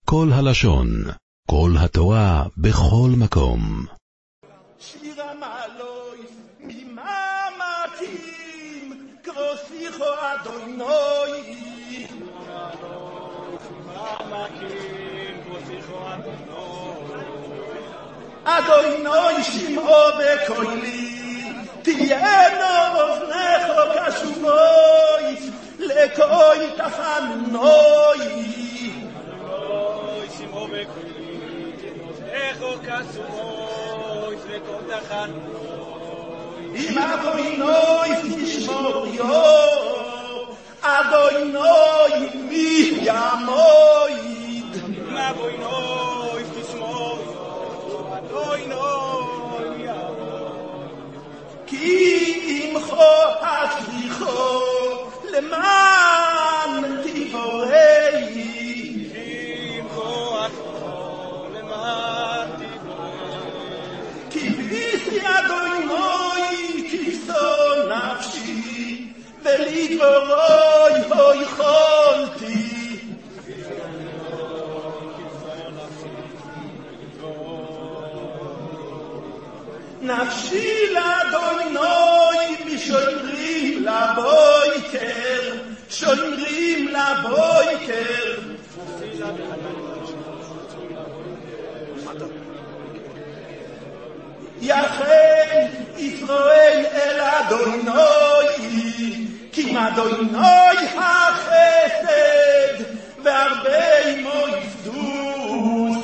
כל הלשון, כל התורה, בכל מקום. שיר המעלוי, ממעמקים, כרוסיכו אדוני. אדוני שמעו בקולי, תהיינו אוזנך קשובות, לקול תחנונוי. אדוני שמעו בקולי, אוזנך קשובות, לקול תחנונוי. אם אדוני תשמוריו, אדוני מי ימויד. אם אדוני תשמוריו, אדוני מי ימויד. כי עמכו הצליחו למען תבוראי. כי עמכו הצליחו למען תבוראי. כי ביסי אדוני כבשו נפשי, ולדבורוי הו יכולתי. נפשי לאדוני משומרים לבויקר, שומרים לבויקר. יחל ישראל אל אדוני, כי אדוני החסד והרבה עמו יפדות.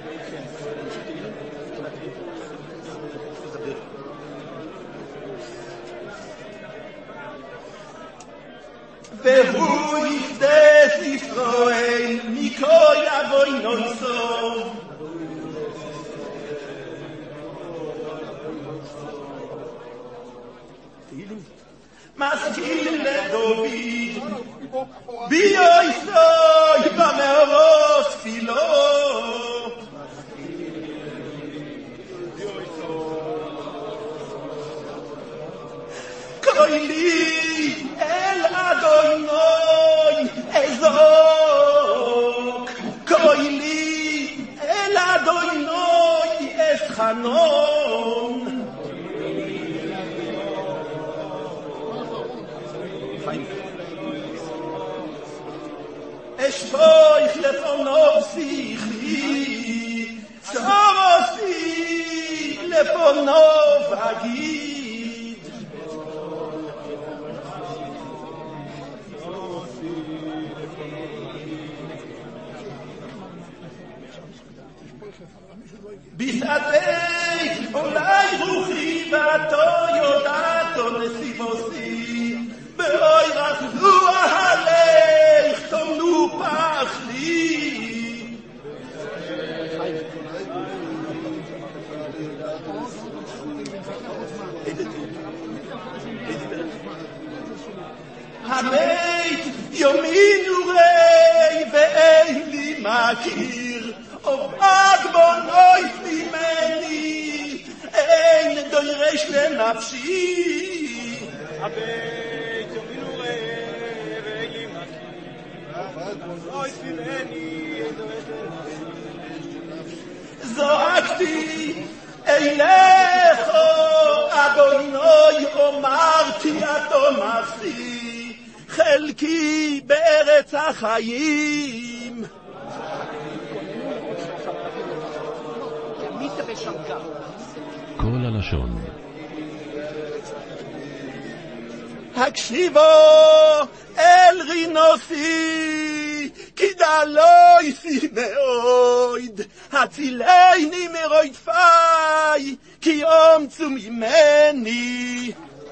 והוא יפדס ישראל מכל עוונותיו. משכיל לדוד ביועצו במאורות תפילו. קולי אל אדוני אזוק, קולי אל אדוני אסחנון. אשפוך לפונו שיחי, צורוסי לפונו וגיד. בשעתי אולי רוחי ואתו יודעתו נסיבוסי, באוי רחזו אהלך תומנו פח לי. הבית יומין ורי ואין לי מכיר, עובד בונוי ממני, אין דורש לנפשי. הבית יומין ורי ואין לי מכיר, עובד בונוי ממני, אין דורש לנפשי. זועקתי אליך אדוני, אמרתי אדוני חלקי בארץ החיים. כל הלשון. הקשיבו אל רינוסי, כי דלויסי מאוד, הצילני מרוידפי, כי אומצו ממני.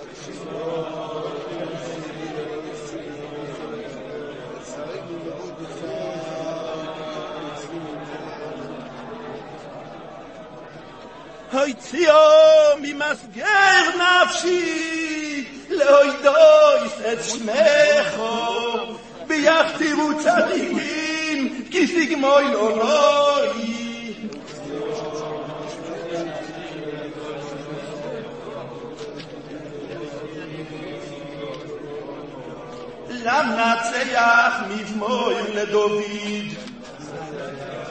הוציאו ממסגר נפשי, להוידויס את שמךו, ביחתירו צדיקים, כי סגמוי אלוהי. למנצח מזמור לדוד,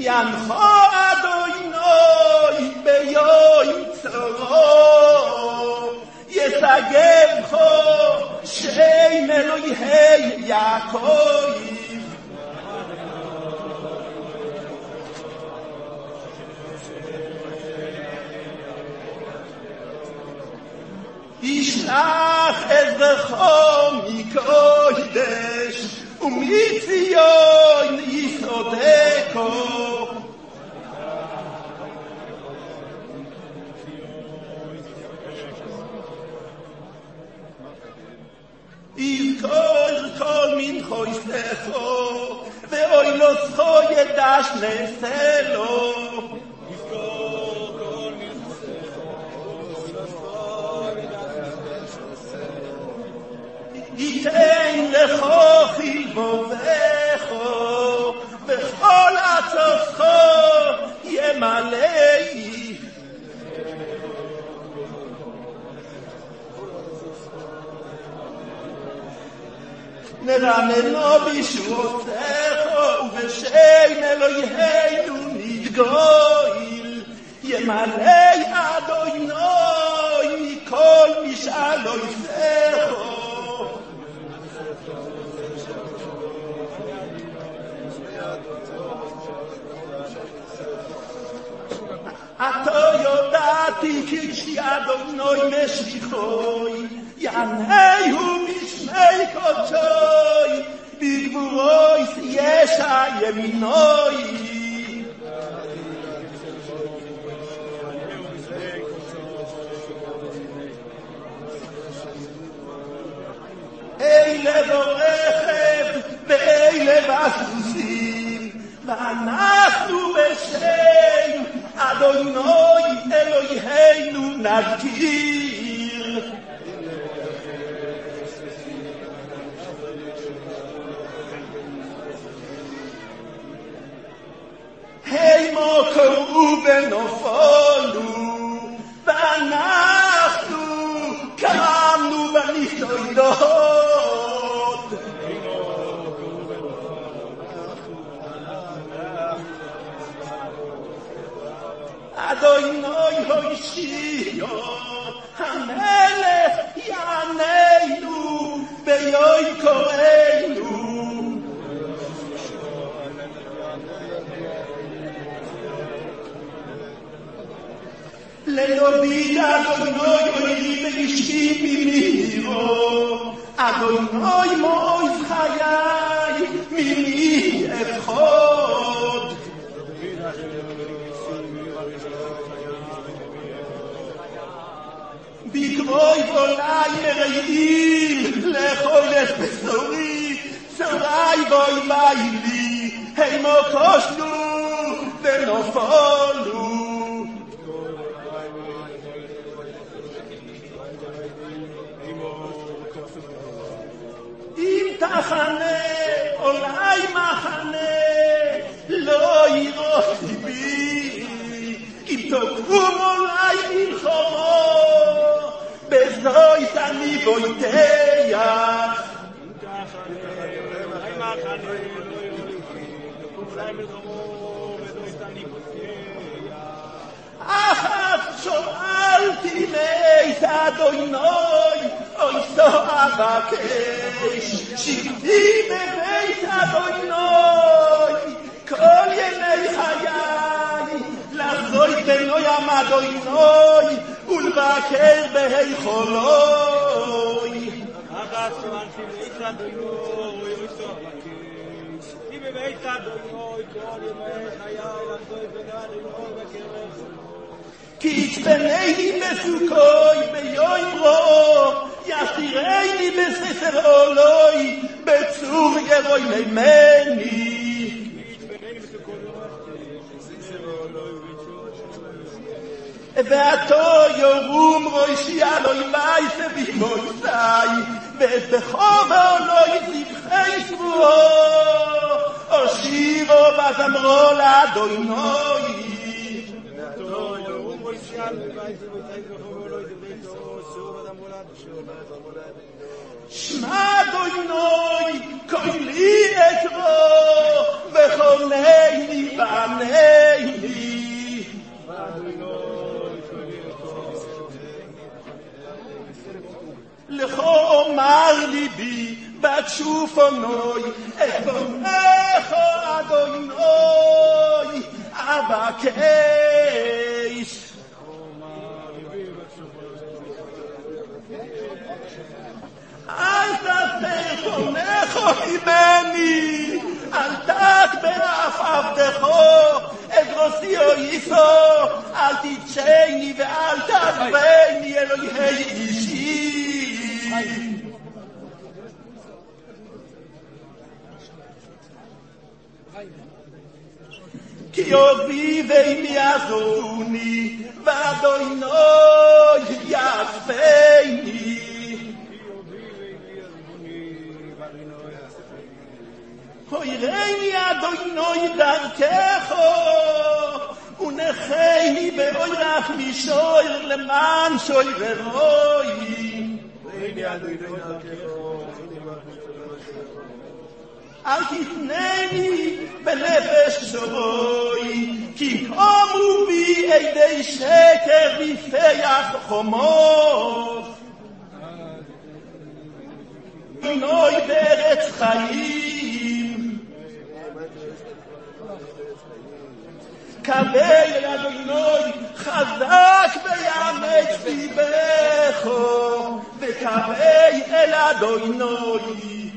ינחה אדוני ביום צרו יסגב שם אלוהי יעקב ישלח עזרךו מקודש ומציון יסודקו יזכור כל מנחויסךו ואוילוסכו ידש נסלו ייתן לכו חלבובךו וכל עצותכו ימלאי נרננו בישועותיכו ובשם אלוהינו נתגואל ימלא אדוני מכל משאלותיכו אתה יודעתי כי אדוני משיחוי יענהו משמי קודשוי בגבורוי ישע ימינוי אלה ברכב ואלה בסוסים ואנחנו בשם אדוני אלוהינו נזכיר הימו קראו ונופלו ואנחנו קמנו ונתעודות אדוני הושיע המלך יעננו ביום קוראנו לדוד אדוני אויבי ואישי במהירו אדוני מעוז חיי ממי אפחוד בקרוי בולי מרעים לחולת בשורי צורי בוי מיילי הימו כושלו ונופלו אם תחנה אולי מחנה לא ירוץ בי אם תקום אולי מלחמו בזוי תני בויתיח אולי מחנה אולי מלחמו בזוי תני בויתיח אחת שואלתי מית אדוני אוי סו אבקש שבתי בבית אדוני כל ימי חיי לחזוי בנו ים אדוני ולבקר בהיכלוי אחת שואלתי מית אדוני אוי סו אבקש שבתי בבית אדוני כל ימי חיי לחזוי בנו אדוני בקרב כי יצפני בסוכוי ביום רוא יסירני בספר עולוי בצור ירוי ממני ואתו יורום ראשי אלוי מייס בימוסי ואת בחוב עולוי זבחי שבועו אושירו בזמרו לאדוני שמע אדוני קולי אקרא וחונני בנני לכו אומר ליבי בתשוף עונוי את בונך אדוני אבקש אל תסתיר פונך ממני אל תקבר אף עבדך את ראשי אויסו אל תדשני ואל תעזבני אלוהי אישי כי אויבי יעזרוני ואדוני יאספני הוירני אדוני דרכך ונחני באוירך מישור למען שוירוי אל תתנני בנפש שורוי כי קומו בי עדי שקר בפתח חומות נוי בארץ חיים קבל אל אדוני חזק ויאמץ ליבך וקבל אל אדוני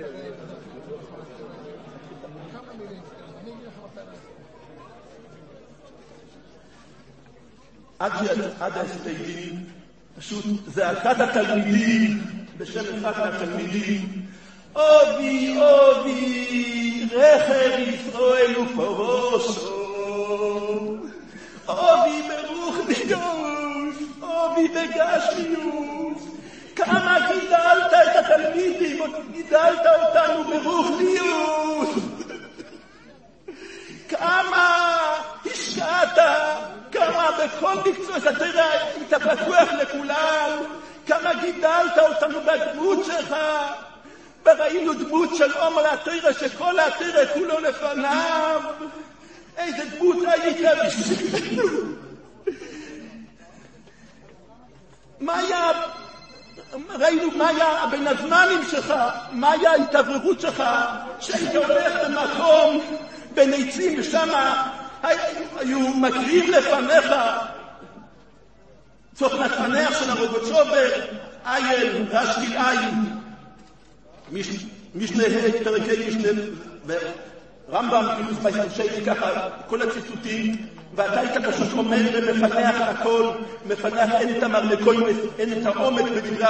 עד ההסתייגים פשוט זעקת התלמידים בשם אחד מהתלמידים אובי אובי רחר ישראל ופרושו אובי ברוך דיוש אובי בגשמיות כמה גידלת את התלמידים גידלת אותנו ברוך דיוש כמה השקעת כמה בכל מקצוע שאתה היית פתוח לכולם כמה גידלת אותנו בדמות שלך וראינו דמות של עומר התורה שכל התורה כולו לפניו איזה דמות היית בשבילנו מה היה ראינו מה היה בין הזמנים שלך מה היה ההתעוררות שלך שהיית הולך במקום בין עצים ושם היו מקריאים לפניך צוף נתפנח של הרוגוצ'ובר אייל רשקיל אייל משנה פרקי משנה רמב"ם פילוס ביישי ככה כל הציטוטים ואתה היית פשוט עומד ומפנח הכל מפנח אין את המרנקוי אין את העומק בדבריו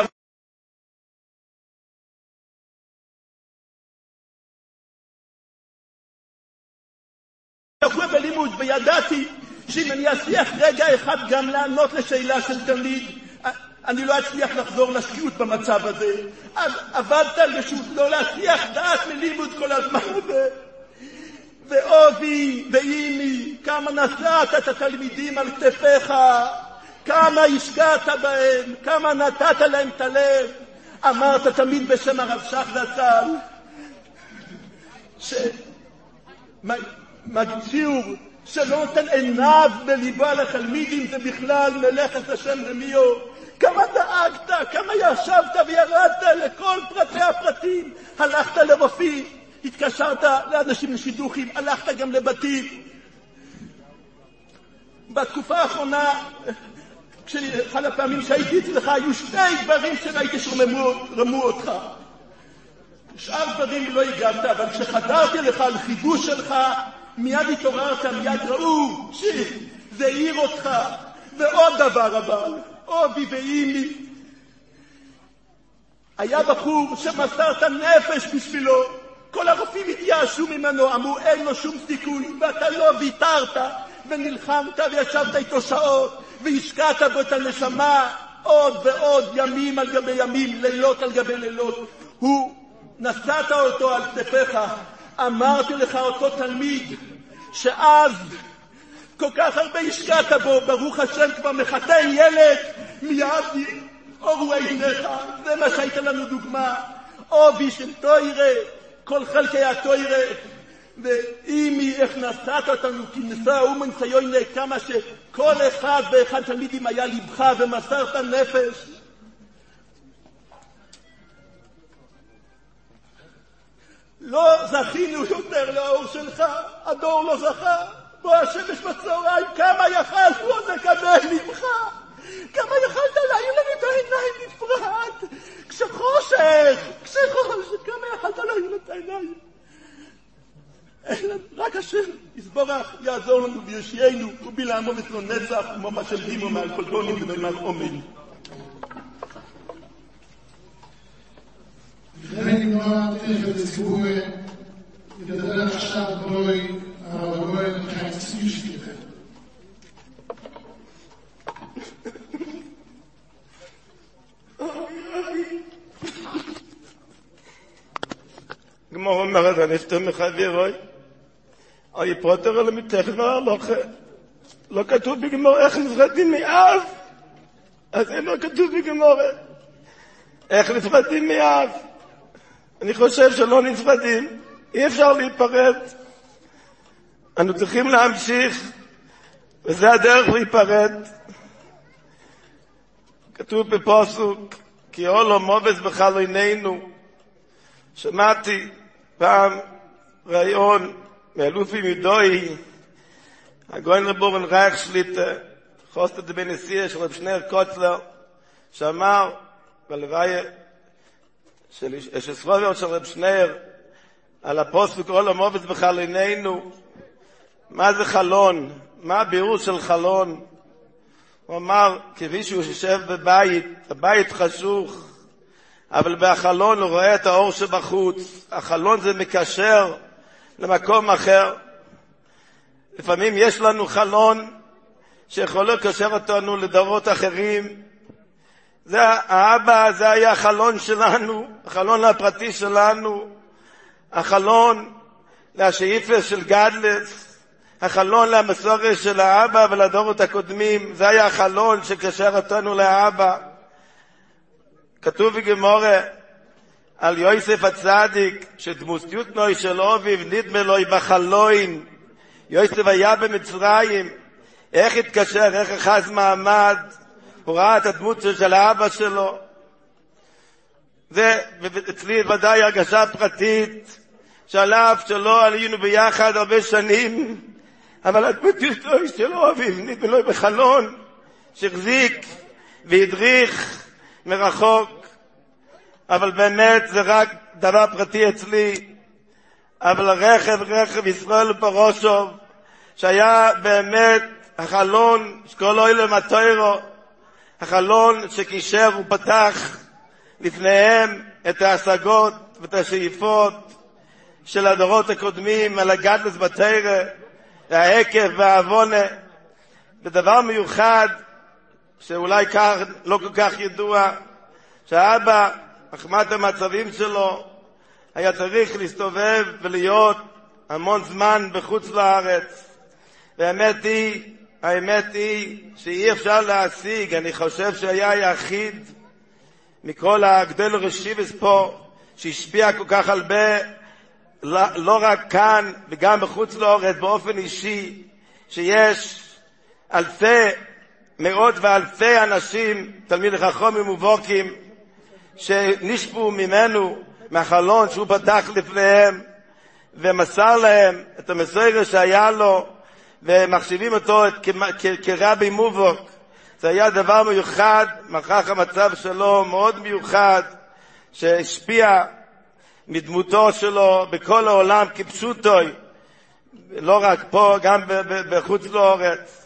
תקוע בלימוד וידעתי שאם אני אצליח רגע אחד גם לענות לשאלה של תלמיד אני לא אצליח לחזור לשקיעות במצב הזה אז עבדת על רשות לא להצליח דעת מלימוד כל הזמן הזה ואובי ואימי כמה נשאת את התלמידים על כתפיך כמה השקעת בהם כמה נתת להם את הלב אמרת תמיד בשם הרב שך זצ"ל מגציור שלא נותן עיניו בליבה לתלמידים זה בכלל מלאכת השם רמיו כמה דאגת, כמה ישבת וירדת לכל פרטי הפרטים הלכת לרופאים, התקשרת לאנשים לשידוכים, הלכת גם לבתים בתקופה האחרונה אחד הפעמים שהייתי אצלך היו שני דברים שראיתי שרמו אותך שאר דברים לא הגעת אבל כשחדרתי לך על חידוש שלך מיד התעוררת, מיד ראו שזה העיר אותך ועוד דבר אבל אובי ואימי היה בחור שמסרת נפש בשבילו כל הרופאים התייאשו ממנו אמרו אין לו שום סיכוי ואתה לא ויתרת ונלחמת וישבת איתו שעות והשקעת בו את הנשמה עוד ועוד ימים על גבי ימים לילות על גבי לילות הוא נשאת אותו על כתפיך אמרתי לך אותו תלמיד שאז כל כך הרבה השקעת בו ברוך השם כבר מחתן ילד מיד אורו עיניך זה מה שהיית לנו דוגמה אובי של תוירה כל חלקי התוירה ואימי איך נשאת אותנו כנשא אומן ציונה, כמה שכל אחד ואחד תלמידים היה לבך ומסרת נפש. לא זכינו יותר לאור שלך, הדור לא זכה. בוא השמש בצהריים, כמה יכלנו עוד לקבל לבך, כמה יכלת להעיר לנו את העיניים בפרט, כשחושך, כמה יכלת להעיר לנו את העיניים. רק השם יסבורך יעזור לנו ויושיינו ובלעמו אצלו נצח ומוחה של דימו מעל כל גונים ונאמר אומן. וכן נמנוע תכף לציבור ידבר עכשיו בוי הרב הגוי לחיים צפי שביכם. גמור אומרת, אני אפתור מחבירוי, אוי פרוטר אלו מתכף מהלוכה. לא כתוב בגמור איך נפרדים מאב, אז אין לא כתוב בגמור איך נפרדים מאב. אני חושב שלא נפרדים, אי אפשר להיפרד. אנו צריכים להמשיך, וזה הדרך להיפרד. כתוב בפסוק, כי אולו מובס בחלוננו. שמעתי פעם רעיון מאלופי מדוי, הגויין רבורן רייך שליטה, חוסטת בנסיעה של רב שניאר קוצלר, שאמר בלוויה של אשסרוביות של רב שניאר, על הפוסק אולו מובס בחלוננו, מה זה חלון? מה הבירור של חלון? הוא אמר, כפי שהוא יושב בבית, הבית חשוך, אבל בחלון הוא רואה את האור שבחוץ. החלון זה מקשר למקום אחר. לפעמים יש לנו חלון שיכול לקשר אותנו לדורות אחרים. זה האבא, זה היה החלון שלנו, החלון הפרטי שלנו, החלון לשאיפה של גדלס, החלון למסורת של האבא ולדורות הקודמים. זה היה החלון שקשר אותנו לאבא. כתוב בגמורה על יוסף הצדיק, שדמותיות נוי של אביו נדמה לו בחלון. יוסף היה במצרים, איך התקשר, איך אחז מעמד, הוא ראה את הדמות של האבא שלו. זה אצלי ודאי הרגשה פרטית, שעליו שלא עלינו ביחד הרבה שנים, אבל הדמותיות נוי של אביו נדמה לו בחלון, שהחזיק והדריך מרחוק. אבל באמת זה רק דבר פרטי אצלי. אבל רכב ישראל פרושוב, שהיה באמת החלון שכל אוהלם התוירו, החלון שקישר ופתח לפניהם את ההשגות ואת השאיפות של הדורות הקודמים על הגדלס בתורה, והעקב והעוונה. בדבר מיוחד שאולי כך לא כל כך ידוע, שהאבא, החמת המצבים שלו, היה צריך להסתובב ולהיות המון זמן בחוץ לארץ. האמת היא שאי אפשר להשיג. אני חושב שהיה היחיד מכל הגדול רשיבס פה שהשפיע כל כך הרבה, לא רק כאן וגם בחוץ לארץ באופן אישי, שיש מאות ואלפי אנשים, תלמידי חכמים ובוקים, שנשפעו ממנו, מהחלון שהוא פתח לפניהם, ומסר להם את המסורת שהיה לו, ומחשיבים אותו כרבי מובוק. זה היה דבר מיוחד, מכך המצב שלו מאוד מיוחד, שהשפיע מדמותו שלו בכל העולם כפשוטוי, לא רק פה, גם בחוץ לארץ.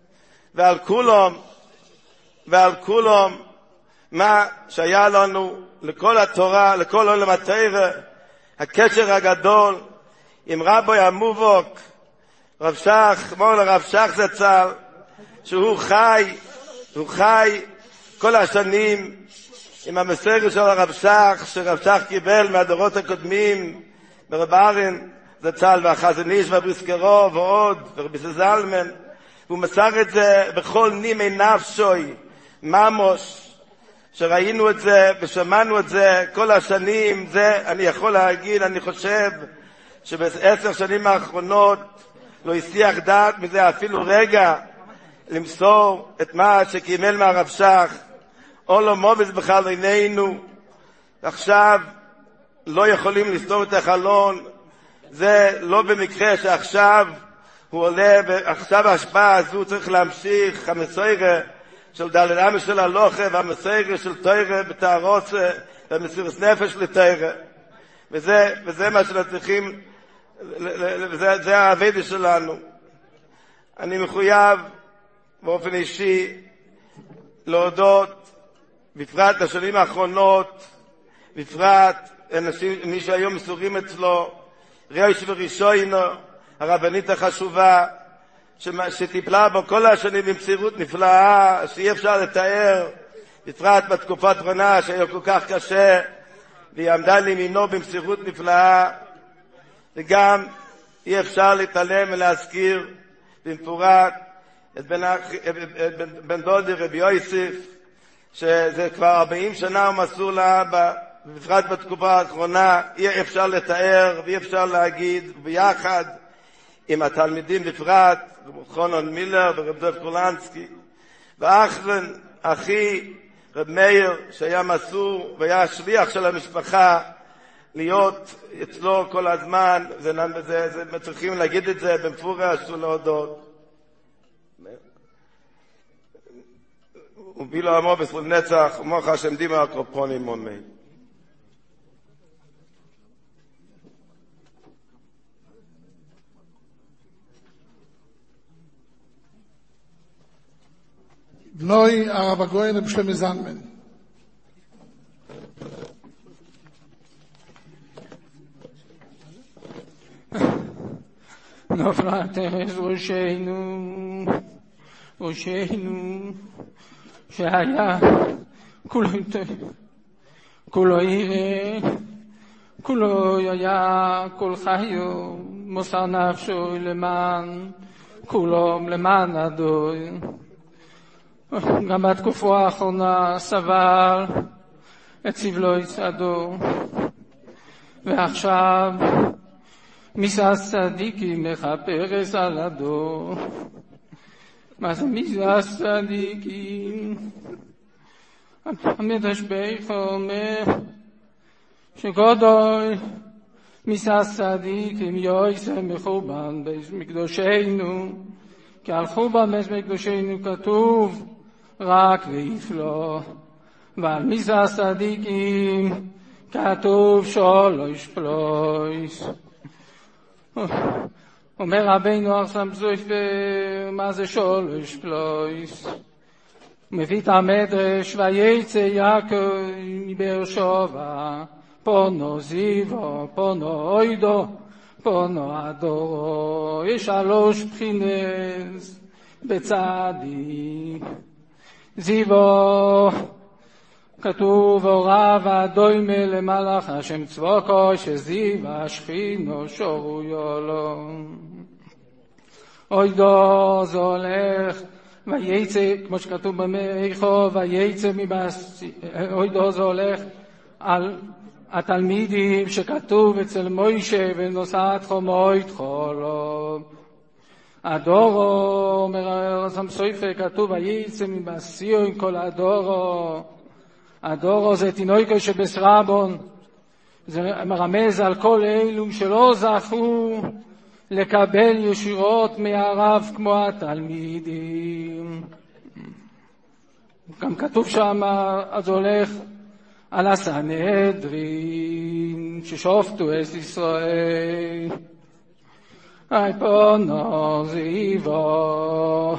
ועל כולם מה שהיה לנו לכל התורה, לכל עולם התורה, הקשר הגדול עם רבי המובוק, רב שך, מור לרב שך זצ"ל, שהוא חי כל השנים עם המסורת של הרב שך, שרב שך קיבל מהדורות הקודמים, ברב ארן זצ"ל והחזון איש והבריסקרו ועוד, ורבי זלמן. הוא מסר את זה בכל נימי נפשוי, ממוש, שראינו את זה ושמענו את זה כל השנים. זה אני יכול להגיד, אני חושב שב10 שנים האחרונות לא הסיח דעת מזה אפילו רגע למסור את מה שקיבל מהרב שך, אולו מובס בכלל עינינו. עכשיו לא יכולים לסתור את החלון. זה לא במקרה שעכשיו הוא עולה, ועכשיו ההשפעה הזו צריך להמשיך, המסוירה של דלת של הלוכה והמסוירה של תוירה בתארוסה ומסירות נפש לתוירה, וזה מה שצריכים, זה העבודה שלנו. אני מחויב באופן אישי להודות בפרט לשנים האחרונות, בפרט מי שהיום מסורים אצלו, ראש וראשונו, הרבנית החשובה שטיפלה בו כל השנים במסירות נפלאה שאי אפשר לתאר, בפרט בתקופת האחרונה שהיה כל כך קשה, והיא עמדה לימינו במסירות נפלאה. וגם אי אפשר להתעלם ולהזכיר במפורט את בן דודי רבי יוסף, שזה כבר 40 שנה הוא מסור לאבא, בפרט בתקופה האחרונה אי אפשר לתאר ואי אפשר להגיד, ביחד עם התלמידים בפרט, רב חונן מילר ורב דב קורלנסקי, ואחרן אחי רב מאיר שהיה מסור והיה שליח של המשפחה להיות אצלו כל הזמן. צריכים להגיד את זה במפורש ולהודות. ובילו עמו בסול נצח ומוח השם דימה הקרופונים מומי. בנוי הרב הגויין רב שלמה זלמן. נפלת ראשנו שהיה כולו ירא, כולו היה כל חיו מוסר נפשו למען כולו, למען אדוי. גם בתקופה האחרונה סבל את סבלו יצעדו, ועכשיו מיסס צדיקים מחפרס על הדור. מה זה מיסס צדיקים? המדרש בייחו אומר שגודוי מיסס צדיקים יויסר מחורבן בית מקדושנו, כי על חורבן בית מקדושנו כתוב רק ויפלא, ועל מיסס צדיקים כתוב שלוש פלויס. אומר רבינו ארסם זויפר, מה זה שלוש פלויס? הוא מביא את המדרש, ויצא יעקב מבאר שבע, פונו זיו, פונו אוידו, פונו אדורו. יש שלוש בחינס בצדיק. זיו כתוב הורה והדוימה למלאך השם צבוקו, שזיו השכינו שורו לו. אוידו זה הולך וייצא, כמו שכתוב במאיכו, וייצא אוידו זה הולך על התלמידים שכתוב אצל מוישה ונוסעת חומוית חולו. הדורו, אומר הרס"ם סופר, כתוב וייצא מבסיו עם כל הדורו. הדורו זה תינוקו שבסרבון, זה מרמז על כל אלו שלא זכו לקבל ישירות מהרב כמו התלמידים. גם כתוב שם, אז הולך על הסנהדרין ששופטו את ישראל. היי פונו זיבו,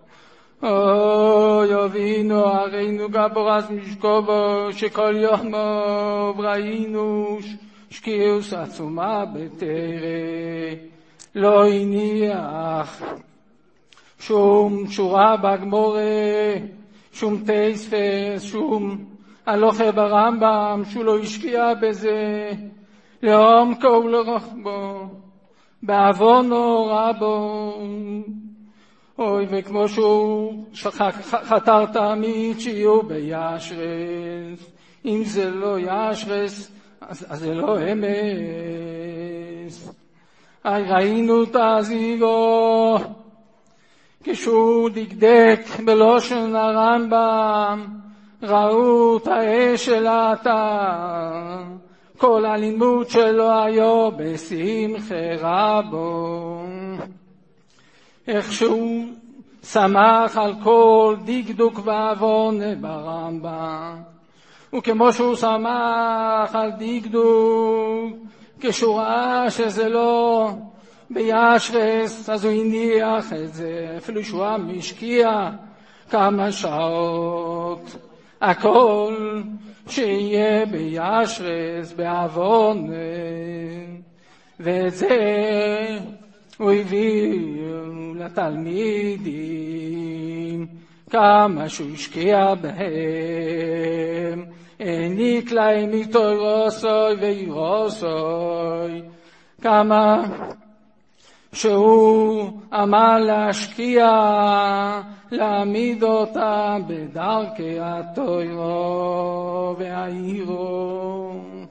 אוי אבינו הרינו גבורס משקובו, שכל יום ראינו שקיעוס עצומה בתרא, לא הניח שום שורה בגמורה, שום תספס, שום הלוכה ברמב"ם, שהוא לא השקיע בזה לעומקו ולרוחבו, בעוונו רבו. אוי, וכמו שהוא חתר תמיד שיהיו בישרס, אם זה לא ישרס אז זה לא אמס. ראינו את הזיגו, כשהוא דקדק בלושן הרמב"ם, ראו את האש של האתר, כל הלימוד שלו היו בשמחה רבו. איך שהוא שמח על כל דקדוק ועוון ברמב"ם, וכמו שהוא שמח על דקדוק, כשהוא ראה שזה לא בישרס, אז הוא הניח את זה, אפילו שהוא משקיע כמה שעות, הכל שיהיה בישרס, בעוון, ואת זה הוא הביא לתלמידים, כמה שהוא השקיע בהם, העניק להם מתורוסוי וירוסוי, כמה שהוא אמר להשקיע, להעמיד אותם בדרכי התורה והעירו.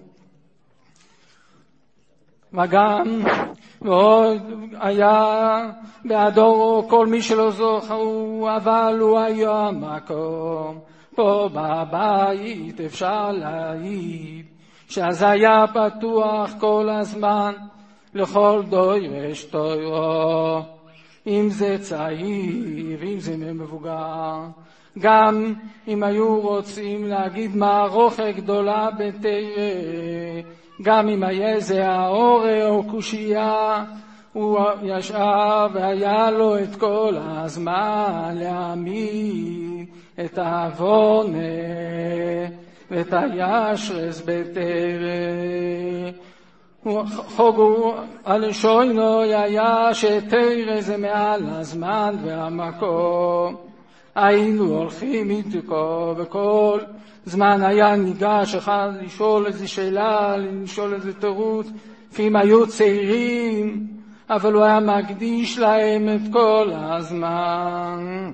וגם ועוד היה בהדורו כל מי שלא זוכרו, אבל הוא היה מקום פה בבית, אפשר להעיד שאז היה פתוח כל הזמן לכל דורש תורה, אם זה צעיר, אם זה מבוגר. גם אם היו רוצים להגיד מערוכה גדולה בתורה, גם אם היה זה האורה או קושייה, הוא ישב והיה לו את כל הזמן להעמיד את העוון ואת הישרס בתורה. חוגו על שוינו היה שתורה זה מעל הזמן והמקום. היינו הולכים איתו וכל זמן היה ניגש אחד לשאול איזו שאלה, לשאול איזה תירוץ, לפעמים היו צעירים, אבל הוא היה מקדיש להם את כל הזמן.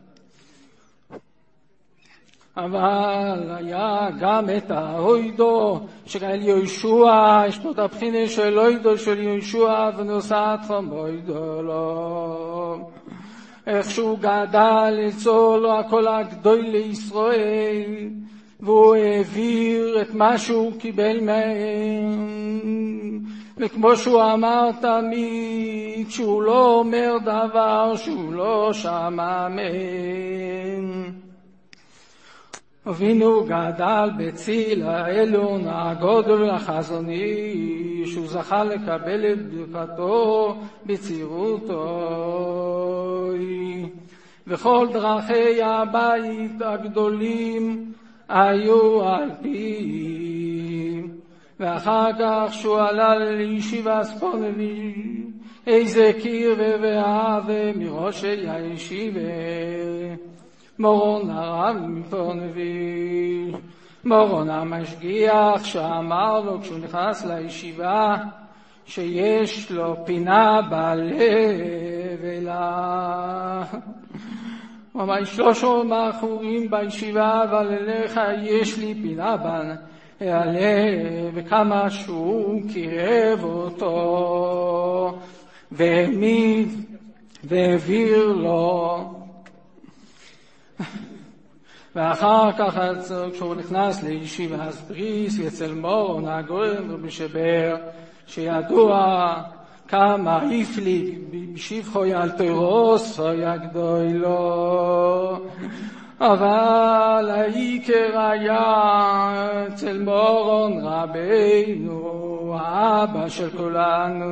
אבל היה גם את האוידו של יהושע, יש פה את הבחינה של אוידו של יהושע ונוסעת חמוידו לו. איך שהוא גדל אצלו לו הכל הגדול לישראל, והוא העביר את מה שהוא קיבל מהם, וכמו שהוא אמר תמיד, שהוא לא אומר דבר שהוא לא שמע מהם. אבינו גדל בציל האלון הגודל החזוני, שהוא זכה לקבל את ברכתו בצעירותו, וכל דרכי הבית הגדולים היו על פיו. ואחר כך שהוא עלה לישיבה ספונבי, איזה קיר ואהבה מראשי הישיבה, מורון הרב מפונבי, מורון המשגיח שאמר לו כשהוא נכנס לישיבה שיש לו פינה בלב אליו. הוא אמר, 300 בחורים בישיבה, אבל אליך יש לי פינה בלב, וכמה שהוא קירב אותו והעמיד והעביר לו. ואחר כך כשהוא נכנס לישיבה בריס אצל מורון הגורם רבי שבר, שידוע כמה הפליג בשבחו על תורוסו הגדולו, אבל העיקר היה אצל מורון רבינו, האבא של כולנו,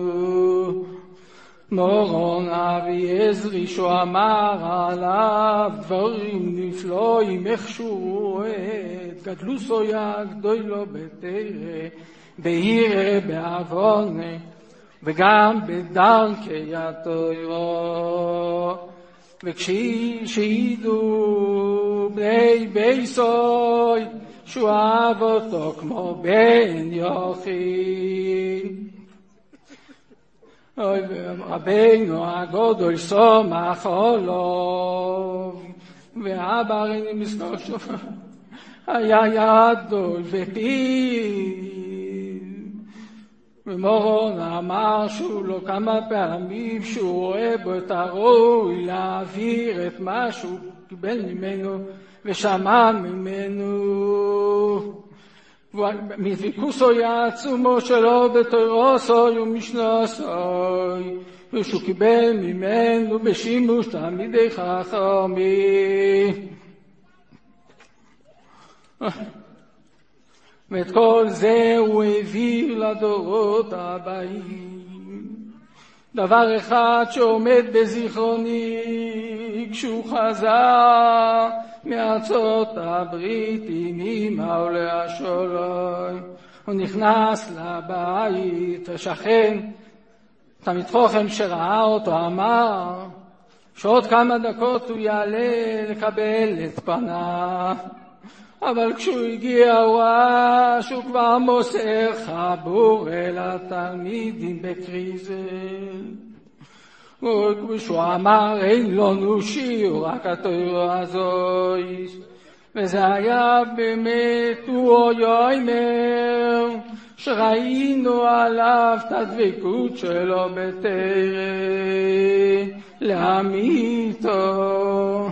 מורון אבי עזרי, שהוא אמר עליו דברים נפלאים, איך שהוא את גדלוסו הגדולו בתורה, בעירה, בעוון, וגם בדרכי התורה. וכשהעידו בני ביסוי שהוא אהב אותו כמו בן יחיד, רבינו הגדול סומך עליו, ואבא הרי מסתכל שוב היה ידול ופיו, ומורון אמר שהוא לא כמה פעמים שהוא רואה בו את הראוי להעביר את מה שהוא קיבל ממנו ושמע ממנו. מדביקוסו יעצומו שלו בתוירוסוי ומשנוסוי, ושהוא קיבל ממנו בשימוש תלמידי חכמים. ואת כל זה הוא העביר לדורות הבאים. דבר אחד שעומד בזיכרוני כשהוא חזר מארצות הברית עם אמא עולה השולוי, הוא נכנס לבית, השכן תלמיד חכם שראה אותו אמר שעוד כמה דקות הוא יעלה לקבל את פניו, אבל כשהוא הגיע הוא ראה שהוא כבר מוסר חבור אל התלמידים בקריזל. וכשהוא אמר אין לנו שיעור רק התורה הזוי, וזה היה באמת הוא יאמר שראינו עליו את הדבקות שלו בתורה לאמיתו.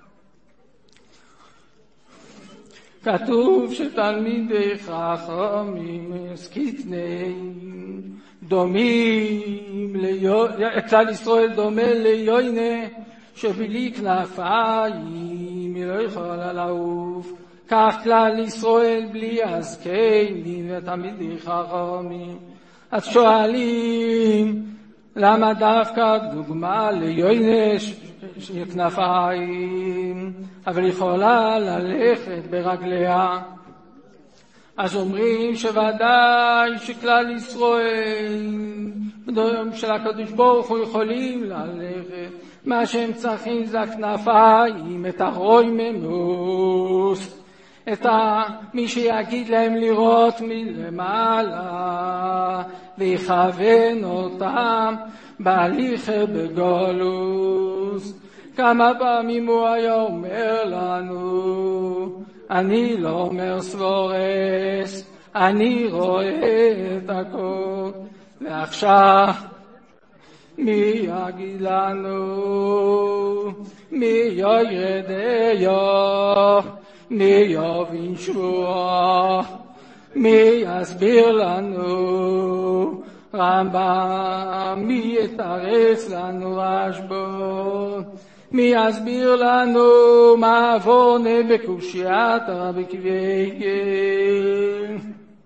כתוב שתלמידי חכמים סקיטנים דומים כלל ישראל דומה ליונה שבלי כנפיים היא לא יכולה לעוף, כך כלל ישראל בלי הזקנים ותלמידי חכמים. אז שואלים למה דווקא דוגמה ליונה של כנפיים אבל יכולה ללכת ברגליה? אז אומרים שוודאי שכלל ישראל בדורם של הקדוש ברוך הוא יכולים ללכת, מה שהם צריכים זה הכנפיים, את הרוממות, את מי שיגיד להם לראות מלמעלה ויכוון אותם בהליכה בגולוס. כמה פעמים הוא היה אומר לנו אני לא אומר סבורס, אני רואה את הכל. ועכשיו מי יגיד לנו מי ירדיה, מי יבין שבועה, מי יסביר לנו רמב"ם, מי יתרץ לנו רשב"א, מי יסביר לנו מה עוונה בקושיית רבי עקיבא.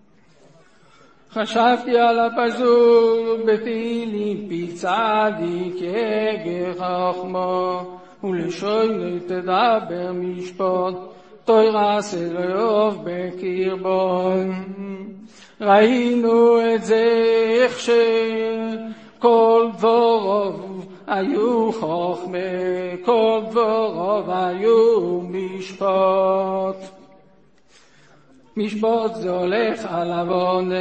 חשבתי על הפסוק בתהילים פי צדיק יגר חכמה ולשונו תדבר משפט תוירס אלוהיו בקרבון. ראינו את זה איך שכל דבריו היו חוכמה, כל דבריו היו משפט. משפט זה הולך על עוונה,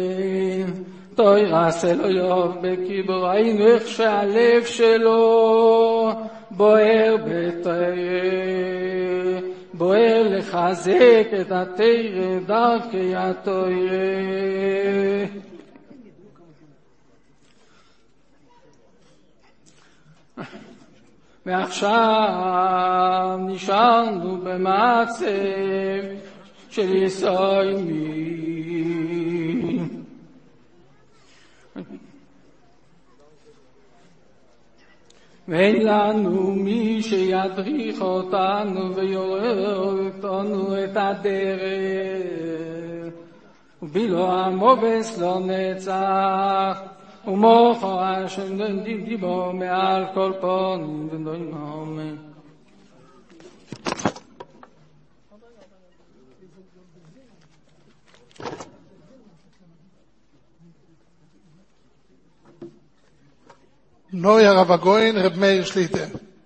תוירס אלוהיו בקרבון. ראינו איך שהלב שלו בוער בתורה, בוער לחזק את התורה דרכי התורה. ועכשיו נשארנו במצב של יסיימים. ואין לנו מי שידריך אותנו ויורר אותנו את הדרך, ובילו המובס לא נצח ומוחרה שנדים דיבו מעל כל פונים ונדעים אמן. נוי הרב הגויין רב מאיר שליטה.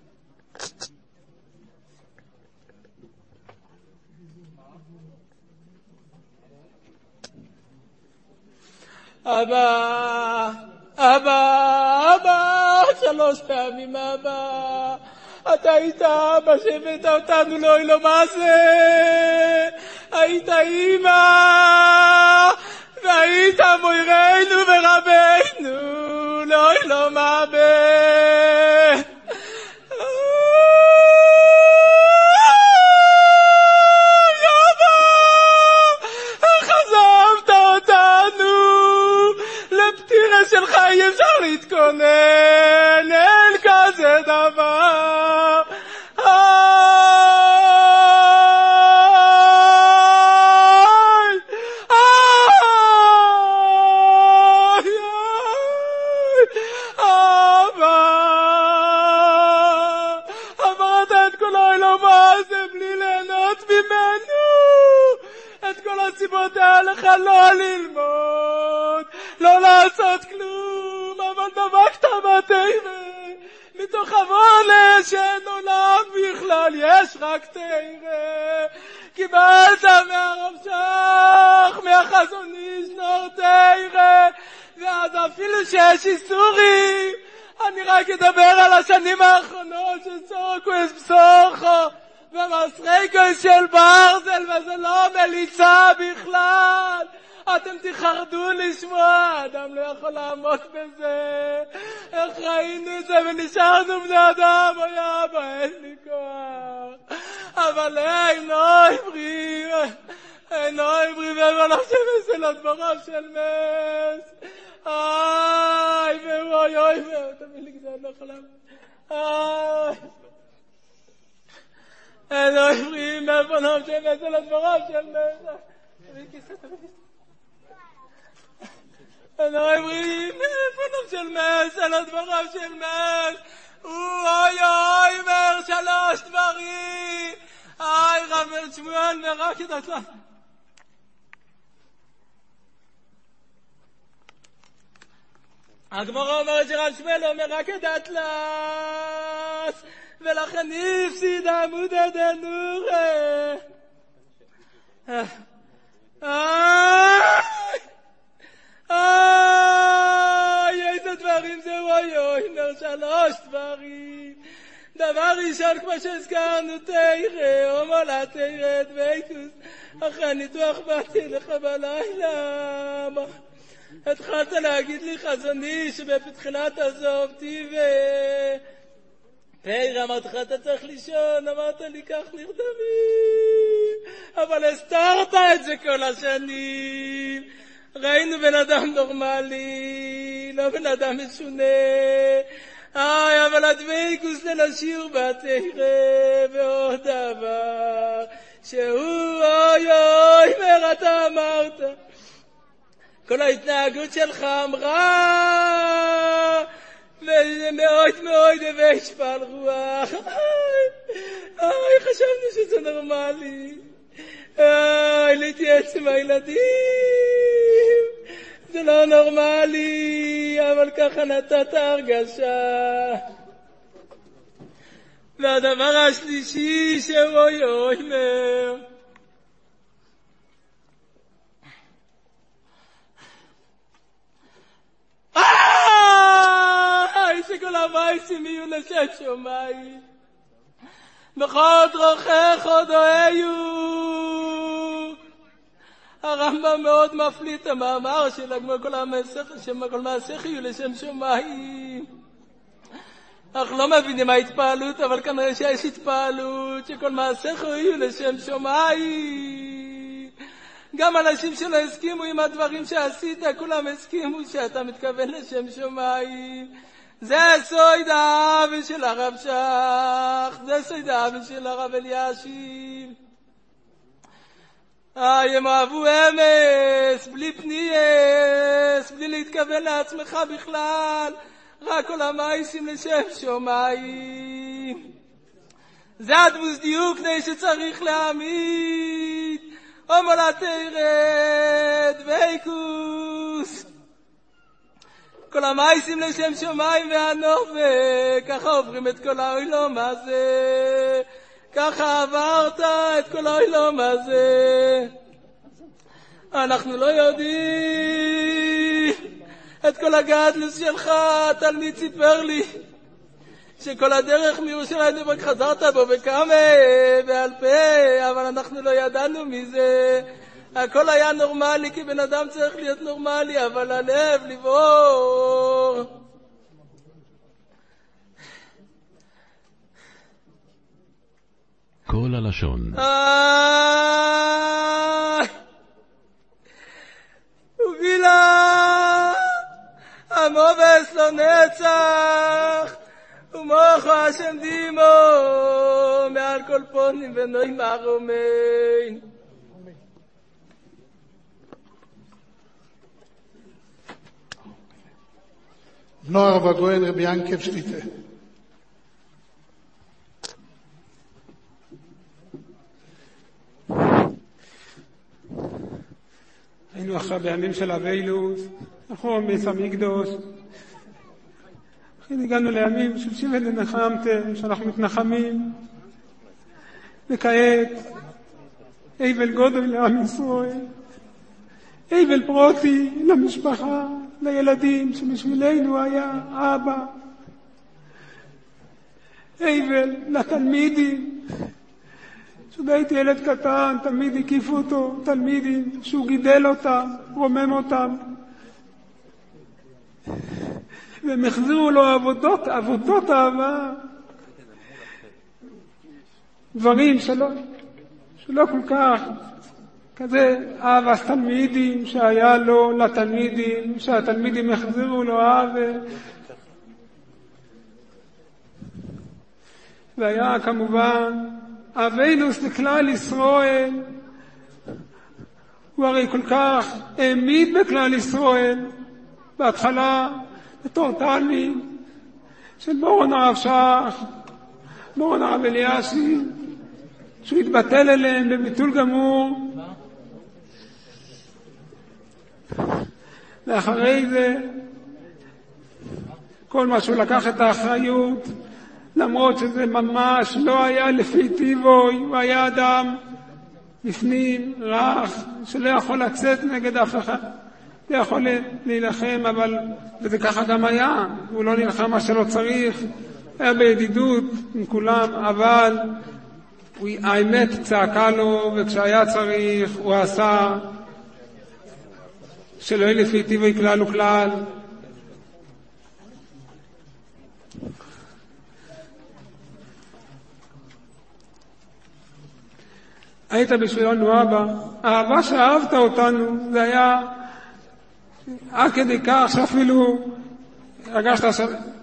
אבא, אבא, אבא, 3 פעמים אבא, אתה היית אבא שהבאת אותנו לאילום הזה, היית אמא והיית מוירנו ורבנו לא לא מוות חזמת אותנו לפטירה שלך אי אפשר להתכונן אין כזה דבר הסיבות היה לך לא ללמוד, לא לעשות כלום, אבל דבקת בתורה, מתוך עוונה שאין עולם בכלל, יש רק תורה. קיבלת מהרב שך, מהחזון איש נור תורה, ואז אפילו שיש איסורים, אני רק אדבר על השנים האחרונות של סורקו יש בסורכו, ומסריקו של ברזל, וזה לא מליצה בכלל. אתם תחרדו לשמוע, אדם לא יכול לעמוד בזה. איך ראינו את זה ונשארנו בני אדם, אוי אבא, אין לי כוח. אבל אינו עברי, ואין לשם זה לדבריו של מס. איי, ואוי, אוי, תביא לי גזען לחלם. איי. אינו עברי, מאיפה נושם את זה לדבריו של מס. תביא כיסא, תביא כיסא. אינו עברי, מאיפה נושם מס, על הדבריו של מס. אוי, אוי, מאיר שלוש דברים. איי, רב שמואל, מרק את עצלם. הגמרא אומרת שרב שמואל אומר רק את אטלס, ולכן הפסיד עמוד הדנורה. איזה דברים זה אוי, נר שלוש דברים. דבר ראשון, כמו שהזכרנו, תראה, אומלה תראה את ויקוס, אחרי הניתוח באתי לך בלילה. התחלת להגיד לי חזוני שבבחינת עזוב תיבה. תראה, אמרת לך אתה צריך לישון, אמרת לי כך נרדמים, אבל הסתרת את זה כל השנים. ראינו בן אדם נורמלי, לא בן אדם משונה. אבל הדבקות ללשיר בתורה. ועוד דבר שהוא אוי אוי מר אתה אמרת כל ההתנהגות שלך אמרה ומאוד מאוד והשפל רוח. חשבנו שזה נורמלי. להתייעץ עם הילדים זה לא נורמלי, אבל ככה נתת הרגשה. והדבר השלישי שאוי אוי מר, שכל המייסים יהיו לשם שמיים, בכל דרכיך הודוהו. הרמב"ם מאוד מפליא את המאמר שלה, כמו כל מעשיך יהיו לשם שמיים. אנחנו לא מבינים ההתפעלות, אבל כנראה שיש התפעלות שכל מעשיך יהיו לשם שמיים. גם אנשים שלא הסכימו עם הדברים שעשית, כולם הסכימו שאתה מתכוון לשם שמיים. זה סוד האהבה של הרב שך, זה סוד האהבה של הרב אלישיב. הם אהבו אמס, בלי פנייס, בלי להתכוון לעצמך בכלל, רק כל המייסים לשם שמיים. זה הדבוס דיוק שצריך להעמיד, אומלה תרד ויקוס. כל המייסים לשם שמיים והנובק, ככה עוברים את כל העולם הזה. ככה עברת את כל העולם הזה. אנחנו לא יודעים את כל הגדלוס שלך. תלמיד סיפר לי שכל הדרך מירושלים לבני חזרת בו וכמה בעל פה, אבל אנחנו לא ידענו מזה. הכל היה נורמלי, כי בן אדם צריך להיות נורמלי, אבל הלב לבעור. כל הלשון. וגילה המובס לא נצח ומוחו השם דימו מעל כל פונים ונוי מרומין. נוער וגואל רבי ינקב שליטה. היינו עכשיו בימים של אבילוס, נכון, ביס המקדוש. אחרי הגענו לימים של שבט לנחמתם, שאנחנו מתנחמים. וכעת, אבל גודל לעם ישראל, אבל פרוטי למשפחה, לילדים שבשבילנו היה אבא. אבל לתלמידים, כשאני הייתי ילד קטן, תמיד הקיפו אותו, תלמידים, שהוא גידל אותם, רומם אותם. והם החזירו לו עבודות אהבה. דברים שלא כל כך, כזה אהבת תלמידים שהיה לו לתלמידים, שהתלמידים החזירו לו אהבה. והיה כמובן, אבינוס לכלל ישראל, הוא הרי כל כך העמיד בכלל ישראל, בהתחלה בתור תלמיד של מורן הרב שך, מורן הרב אליאסי, שהוא התבטל אליהם בביטול גמור. ואחרי זה, כל מה שהוא לקח את האחריות, למרות שזה ממש לא היה לפי טיבוי, הוא היה אדם בפנים, רך, שלא יכול לצאת נגד אף אחד, לא יכול להילחם, אבל וזה ככה גם היה, הוא לא נלחם מה שלא צריך, היה בידידות עם כולם, אבל האמת צעקה לו, וכשהיה צריך הוא עשה שלא יהיה לפי טיבוי כלל וכלל. היית בשבילנו אבא, האהבה שאהבת אותנו, זה היה עד כדי כך שאפילו הרגשת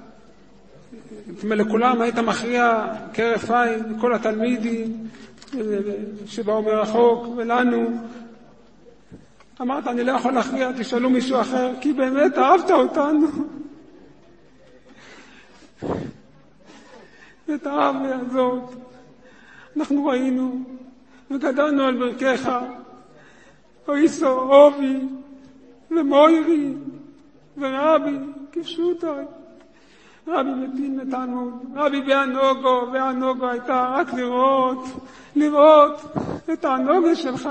לכולם היית מכריע כרף עין, לכל התלמידים שבאו מרחוק, ולנו אמרת אני לא יכול להכריע, תשאלו מישהו אחר, כי באמת אהבת אותנו. ואת האהבה הזאת אנחנו ראינו וגדלנו על ברכך, אויסו, אובי ומוירי ורבי כפשוטו, רבי מתין מתנות, רבי בהנוגו, והנוגו הייתה רק לראות את הנוגה שלך.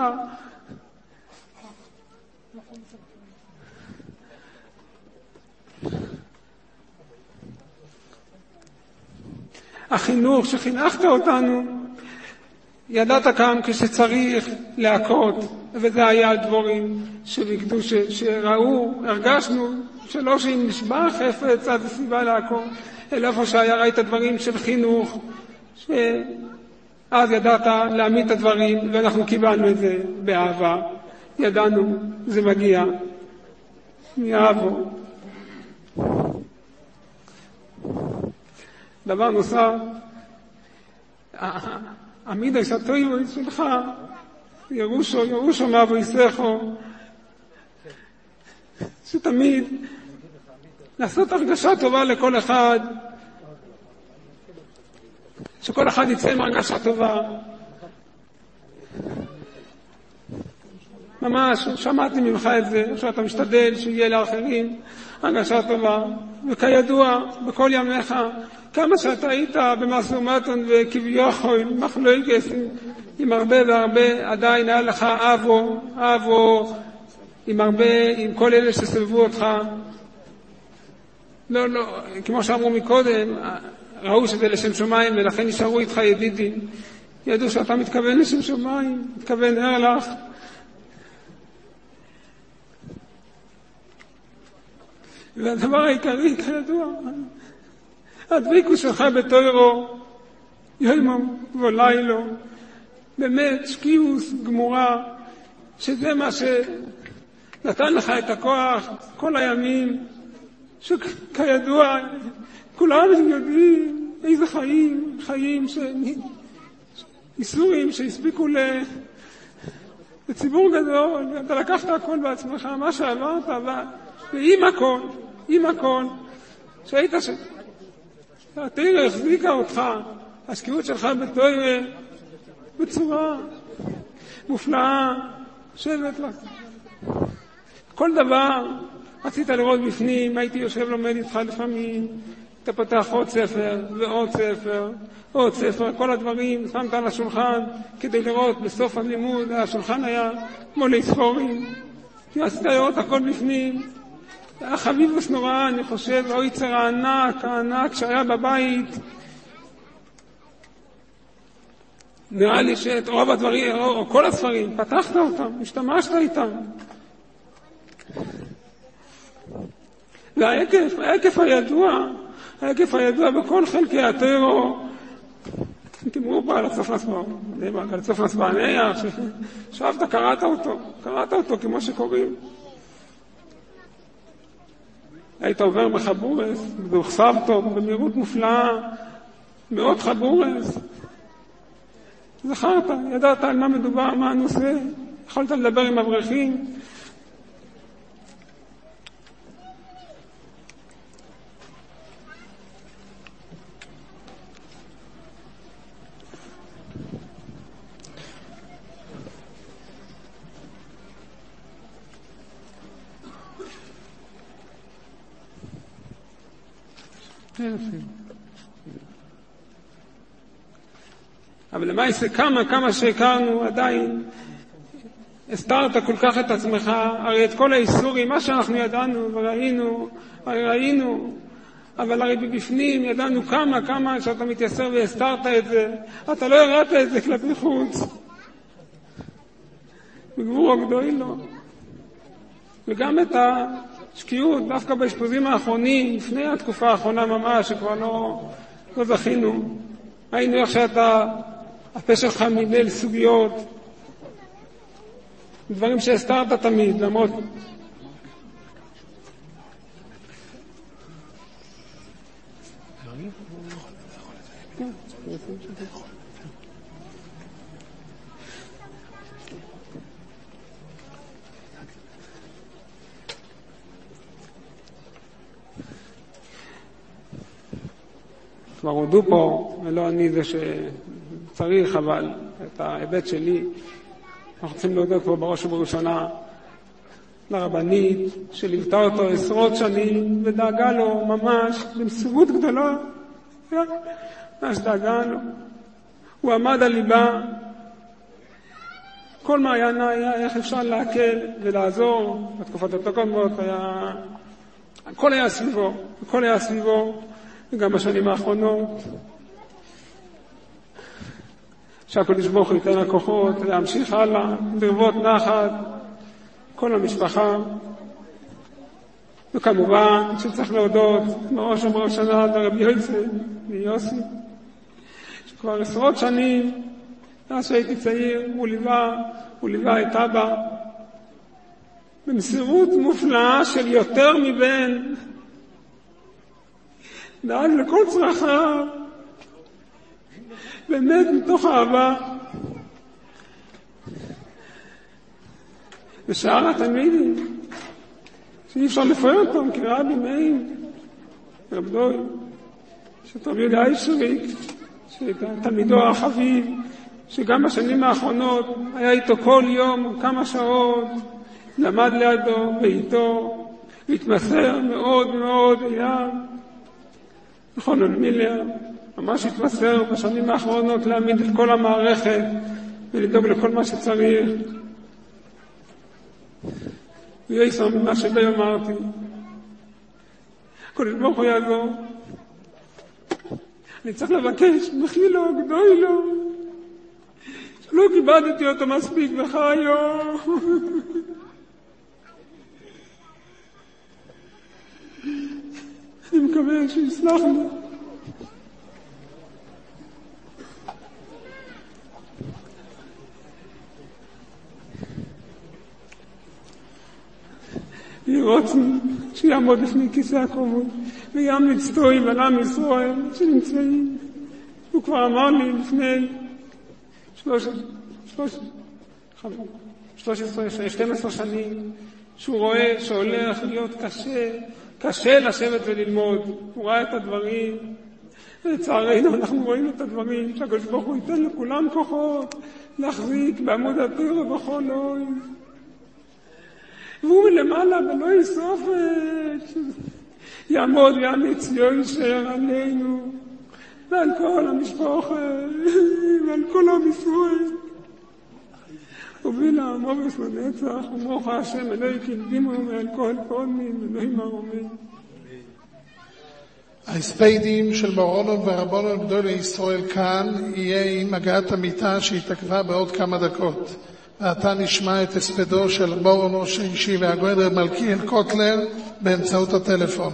החינוך שחינכת אותנו, ידעת כאן כשצריך להכות, וזה היה הדבורים שבקדו, שראו, הרגשנו, שלא שאם נשבע חפץ אז הסיבה להכות, אלא איפה שהיה ראית דברים של חינוך, אז ידעת להעמיד את הדברים, ואנחנו קיבלנו את זה באהבה. ידענו, זה מגיע מאהבו. דבר נוסף, המידה שהטויבו שלך, ירושו מאבו יסכו, שתמיד לעשות הרגשה טובה לכל אחד, שכל אחד יצא עם הרגשה טובה. ממש, שמעתי ממך את זה, שאתה משתדל שיהיה לאחרים הרגשה טובה, וכידוע, בכל ימיך, כמה שאתה היית במסעו מתון וכביכול מחלוקת עם הרבה והרבה, עדיין היה לך אבו עם הרבה, עם כל אלה שסבבו אותך. לא, כמו שאמרו מקודם, ראו שזה לשם שמיים ולכן נשארו איתך ידידים. ידעו שאתה מתכוון לשם שמיים, מתכוון לך. והדבר העיקרי, כידוע, הדביקות שלך בתוירו, יום ולילו, באמת שקיעוס גמורה, שזה מה שנתן לך את הכוח כל הימים, שכידוע, כולם יודעים איזה חיים איסורים שהספיקו לציבור גדול, אתה לקחת הכל בעצמך, מה שעברת, ועם הכל, שהיית התורה החזיקה אותך, השקיעות שלך בתורה, בצורה מופלאה, שבת לך. כל דבר רצית לראות בפנים, הייתי יושב לומד איתך לפעמים, אתה פתח עוד ספר ועוד ספר, עוד ספר, כל הדברים שמת על השולחן כדי לראות בסוף הלימוד, השולחן היה כמו לספורים, רצית לראות הכל בפנים. היה חביבוס נורא, אני חושב, היצר הענק שהיה בבית. נראה לי שאת רוב הדברים, או כל הספרים, פתחת אותם, השתמשת איתם. והעקף הידוע בכל חלקי התורה, תאמרו פה על הסוף לסבא, נהיה, שאהבת, קראת אותו כמו שקוראים. היית עובר בחבורס, והוחסבתו במהירות מופלאה, מאוד חבורס. זכרת, ידעת על מה מדובר, מה הנושא, יכולת לדבר עם אברכים. אבל למעשה כמה שהכרנו עדיין הסתרת כל כך את עצמך, הרי את כל האיסורים, מה שאנחנו ידענו וראינו, אבל הרי בפנים ידענו כמה שאתה מתייסר והסתרת את זה, אתה לא הראת את זה כלפי חוץ. בגבורו גדול לו. וגם את השקיעות, דווקא באשפוזים האחרונים, לפני התקופה האחרונה ממש, שכבר לא זכינו, היינו איך שאתה, הפה שלך מילא סוגיות, דברים שהסתרת תמיד, למרות כבר הודו פה, ולא אני זה שצריך, אבל את ההיבט שלי אנחנו צריכים להודות פה בראש ובראשונה לרבנית שליוותה אותו עשרות שנים ודאגה לו ממש במסירות גדולה, ממש דאגה לו. הוא עמד על ליבה, כל מעיינה היה איך אפשר להקל ולעזור. בתקופת הקודמות הכל היה סביבו, וגם בשנים האחרונות שהקדוש ברוך הוא ייתן הכוחות להמשיך הלאה, לרבות נחת כל המשפחה. וכמובן שצריך להודות בראש ובראשונה לרבי יוסי שכבר עשרות שנים מאז שהייתי צעיר הוא ליווה את אבא במסירות מופלאה של יותר מבן, דאג לכל צרכיו באמת מתוך אהבה. ושאר התלמידים שאי אפשר לפעול אותם כרבי מאיר רב דוי שטוב יהודה אישריק שתלמידו החביב שגם בשנים האחרונות היה איתו כל יום כמה שעות, למד לידו ואיתו, והתמסר מאוד מאוד אליו. נכון, מילר ממש התמסר בשנים האחרונות להעמיד את כל המערכת ולדאוג לכל מה שצריך. ויהי שם ממה שדי אמרתי, הקדוש ברוך הוא יעזור. אני צריך לבקש מחילו גדוי לו שלא כיבדתי אותו מספיק בחיו. אני מקווה שיסלח לי. רוצים שיעמוד לפני כיסא הכבוד וימליץ טוב על עם ישראל שנמצאים. הוא כבר אמר לי לפני 12 שנים שהוא רואה שהולך להיות קשה לשבת וללמוד. הוא ראה את הדברים, לצערנו אנחנו רואים את הדברים שהקדוש ברוך הוא ייתן לכולם כוחות להחזיק בעמוד התורה בכל אוהב, והוא מלמעלה ולא יסופת יעמוד וימליץ יושר עלינו ועל כל המשפחה ועל כל עם ישראל ובילה מובס לנצח ומוך השם אלוהי קלדימו ועל כל פונים אלוהים הרומי. ההספדים של מורנו ורבנו גדולי ישראל כאן יהיה עם הגעת המיטה שהתעכבה בעוד כמה דקות. ועתה נשמע את הספדו של מורנו שישי והגודר מלכיאל קוטלר באמצעות הטלפון.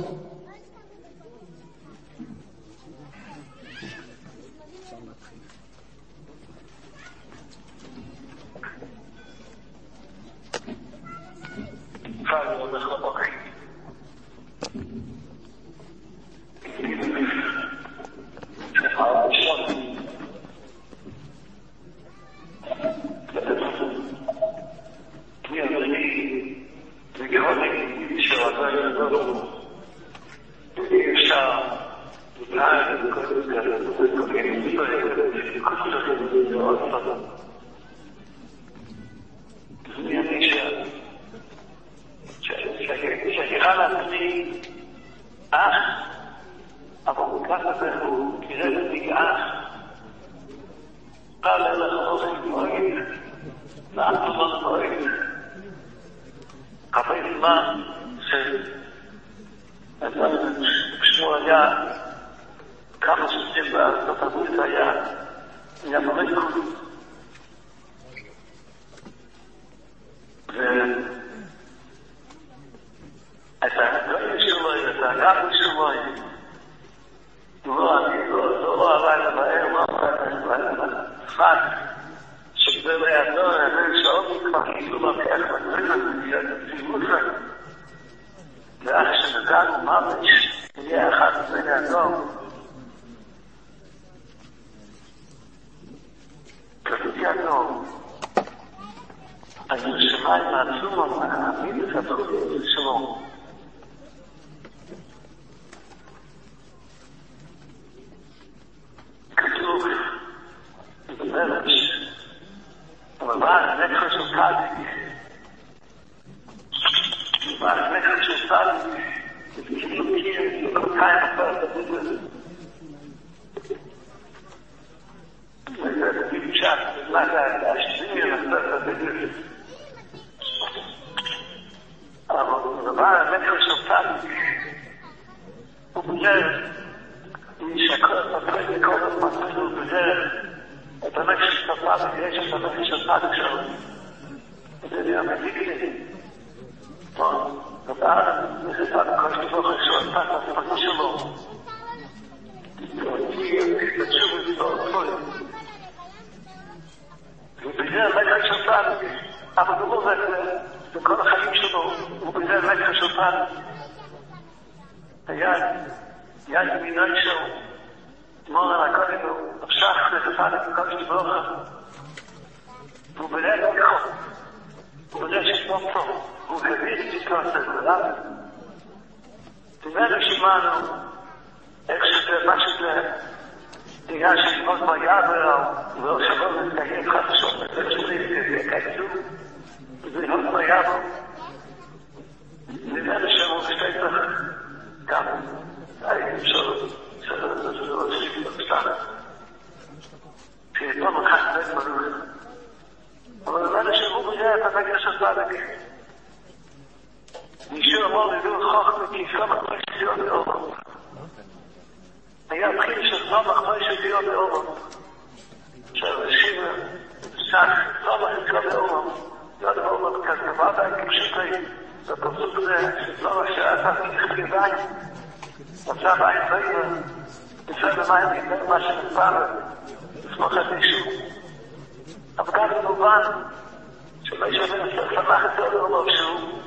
עכשיו הישראל, ישראל מים, מה שנפעל, לסמוך את אישו. אבל גם במובן, שלא ישווה שמח את זה לא שהוא,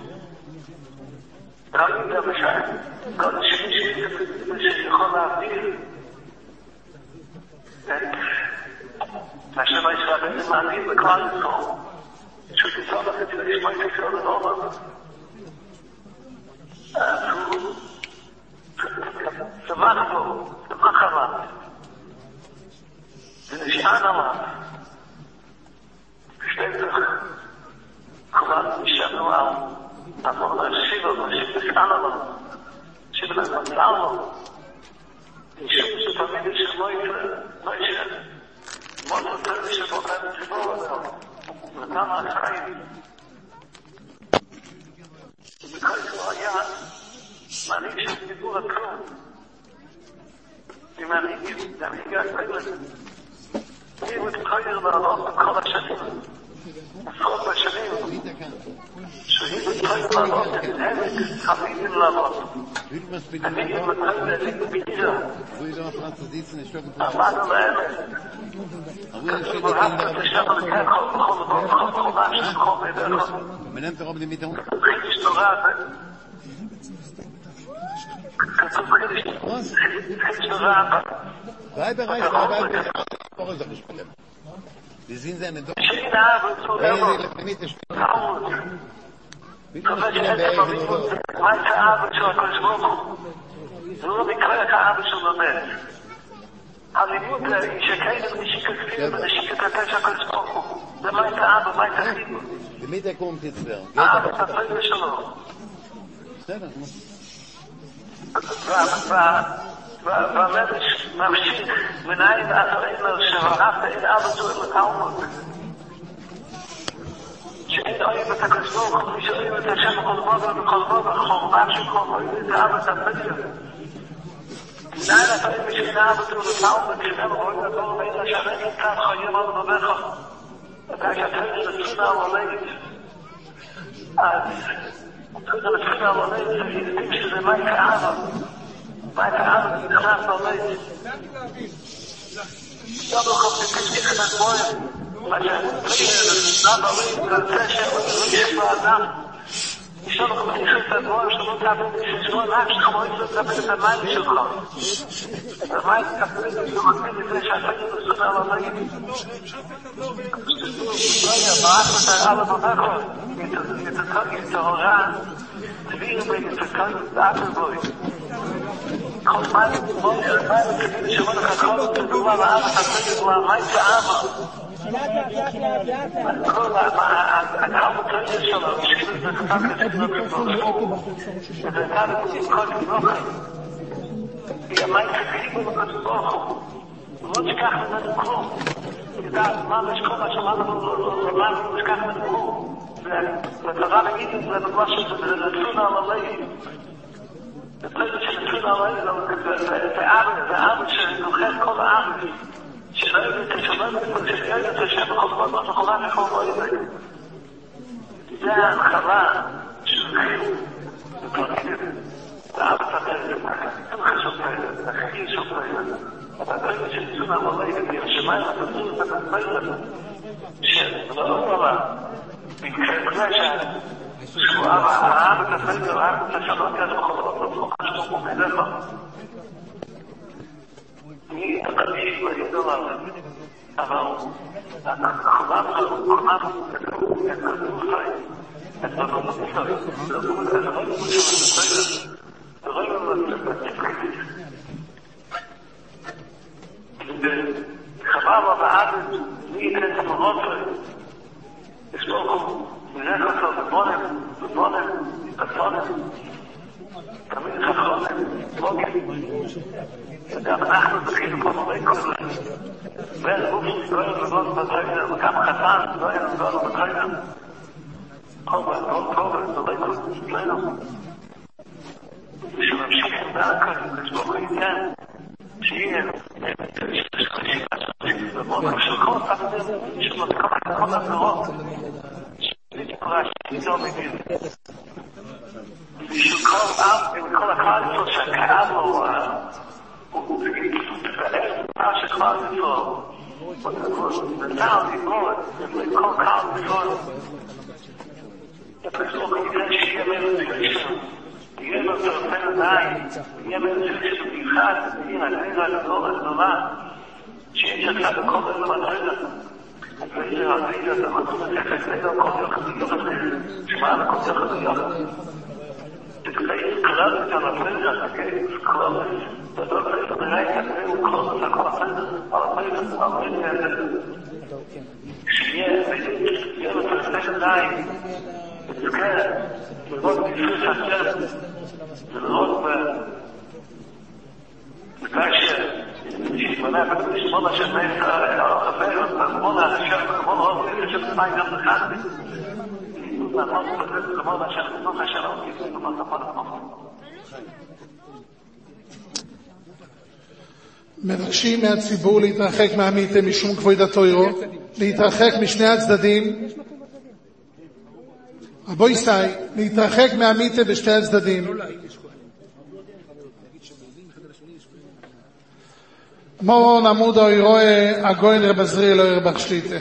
רבים גם בשעה, כל שמישהו שיכול להבדיל, מה שבא ישראל מעניין בכלל לזכור, שהוא תצור לך את זה לשמוע את זה לנורא, הוא שמח בו, שמח עליו, ונשען עליו, שטח, כולנו נשענו על אמור להשיב לו, נשען עליו, נשיב למצע לו, נשאר שתמיד יש לא יישאר, מאוד יותר שבו כאן ציבור עליו, וגם החיים. ובכל זה היה מנהיג של דיבור הכלום. ומנהיג הכלום. הוא התחיל לעלות בכל השנים. עשרות בשנים. שהוא התחיל לעלות את העמק, חביבים לעלות. אני מתחיל להזיק בביצה. עמדנו לעמק. כתוב ברחת לשם לקח כל חולה של כל בדרך. חידש תורה כתוב חידש תורה Wir sind seine Doch. הלימוד שכאלה ונשיקת ונשיקת התשע כספוקו זה מה את האבא, מה את החיבור למי תקום תצבר? האבא תפריד לשלום בסדר והמדש ממשיך מנהים ואתרינו שראפת אין אבא זו לתלמוד שאין אוהב את הכספוקו מי שאוהב את השם בכל בובר בכל בובר חורבן שכל אוהב את האבא תפריד Nein, das hat mich genau zu vertrauen, ich habe heute so ein Schrecken kann hier mal noch besser. Da ich hatte das Thema erlebt. Das Thema erlebt, ich denke, mein Vater. Mein Vater ist gerade erlebt. Ja, doch auf die Küche das wollen. Was das erlebt, das war ich soll doch nicht so verborgen, so da bin ich so nach heute da bin ich mein schon. Da weiß ich dass ich so mit dem Schaffe so da war ich. Ja, was da aber noch nach. Jetzt kann ich so ran. Wie mit dem kann da wohl. Kommt mal, ich schon mal kommen zu war aber das war mein Arme. شايف الشباب الجزائرية تشهد خطبات القرآن الحوضية جاء الخلاء شغيل تعبت الخي شطرية وتدريب شدسنا والله يدير شمال تدريب تدريب شهد الأمر من كلاشة شو عابت الفيديو وعابت الشباب كذا خطبات القرآن الحوضية אני תקליש בגדול אבל החלב הקורנף את כדור חי את בנות המוסרי זה לא מושל בסדר זה לא יום וחבב הבאבד מי ייתן את המרוצה יספוקו מלך אותו בבונם תמיד חכרונם וגם אנחנו צריכים פה מריקות והגוף שגוי לבנות בטריינה וגם חתן לא היה לבנות בטריינה כל מריקות שלנו ושממשיכים בהכל לשבוך איתן שיהיה ובוא נשלחו שמתקום את כל הדורות שנתקורה שתיזור מגיל ושכל עם כל הקהל שקיים לו, הוא מה שכבר איתו, ונתן לבוא, כל קהל איתו, בסוף כדי שיהיה מלא יהיה לו תרפן עדיין, יהיה מלא שבמיוחד, יהיה הגדרה הגדולה, שיש לך בכל הזמן וזה הרעיד הזה, אנחנו נתכף לדע כל יחד שמע לכל יחד תקראי כלל את הנפלת, תקראי כלל את הנפלת, הוא כלל את הנפלת, שיהיה לו תרפן עדיין, ותזכר, לראות בדפוס השם, ולראות בקשר, שיתמנה במשמונה של בית החבר, במונה השם, במונה הורים, שבזמן גם לחד, במונה השם, במונה השם, מבקשים מהציבור להתרחק מהמיתה משום כבוד התוירו, להתרחק משני הצדדים, רבו ישי, להתרחק מהמיתה בשתי הצדדים. מורון עמוד או ירואה הגוינר בזרי לא ירבח שליטה.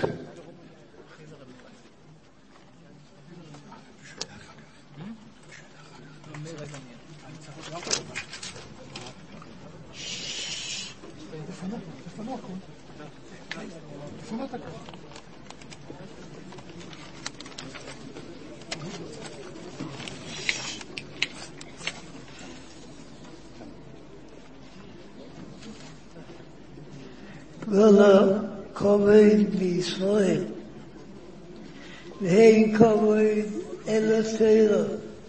ולא כבוד בישראל ואין כבוד אלא תורה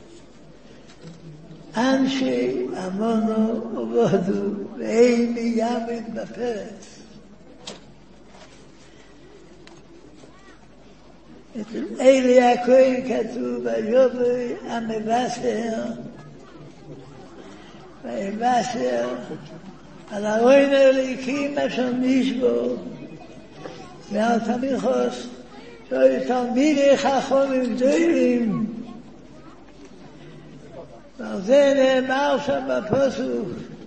אנשי עמנו עבדו ואין מימין בפרץ אלי הכהן כתוב ביובי המבשר והמבשר על הרוין הליקים אשר נשבו ועל תמיכוס שהיו תלמידי חכמים גדולים ועל זה נאמר שם בפסוק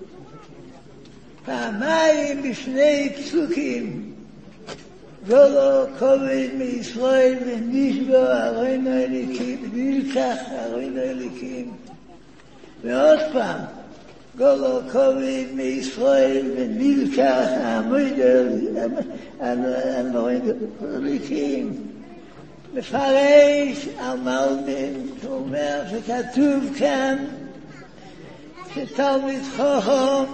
פעמיים בשני פסוקים ולא כבוד מישראל ונשבו הרוין הליקים נלקח הרוין הליקים ועוד פעם גולו כבוד מישראל ונלקח המוידליקים מפרש על מלבין שאומר שכתוב כאן שתלמיד חכם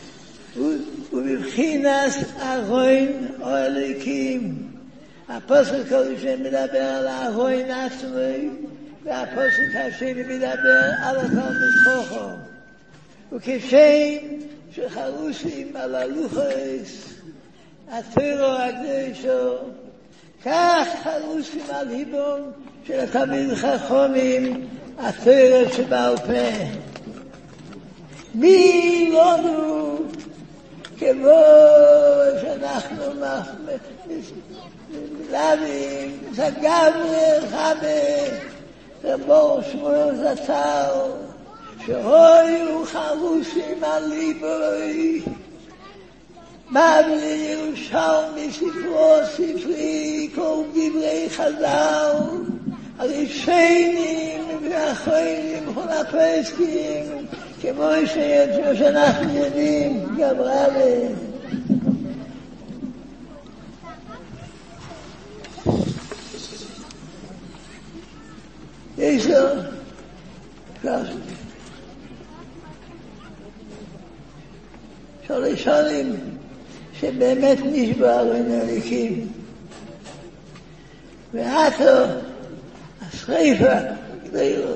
ובבחינת ארוין או הליקים הפסוק הראשון מדבר על הארוין עצמי והפסוק השני מדבר על התלמיד חכם וכשם שחרוסים על הלוחס התורה הקדושו כך חרוסים על היבום של התלמיד חכמים התורה שבעל פה מי לנו כמו שאנחנו מלווים סגמר חמד רבו שמואל זצ"ל שהיו חרוסים על ליבוי מבלי ירושלמי ספרו ספרי כל דברי חז"ל הראשונים והאחרונים כל הפסקים כמו שאנחנו יודעים גם רבי יש לו ראשונים שבאמת נשבר ונליקים ועתו השריפה גדלו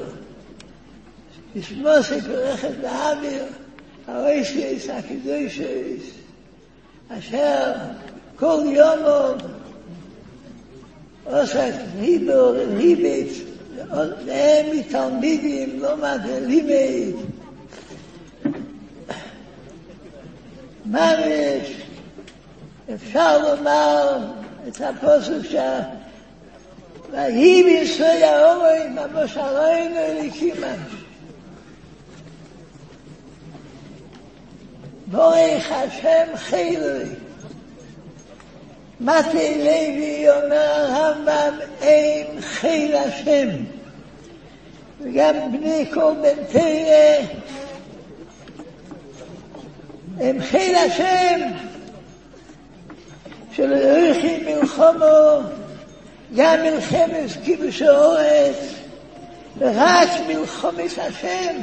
לשמוע שפרחת באוויר הרשס הקדושס אשר כל יום עושה ריבור ריבית והם מתלמידים לא מדלימית ממש אפשר לומר את הפסוק ויהי בישראל האורים המושרנו אליקים בורך השם חילוי. מתי לוי אומר הרמב"ם אין חיל השם. וגם בני כל בן תרא הם חיל השם שלא הולכים מלחמו, גם מלחמת כיבוש הארץ, ורק מלחמת השם.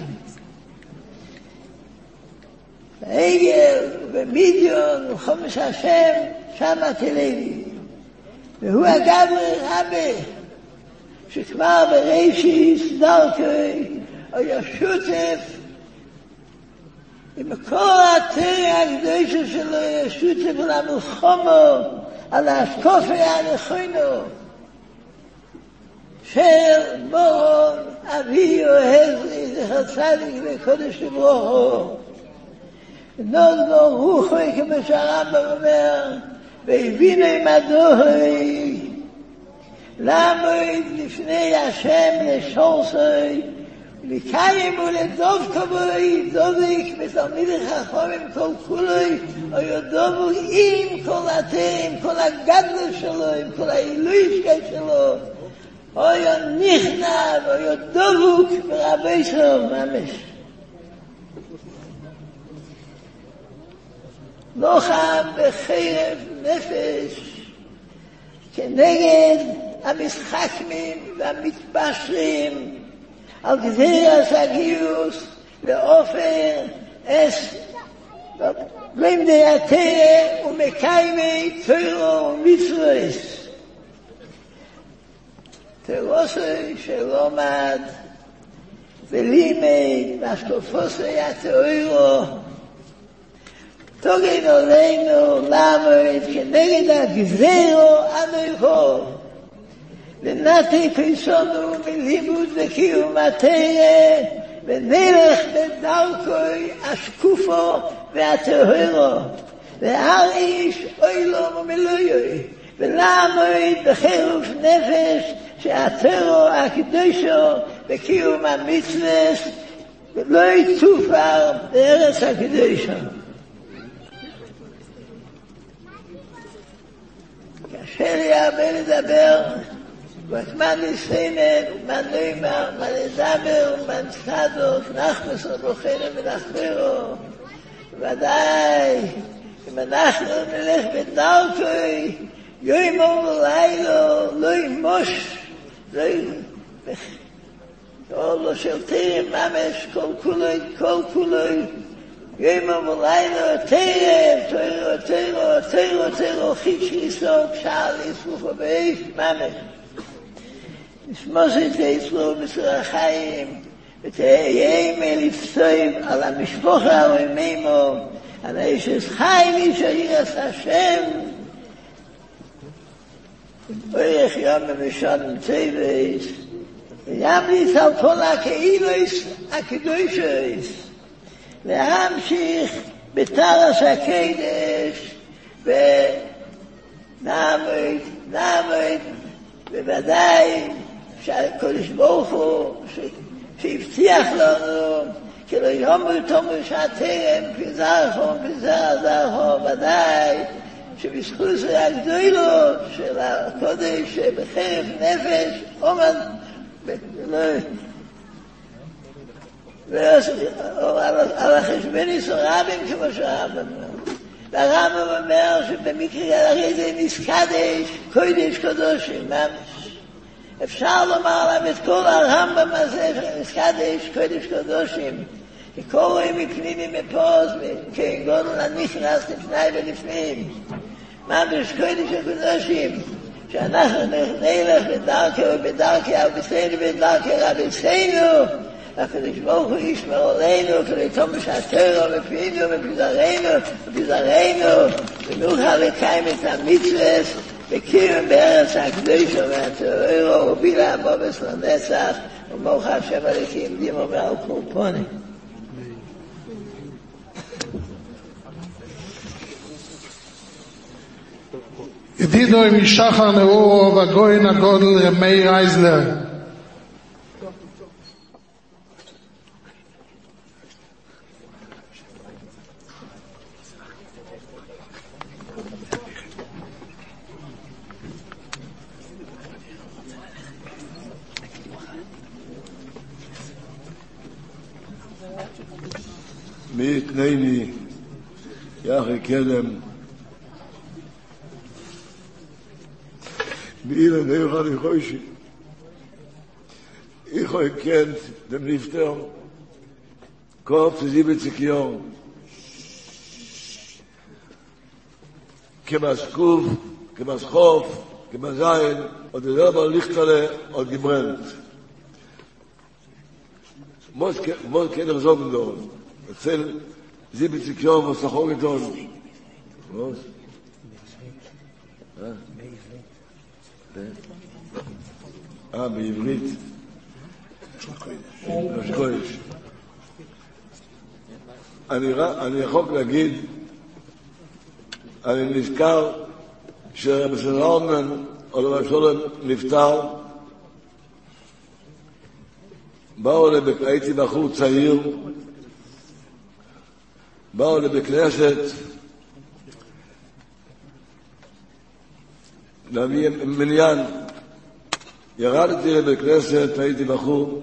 בעגל ובמדיון מלחמת השם, שמה תלוי. והוא הגברי רבי, שכבר בראשית דרכי היה שותף עם כל התרא הקדושה שלו, היה שותף על המלחמה, על ההשקפה הנכונה של מורון אבי אוהזרי, זכר צדיק וקודש לברוחו. נולדו רוחי, כמו שהרמב"ם אומר, והבינו מדוי לעמוד לפני השם לשורסי, לקיים ולדוב כבוי, דובק בתלמיד חכמים כל כולוי, היו דובק עם כל התרא, עם כל הגדלות שלו, עם כל האילוישקה שלו, היו נכנע, היו דובק ברבי סוף ממש. לוחם בחרב נפש כנגד המשחקים והמתפשרים על גזירת הגיוס ואופן אס לימדי התרא ומקיימי תורה ומצוות. תורסי שלומד ולימד והשקפוסי התורה תוגן עלינו לעמוד כנגד הגזירו הנויכו ונתי פייסונו מלימוד וקיום התרא ונלך בדרכי השקופו והטהרו והרעיש אוילום ומילוי ולעמוד בחירוף נפש שהתורה הקדושו וקיום המצוות לא יתופר בארץ הקדושו. קשה לי הרבה לדבר, וכמן לסיימן, ומן לימר, ומן לדבר, ומן צדוק, נחמס ובוכנו ונחברו. ודאי, אם אנחנו נלך בדרכי, יוימו ולילו, לא ימוש, לא שלטים, ממש, כל כולוי, יוימו ולילו, תירו, חיץ' ליסוק, שער ליסוך ובאיף, ממש. נשמוס את היצרו בסור החיים, ותהיה לפסוים על המשפחה ומימו, על האיש חיים איש הירס השם, ואיך יום במשון צבס, וימליץ על כל הקהילוס הקדושוס, להמשיך בתרס הקדש, ונעמוד, בוודאי שהקדוש ברוך הוא שהבטיח לנו כי לא יאמרו תאמרו שהתרם פזרחו פזרחו ודאי שבזכות זה הגדולות של הקודש שבחרף נפש עומד על החשבניס רבים כמו שהרמב"ם אומר. והרמב"ם אומר שבמקרה הרי זה נסקדש קודש קדושים ממש. אפשר לומר עליו את כל הרמב"ם הזה נסקדש קודש קדושים כי כל רואים מפנימים מפוז וכן גודל הנכנס לפני ולפנים ממש קודש הקדושים שאנחנו נלך בדרכי ובדרכי אבותינו ובדרכי רבותינו הקדוש ברוך הוא ישמור עלינו כדי תום שהתורה בפינו ובזרענו ונוכל לקיים את המצוות וקיום בארץ הקדושה והתורה ובילה בובס לנצח וברוך השם אלוקים דימו ועל כל פונים. ידידו משחר נאורו והגויין הגודל מאיר אייזלר. מי יתנני יחי קדם באילן נראה לי חוישי איכו יקנט דם נפטר קורפ תזי בציקיון כמסקוב, כמסחוף, כמזיין עוד דבר ליכטלה עוד גברנט מות כדר זוגנדון אצל זי בציקיון וסחור גדול מות בעברית שקויש אני יכול להגיד אני נזכר שרב סלמן או רב שולם נפטר הייתי בחור צעיר באו לבכנסת להביא מניין ירדתי לבכנסת הייתי בחור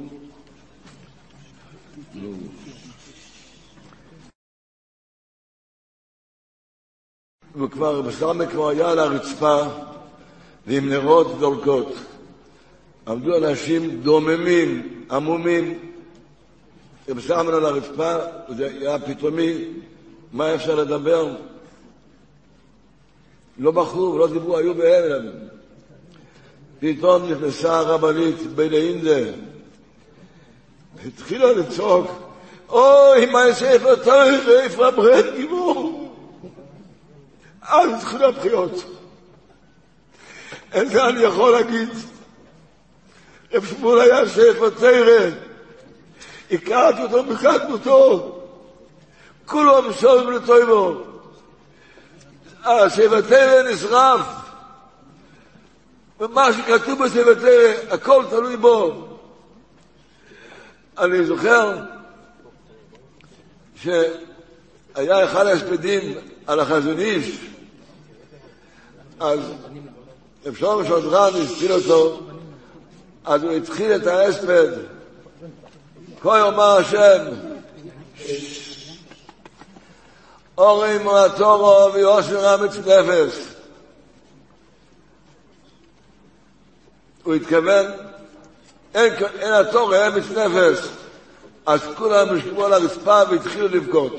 וכבר בסלמה כבר היה על הרצפה ועם נרות דולקות עמדו אנשים דוממים עמומים בסלמה על הרצפה וזה היה פתאומי מה אפשר לדבר לא בחרו ולא דיברו היו בהלם פתאום נכנסה הרבנית בין האינדה התחילה לצעוק אוי מה ספר תורך איפה ברט גיבור אז התחילו הבחירות. אין זה אני יכול להגיד. רב שמואל היה ספר תורה. הכרתי אותו בקטנותו. כולו משולים לטויבו. הספר תורה נשרף. ומה שכתוב בספר תורה, הכל תלוי בו. אני זוכר שהיה אחד ההספדים על החזון איש אז אפשר שודרן הסתיל אותו אז הוא התחיל את ההספד כה יאמר השם אורי מועטורו ויושר אמיץ נפש הוא התכוון אין התורה אמיץ נפש אז כולם ישבו על הרצפה והתחילו לבכות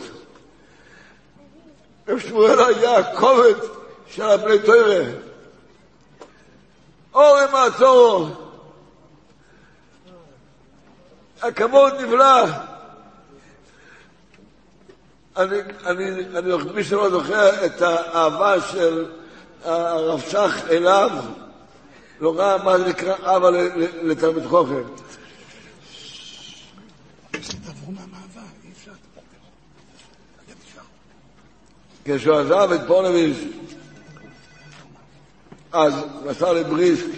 רב שמואל היה הכובד של הבני תורה אורי מעצורו הכבוד נבלע אני מי שלא זוכר את האהבה של הרב שך אליו לא ראה מה זה נקרא אבא לתלמיד חוכם כשהוא עזב את פונוביץ' אז נסע לבריסק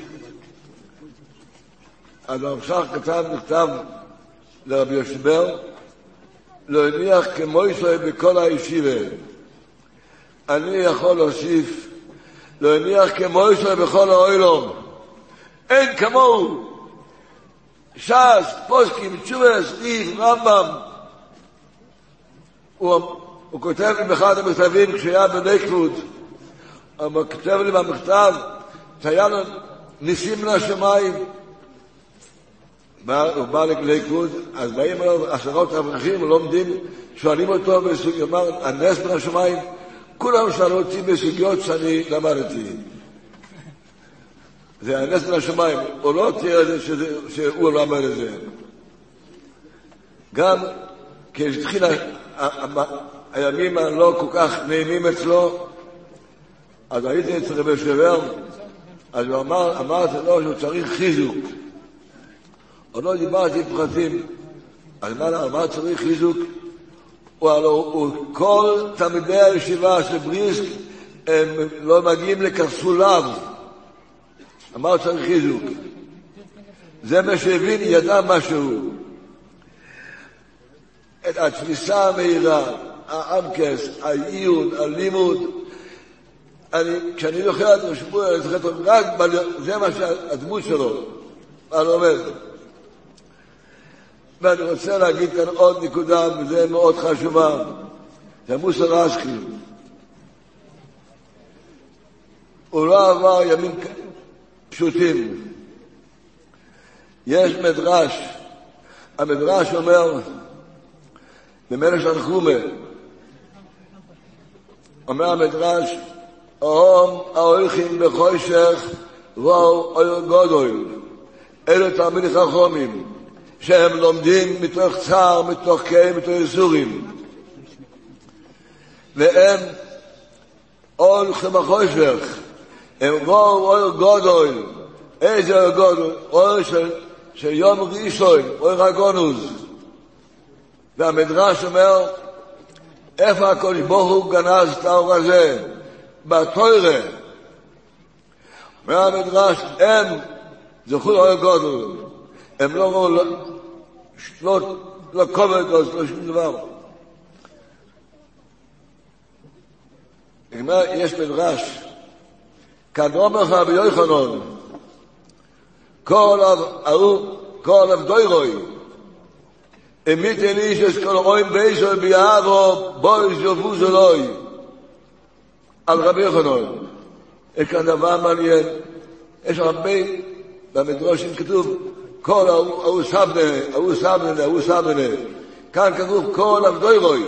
אז הרב שך כתב מכתב לרבי יושבר לא הניח כמו ישראל בכל הישיבה אני יכול להוסיף לא הניח כמו ישראל בכל האוילום אין כמוהו ש"ס, פוסקים, תשובס, ריב, רמב"ם הוא כותב לי באחד המכתבים כשהיה בלייקווד הוא כותב לי במכתב שהיה לו ניסים מן השמיים הוא בא ללייקווד אז באים לו עשרות אברכים ולומדים שואלים אותו הוא אומר הנס מן השמיים כולם שאלו אותי בסוגיות שאני למדתי זה הנס מן השמיים הוא לא תראה את זה שהוא לא למד את זה גם כשהתחיל הימים הלא כל כך נעימים אצלו אז הייתי אצל רבי שבר אז הוא אמרתי לו שהוא צריך חיזוק עוד לא דיברתי פרטים אז מה צריך חיזוק הוא כל תלמידי הישיבה של בריסק הם לא מגיעים לקרסוליו אמר צריך חיזוק זה מה שהבין ידע משהו את התפיסה המהירה העמקס, העיון, הלימוד כשאני זוכר את השבוע אני זוכר אותו רק זה מה שהדמות שלו אני לומד ואני רוצה להגיד כאן עוד נקודה, וזה מאוד חשובה. זה מוסר השכל. הוא לא עבר ימים פשוטים. יש מדרש, המדרש אומר, במלך הנחומה, אומר המדרש, ההולכים בחושך ואור גדול, אלו תלמידי חכמים, שהם לומדים מתוך צער, מתוך כאב, מתוך ייסורים, והם הולכים בחושך, הם אור גדול, איזה אור גדול? אור של יום ראשון, אור הגונוז. והמדרש אומר, איפה הקדוש ברוך הוא גנז את האור הזה? בתורה. אומר המדרש, הם זכו לאור גדול, הם לא כובד, לא שום דבר. יש מדרש, כדרומך ויוחנן, כל אבדוירוי, אמית אליש אסכל רואים בייסו ביערו, בוי שופוס אלוי, על רבי יוחנן. יש כאן דבר מעניין, יש הרבה, במדרשים כתוב, כל ההוא סבנה, כאן כתוב כל אבדוירוי,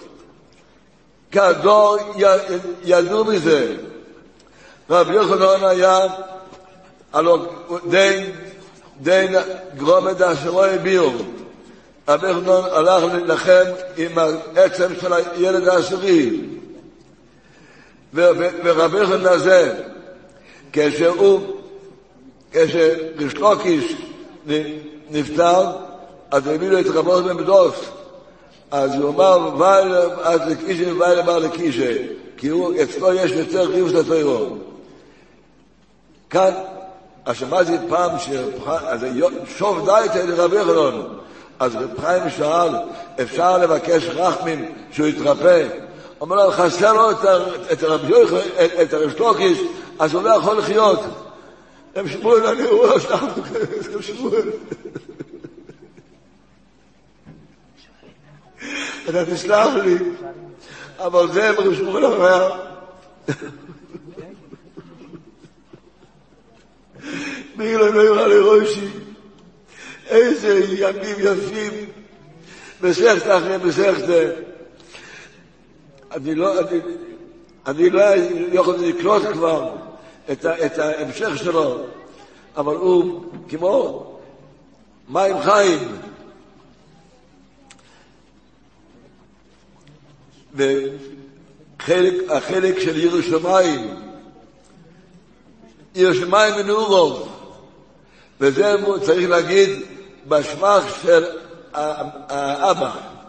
כדור ידעו מזה. רבי יוחנן היה, הלוא דין גרומד אשרוי ביור. רבי יוחנן הלך להילחם עם העצם של הילד העשירי. ורבי יוחנן הזה, כשריש נפטר, אז הביא לו את רבו בן בדוס. אז הוא אמר, אז לקישה ובא לבר לקישה, כי אצלו יש יותר חיוס לתוירו. כאן, שמעתי פעם שוב דייטה לרבי יוחנן, אז רב חיים שאל, אפשר לבקש רחמים שהוא יתרפא? אומר לו, חסר לו את הרב שלוקיש, אז הוא לא יכול לחיות. הם שמואל, אני רואה שאנחנו הם שמואל. אתה תסלח לי, אבל זה הם שמואל אומר. מילו לא יראה לראשי, איזה ימים יפים, בסכת אחרי בסכת. אני לא יכול לקלוט כבר את ההמשך שלו, אבל הוא כמו מים חיים. והחלק של ירושלים, ירושלים מנעורוב, וזה צריך להגיד בשמח של האבא.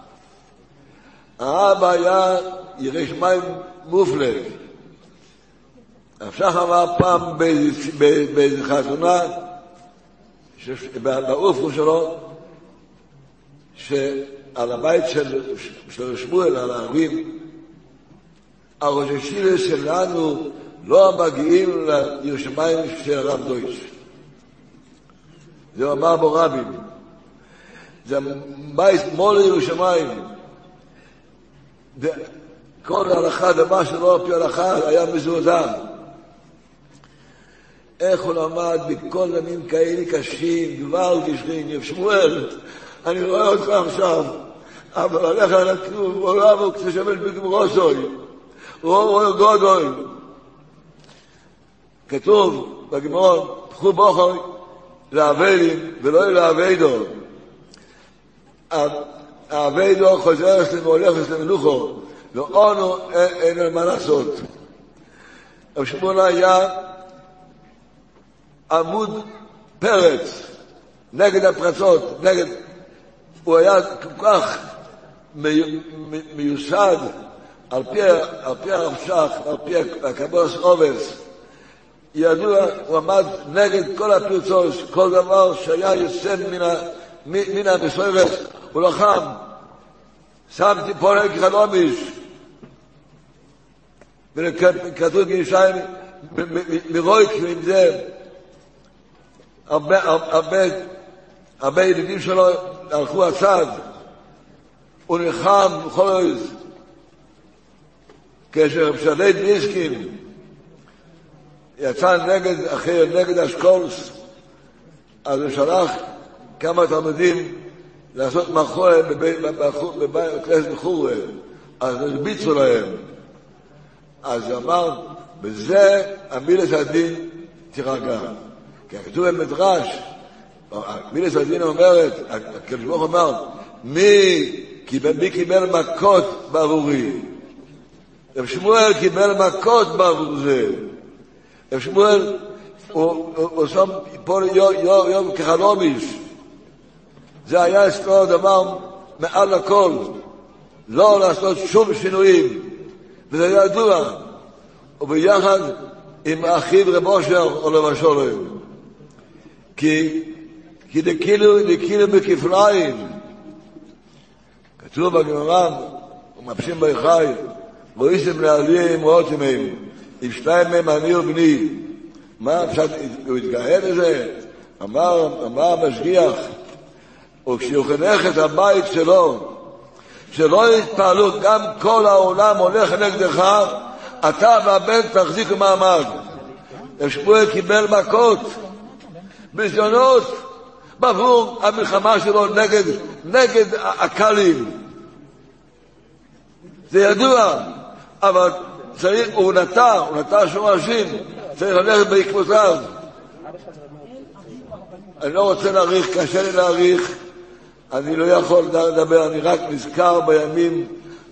האבא היה ירושלים מופלא. אפשר אמר פעם באיזו חתונה, באופו שלו, שעל הבית של שמואל, על הערים, הראש השילה שלנו לא מגיעים לירושלים של הרב דויש. זה אמר בו רבים. זה בית מול ירושלים. כל הלכה, דבר שלא על פי הלכה, היה מזועזע. איך הוא למד בכל ימים כאלה קשים, גבל גשרים, שמואל, אני רואה אותך עכשיו, אבל הלך על הכתוב, הוא לא אבו כששמש בגמרוסוי, הוא גודוי. כתוב בגמרון, פחו בוחוי, לעבדים ולא לעבדו. העבדו חוזר אצלנו, הולך אצלנו מלוכו, ואונו אין על מה לעשות. אבל שמואל היה עמוד פרץ, נגד הפרצות, הוא היה כל כך מיוסד על פי הרבש"ח, על פי הקבוס עובס, ידוע, הוא עמד נגד כל הפרצות, כל דבר שהיה יוצא מן המסורת, הוא לחם, שמתי פורק חלומיש, וכתוב גישיים מרויק עם זה, הרבה ידידים שלו הלכו הצד, הוא נלחם בכל עוז. כאשר שליט ניסקין יצא נגד אשקולס, אז הוא שלח כמה תלמידים לעשות מחוה בבית כנסת בחורה, אז הרביצו להם. אז הוא אמר, בזה מילת הדין תירגע. כי כתוב במדרש, מילת הדין אומרת, הקדוש ברוך הוא אמר, מי קיבל מכות בעבורי? רב שמואל קיבל מכות בעבור זה. רב שמואל הוא שם פה יום כחלומיש. זה היה אצלו דבר מעל הכל, לא לעשות שום שינויים, וזה ידוע. וביחד עם אחיו רב אושר עליו השלום, כי דקילו בכפליים. כתוב בגמרא, ומפשים ביחי, ראיתם לעלי אמרות מהם, עם שניים מהם אני ובני. מה אפשר, הוא התגאה לזה? אמר המשגיח, וכשהוא חנך את הבית שלו, שלא יתפעלו, גם כל העולם הולך נגדך, אתה והבן תחזיקו מעמד. שמואל קיבל מכות, בזיונות, בעבור המלחמה שלו נגד הקלים. זה ידוע, אבל הוא נטע שורשים, צריך ללכת בעקבותיו. אני לא רוצה להאריך, קשה לי להאריך, אני לא יכול לדבר, אני רק נזכר בימים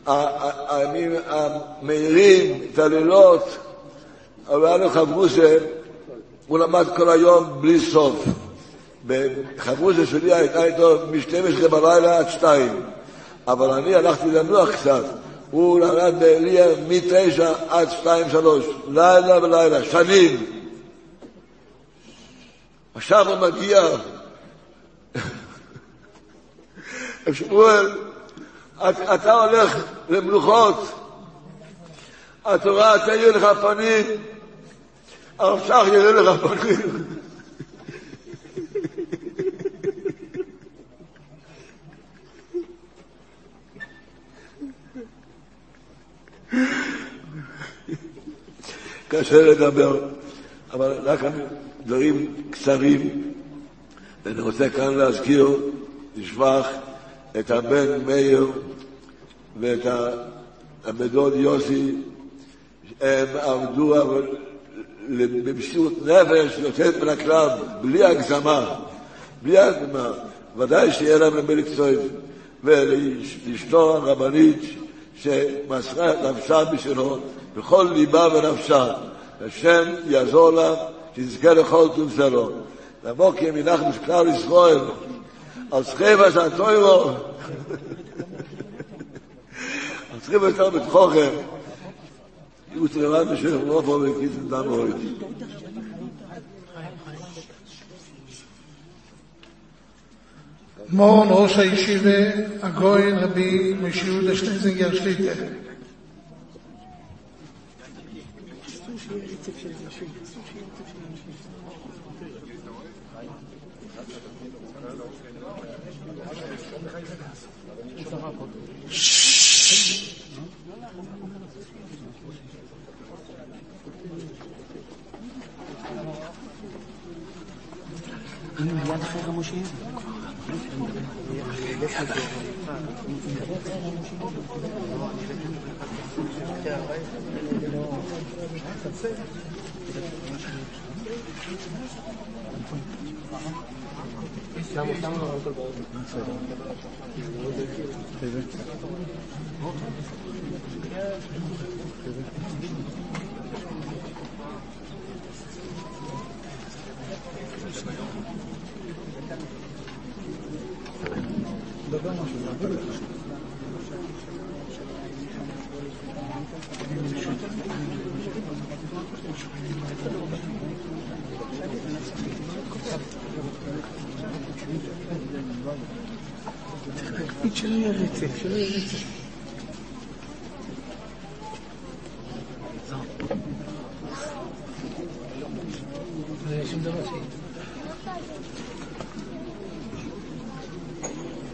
המהירים, את הלילות. אבל היה לו חברוסה, הוא למד כל היום בלי סוף. בחברוסה שלי הייתה איתו מ-12 בלילה עד 2, אבל אני הלכתי לנוח קצת. הוא למד באליה מ-9 עד 2-3, לילה ולילה, שנים. עכשיו הוא מגיע, שמואל, אתה הולך למלוכות, התורה תאיר לך פנים, הרב שך יראה לך פנים. קשה לדבר, אבל רק דברים קצרים. ואני רוצה כאן להזכיר, לשבח את הבן מאיר ואת המדוד יוסי. הם עבדו במסירות נפש יוצאת מן הכלל, בלי הגזמה, ודאי שיהיה להם למקצועית. ולאשתו הרבנית שמסרה את נפשה בשביलो בכל ליבה ונפשה, השם יעזור לה שתזכה לכל טוב שלו. לבוקר מנחנו כלל ישראל על שכיבה שהתוירו על שכיבה יותר בתחוכם יהיו תרמת בשביל לא פה וקיס נדם הוריד. מורן ראש הישיבה הגויין רבי משה יהודה שטיינזינגר שליטה. אני מיד אחרי רמושים. שלא יהיה רצף, שלא יהיה רצף. שום דבר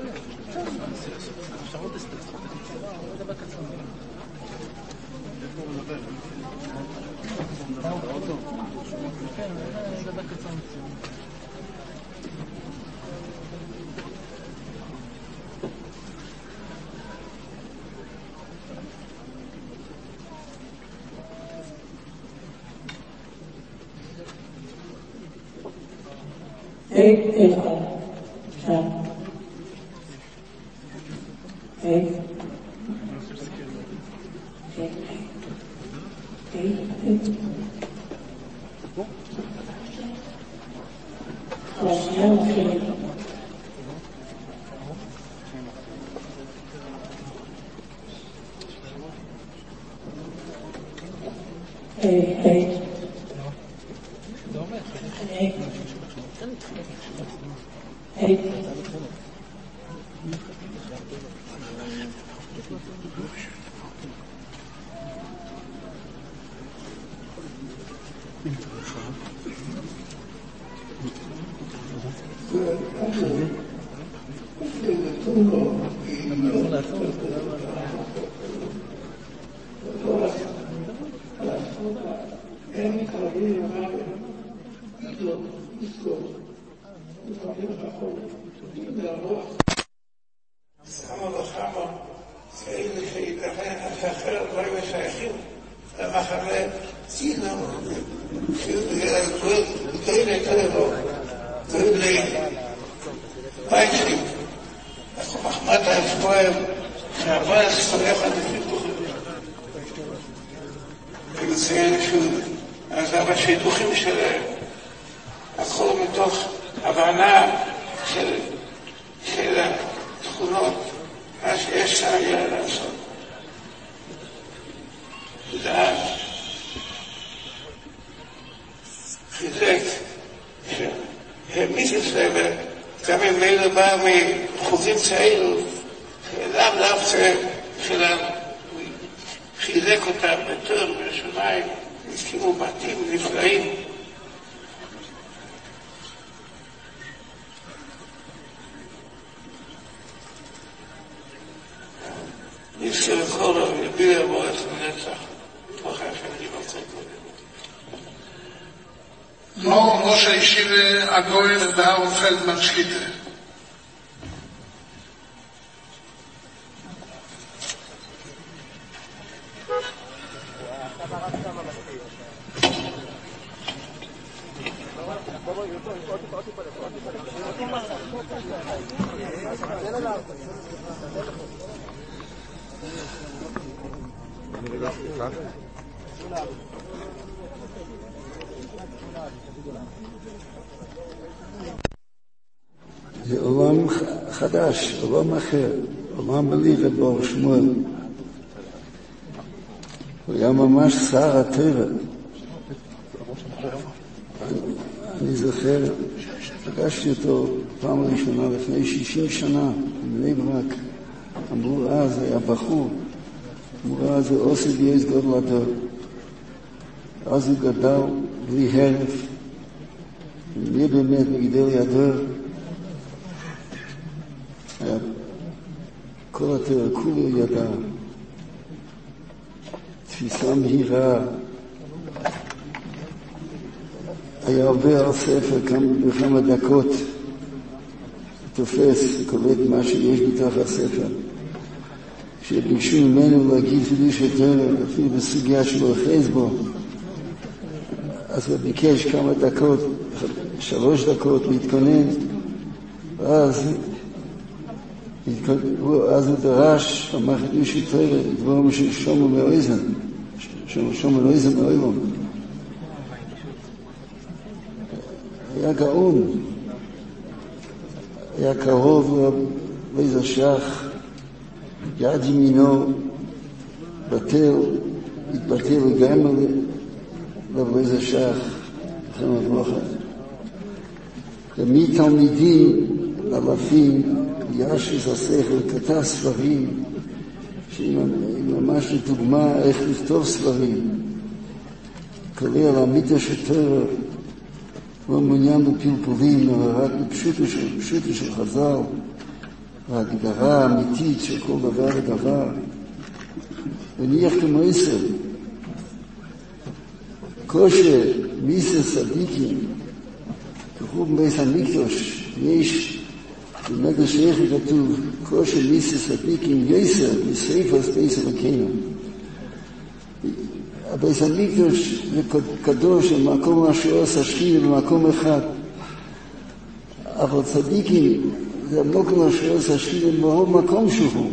זה עולם חדש, עולם אחר, עולם בלי רב שמואל. הוא היה ממש שר הטבע. אני זוכר, פגשתי אותו פעם ראשונה לפני 60 שנה, בבני ברק. אמרו אז, היה בחור, אמרו אז, זה עושה בייס גודל הדור. אז הוא גדל בלי הרף, מי באמת מגדל ידור. כל התורה כולו ידע, תפיסה מהירה, היה עובר על ספר בכמה דקות, תופס, קולט מה שיש בתוך הספר. כשביקשו ממנו להגיד חידוש התורה, אפילו בסוגיה שלו אחז בו, אז הוא ביקש כמה דקות, 3 דקות להתכונן, ואז הוא דרש, אמר חידוש התורה, דברים של שומו מאויזן, שומו מאויזן מאוילון. היה גאון, היה קרוב לאיזה שח, יד ימינו, התבטל לגמרי לאיזה שח, לכם המלוכה. ומתלמידים אלפים, ישס השכל, כתב ספרים, שהיא ממש דוגמה איך לכתוב ספרים, כולל המיתוס של תורה, לא מעוניין בפלפולים, אבל רק בפשוטו של חז"ל, וההגדרה האמיתית של כל דבר ודבר, ונהיה כמו ישראל. כושר מיסר צדיקים, כחוב בבית המקדוש, יש במדרש שייך כתוב, כושר מיסר צדיקים יסר, בספר בית אלוקינו. הבית המקדוש זה קדוש, במקום אשר עושה שכינה במקום אחד. אבל צדיקים זה המקום אשר עושה שכינה בכל מקום שהוא.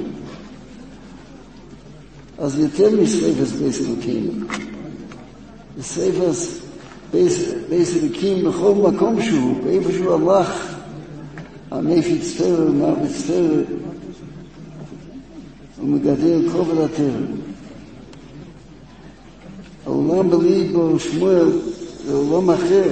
אז יותר מספר בית אלוקינו. בספר בית אלוקים בכל מקום שהוא, באיפה שהוא הלך, הנפץ תרא, מרבץ תרא, הוא מגדל כובד התרא. העולם בלי בו שמואל זה עולם אחר.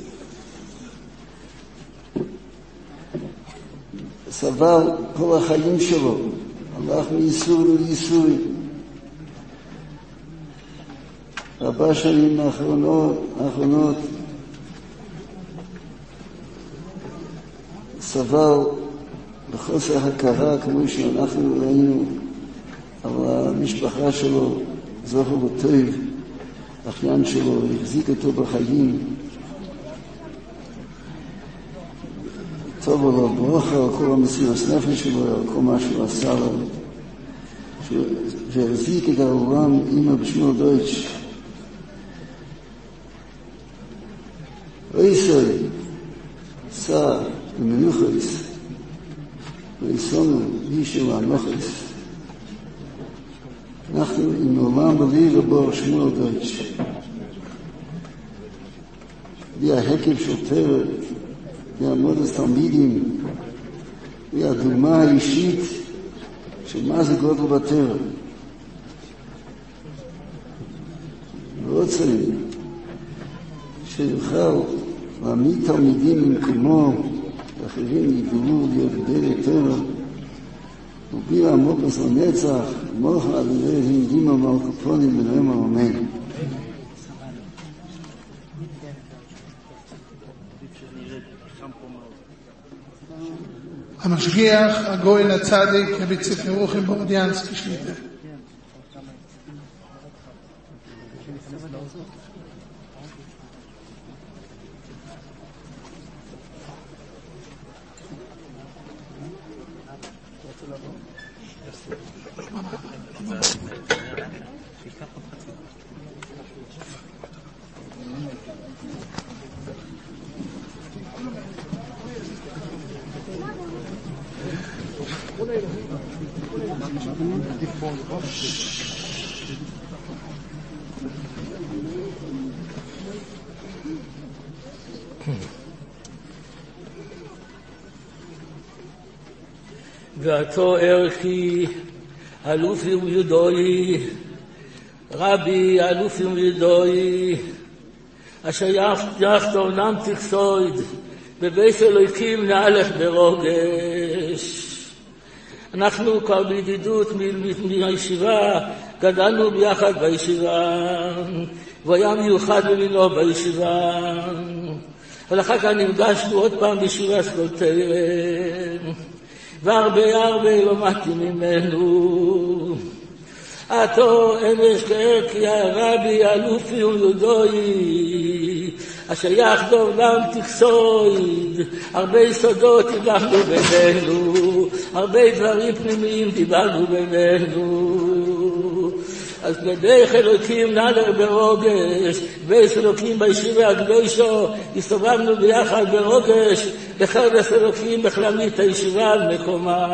סבל כל החיים שלו, הלך מייסור לייסור. 4 שנים האחרונות סבל בחוסר הכרה כמו שאנחנו ראינו על המשפחה שלו, זוכר וטוב, אחיין שלו, החזיק אותו בחיים. טוב לו ברוכה על כל המסירות נפש שלו, על כל מה שהוא עשה לו, והחזיק את העולם אמא בשמו דויטש. וישראל, שר ומנוחס, ויסונו אישו הנוחס. אנחנו עם עולם בלי רבו שמואל דויטש. וההקב של תרא, והמודס תלמידים, והדוגמה האישית של מה זה גודל בתרא. ורוצים שיוכל להעמיד תלמידים במקומו, ואחרים יגלו להיות בדרך תרא, וביל עמוק לנצח, מוח עד אלוהים דימה מלכופונים בנאום אמן. המשגיח הגויין הצדיק רבי צפי רוחם בורדיאנסקי שליטה. ואתו ערכי אלוף יהודוי רבי אלוף יהודוי אשר יחתור נם תקסויד בבית אלוהיקים נהלך ברוגש. אנחנו כבר בידידות מהישיבה, גדלנו ביחד בישיבה, והיה מיוחד במינו בישיבה, ולאחר כך נפגשנו עוד פעם בישיבה סקוטרן, והרבה למדתי ממנו. עתו אמש כי הרבי אלוף יהודוי אשר יחדור דם תקסויד, הרבה יסודות דיברנו בינינו, הרבה דברים פנימיים דיברנו בינינו. אז בדרך אלוקים נהלך ברוגש, בית אלוקים בישיבה הקדושה, הסתובבנו ביחד ברוגש, בחרדס אלוקים בכללית הישיבה על מקומה.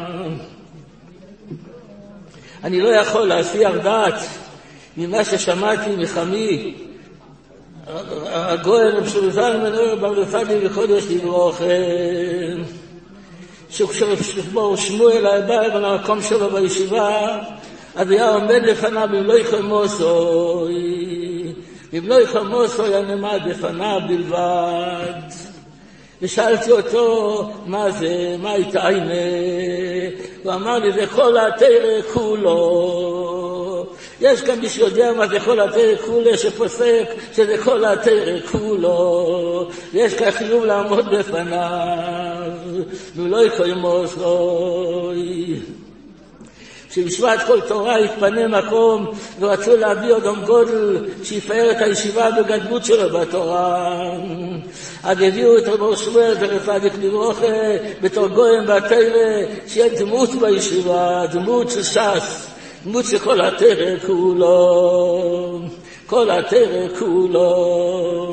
אני לא יכול להסיח דעת ממה ששמעתי מחמי, הגויין רב שלזן מנור בר רפאלי וחודש לברוכם, שכשרב שמואל היה בא במקום שלו בישיבה, אז היה עומד לפניו במלואי חמוסוי, במלואי חמוסוי היה נעמד לפניו בלבד. ושאלתי אותו, מה זה, מה התעיינה? הוא אמר לי, זה כל התרא כולו. יש כאן מי שיודע מה זה כל התרא כולה שפוסק שזה כל התרא כולו, ויש כאן חיוב לעמוד בפניו ולא יקוימוס רוי. שבשבט כל תורה התפנה מקום ורצו להביא אדם גודל שיפאר את הישיבה בגדלות שלו בתורה. עד הביאו את רב שמואל ורפאדיק לברוכה בתור גויים בתרא, שיהיה דמות בישיבה, דמות של ש"ס, דמות של כל התרא כולו, כל התרא כולו.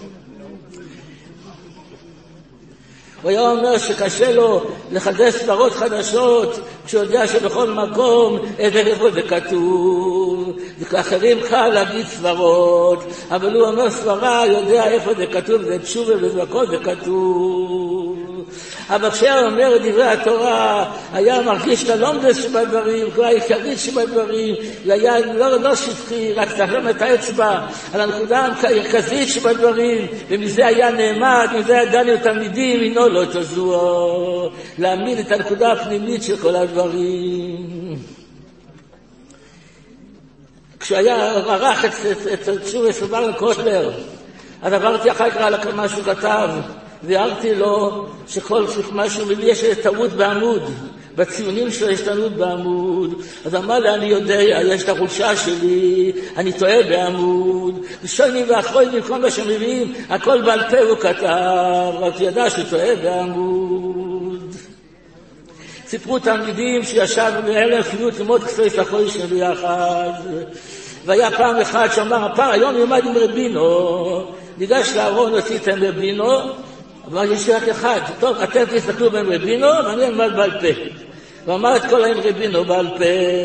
הוא היה אומר שקשה לו לחדש סברות חדשות כשהוא יודע שבכל מקום איפה זה כתוב. לאחרים קל להגיד סברות, אבל הוא אומר סברה, יודע איפה זה כתוב, זה תשובה ובכל זה כתוב. אבל כשהיה אומר את דברי התורה, היה מרגיש את הלומדס שבדברים, כבר העיקרית שבדברים, היה לא שפחי, רק תחלם את האצבע על הנקודה המרכזית שבדברים, ומזה היה נעמד, מזה ידענו תלמידים, אינו לא תזוע, להעמיד את הנקודה הפנימית של כל הדברים. כשהיה ערך את תשובה סברן קוטלר, אז עברתי אחר כך על מה שהוא כתב, והערתי לו שכל משהו מביא יש טעות בעמוד, בציונים שלו יש טעות בעמוד. אז אמר לי, אני יודע, יש את החולשה שלי, אני טועה בעמוד, ושוני ואחרונים, כל מה שמביאים, הכל בעל פה הוא כתב, רק ידע שהוא טועה בעמוד. סיפרו תלמידים שישב באלף חיות ללמוד כסוי סחוי שלי ביחד, והיה פעם אחד שאמר, היום ילמד עם רבינו, ניגש לארון, עשיתם רבינו, אבל יש רק אחד, טוב, אתם תסתכלו בהם רבינו, ואני אלמד בעל פה. ואמר את כל הם רבינו בעל פה.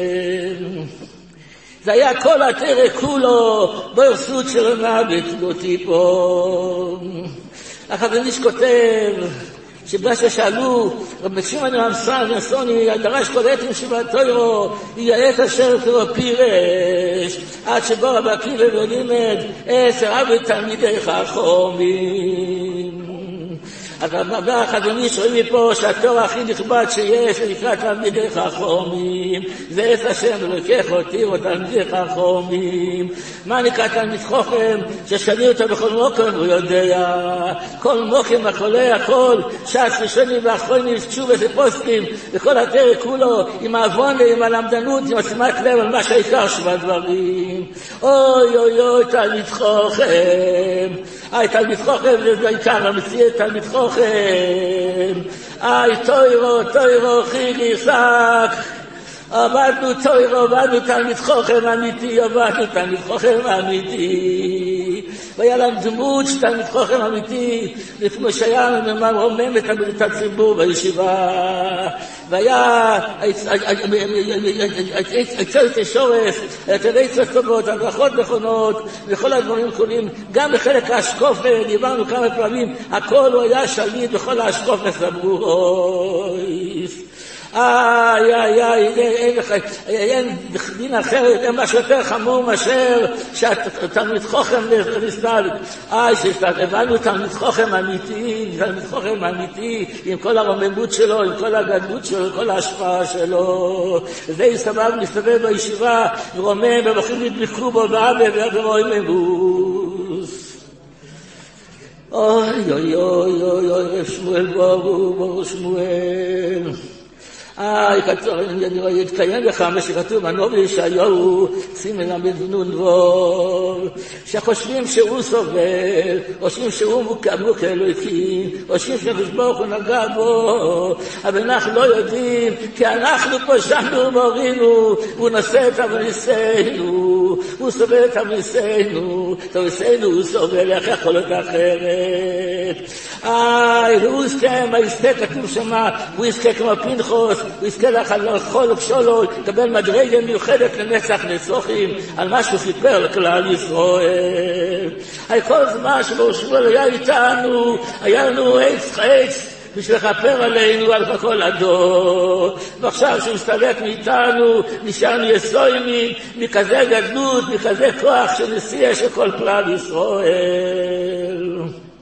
זה היה כל התרא כולו, ברסות שלו נאבק אותי פה. החזון איש כותב, שבגלל ששאלו, רבי שמעון אמסלם נסוני, דרש כל עתים שבתוירו, יעץ אשר תראו פירש, עד שבו רבי עקיבא ולימד, 10 תלמידי חכמים. אז החזוני שואלים מפה שהתואר הכי נכבד שיש נקרא תלמידי חכמים, זה את השם ולוקח אותי ותלמידי חכמים. מה נקרא תלמיד חכם? ששני אותו בכל מוקם הוא יודע, כל מוקם החולה הכל ש"ס ראשונים ואחרונים תשובה ופוסקים וכל התרא כולו עם העוון עם הלמדנות עם שימת לב על מה שהעיקר שבדברים. אוי אוי אוי תלמיד חכם, תלמיד חכם זה העיקר המציע תלמיד חכם. תוירו חילי סק, עבדנו תוירו, עבדנו תלמיד חכם אמיתי, עבדנו תלמיד חכם אמיתי. והיה להם דמות תלמיד חכם אמיתי, לפני שהיה רומם את הציבור בישיבה, והיה עצר תשורס, תדי צפות, הדרכות נכונות, וכל הדברים כולים, גם בחלק האשקופה, דיברנו כמה פעמים, הכל הוא היה שליט בכל האשקופה סברו. אין דין אחר, אין משהו יותר חמור מאשר שהתלמיד חכם נסתל. הבנו תלמיד חכם אמיתי, תלמיד חכם אמיתי, עם כל הרוממות שלו, עם כל הגדלות שלו, עם כל ההשפעה שלו. זה מסתובב בישיבה, ורומם, ובחים נדבקו בו באבא, ורוממוס. אוי אוי אוי אוי אוי, רב שמואל ברוך שמואל. אני רואה, יתקיים לך מה שכתוב, הנובי ישעיהו, סימן המדנון דבור, שחושבים שהוא סובל, חושבים שהוא מוקם כאלוהים, חושבים שברוך הוא נגע בו, אבל אנחנו לא יודעים, כי אנחנו פשענו ומורינו, הוא נושא את אבניסנו, הוא סובל את אבניסנו, תבניסנו הוא סובל, איך יכול להיות אחרת. הוא יזכה, מה יזכה כתוב שמה, הוא יזכה כמו פנחס, הוא יזכה לאכול פשולות, לקבל מדרגה מיוחדת לנצח נצוחים, על מה שהוא חיפר לכלל ישראל. כל זמן שבו שמואל היה איתנו, היה לנו עץ בשביל לכפר עלינו על כל הדור, ועכשיו שהוא מסתלק מאיתנו, נשארנו יסוימים, מכזה גדלות, מכזה כוח של נשיאה של כל כלל ישראל.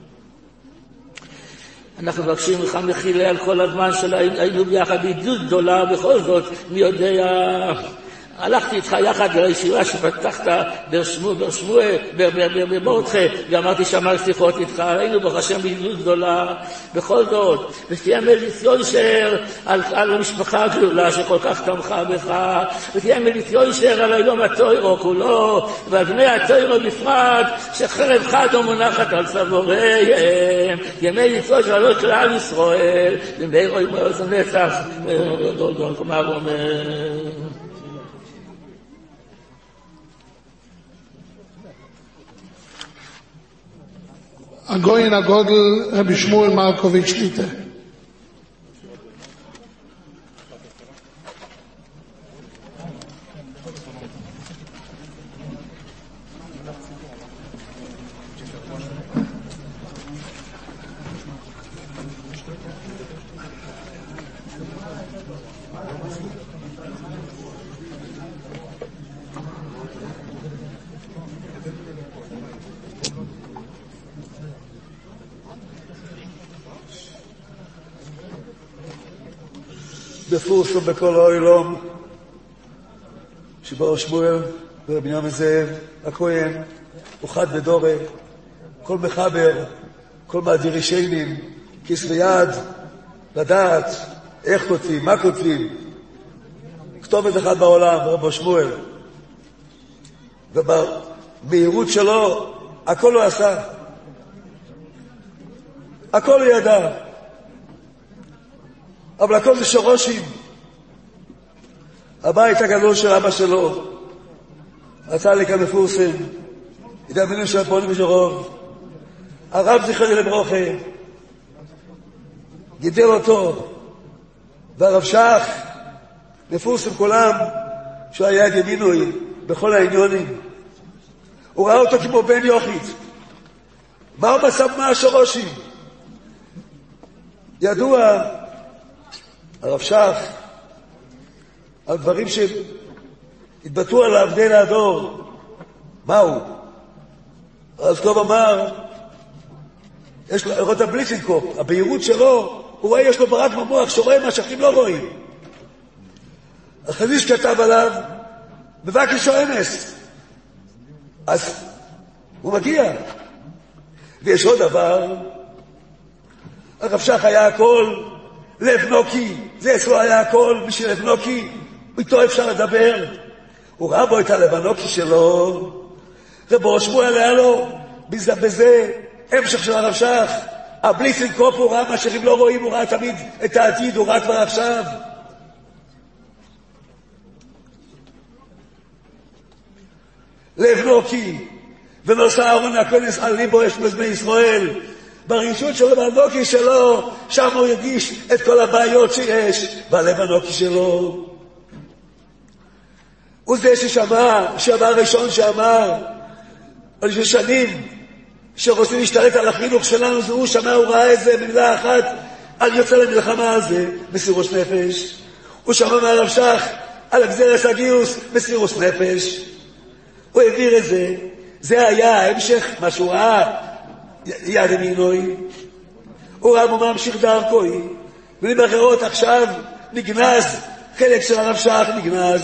אנחנו מבקשים לך מחילה על כל הזמן שלנו, היינו ביחד עדות גדולה, בכל זאת, מי יודע, הלכתי איתך יחד לישיבה שפתחת במורדכי, ואמרתי שאמר שיחות איתך, ראינו ברוך השם בהזדמנות גדולה. בכל זאת, ותהיה מליץ יושר על המשפחה הגדולה שכל כך תמכה בך, ותהיה מליץ יושר על היום התוירו כולו, ועל בני התוירו בפרט, שחרב חדו מונחת על צוואריהם, ימי מליץ יושר על כלל ישראל, ומי רואי מועז הנצח, דולדון כלומר אומר. הגויין הגודל רבי שמואל מרקוביץ' שליטה. בפורסו בכל העולם שבו שמואל ורבי בנימין זאב הכהן אחד בדורי, כל מחבר, כל מאדירי שיינים, כיס ויד, לדעת איך כותבים, מה כותבים, כתובת אחד בעולם, רבי שמואל, ובמהירות שלו הכל הוא עשה, הכל הוא ידע, אבל הכל זה שורשים. הבית הגדול של אבא שלו, הצליק המפורסם, ידעמינו של הפועלים ושרוב, הרב זכרי לברוכה, גידל אותו, והרב שח, מפורסם כולם, שהוא היה יד ימינוי בכל העניונים. הוא ראה אותו כמו בן יוחד. מה הוא מסב מה השורשים? ידוע, הרב שח, על דברים שהתבטאו עליו די לדור. מהו? הרב טוב אמר, יש לו, לראות הבליצנקופ, הבהירות שלו, הוא רואה, יש לו ברק במוח, שרואה מה שאחרים לא רואים. החזיש כתב עליו, מבקש או אמס. אז הוא מגיע. ויש עוד דבר, הרב שח היה הכל, לב נוקי, זה אצלו היה הכל, בשביל לב נוקי, איתו אפשר לדבר. הוא ראה בו את הלב הנוקי שלו, רבו שמואל היה לו, בזה, המשך של הרב שח, הבליצנקופ הוא ראה מה שאחרים לא רואים, הוא ראה תמיד את העתיד, הוא ראה כבר עכשיו. לב נוקי, ונושא אהרון הכהן על ליבו יש בזמן ישראל, ברגישות שלו והנוקי שלו, שם הוא יגיש את כל הבעיות שיש בלב הנוקי שלו. הוא זה ששמע הראשון שאמר, על שנים שרוצים להשתלט על החינוך שלנו, זה הוא שמע, הוא ראה את זה במילה אחת, על יוצא למלחמה על זה, מסירוס נפש. הוא שמע מהרב שח על הגזירת הגיוס, מסירוס נפש. הוא העביר את זה, זה היה ההמשך, מה שהוא ראה, יד ימינוי. הוא ראה מה ממשיך דרכוי, במילים אחרות עכשיו נגנז, חלק של הרב שח נגנז.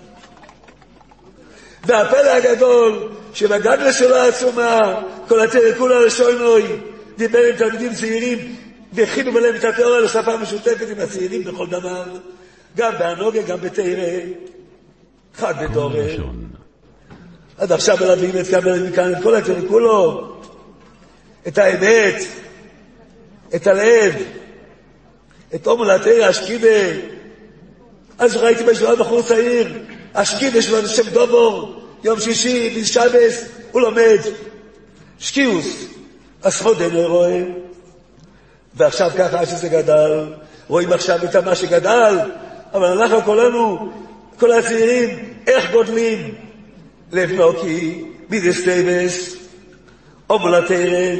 והפלא הגדול, שבגדלה שלו העצומה, כל התרקולה לשונוי, דיבר עם תלמידים צעירים, והכינו בלהם את התיאוריה לשפה משותפת עם הצעירים בכל דבר, גם בהנוגה, גם בתירה, חד בדורה. עד עכשיו מלווים את כאן את כל התרקולו, את האמת, את הלב, את עומר לתירה, השקידה. אז ראיתי בשבילה בחור צעיר, השקידה שלו שם דובור, יום שישי, בשבס, הוא לומד. שקיוס, עשרות אין רואה. ועכשיו ככה שזה גדל, רואים עכשיו את מה שגדל, אבל אנחנו כולנו, כל הצעירים, איך גודלים? לב נוקי, מידסטייבס, אומלתרה.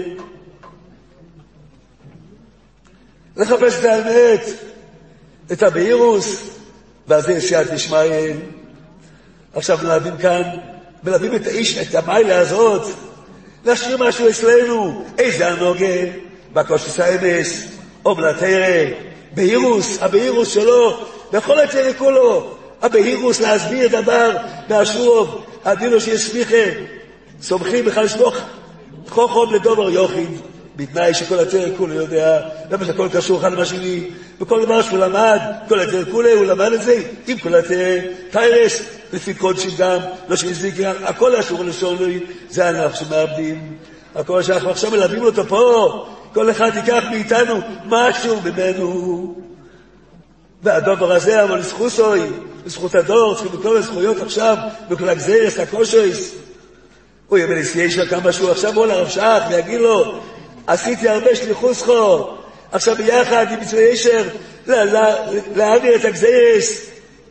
לחפש את האמת, את הבהירוס, ואז יש יד ישמעאל. עכשיו מלווים כאן, מלווים את האיש, את המיילה הזאת, להשאיר משהו אצלנו, איזה הנוגה, בקושס האמס, אומלתרה, בהירוס, הבהירוס שלו, בכל התרא כולו, הבהירוס להסביר דבר מהשוב, הדינו שיש סמיכה, סומכים בכלל לשפוך חוכם לדובר יוחיד, בתנאי שכל התרא כולה יודע, למה שהכל קשור אחד לשני, וכל דבר שהוא למד, כל התרא כולה, הוא למד את זה, עם כל התרא, טיירס, לפי קודשים גם, לא שנזיק, הכל אסור לשורלוי, זה אנחנו שמאבדים, הכל שאנחנו עכשיו מלווים אותו פה, כל אחד ייקח מאיתנו משהו ממנו. והדובר הזה, אבל לזכותוי, לזכות הדור, צריכים לכל הזכויות עכשיו, וכל הגזרס, הקושייס. הוא יאמר לי, סיישר כמה שהוא עכשיו בוא לרב שח, ויגיד לו, עשיתי הרבה שליחוס חו, עכשיו ביחד עם מצווה ישר, להעביר את הגזרס,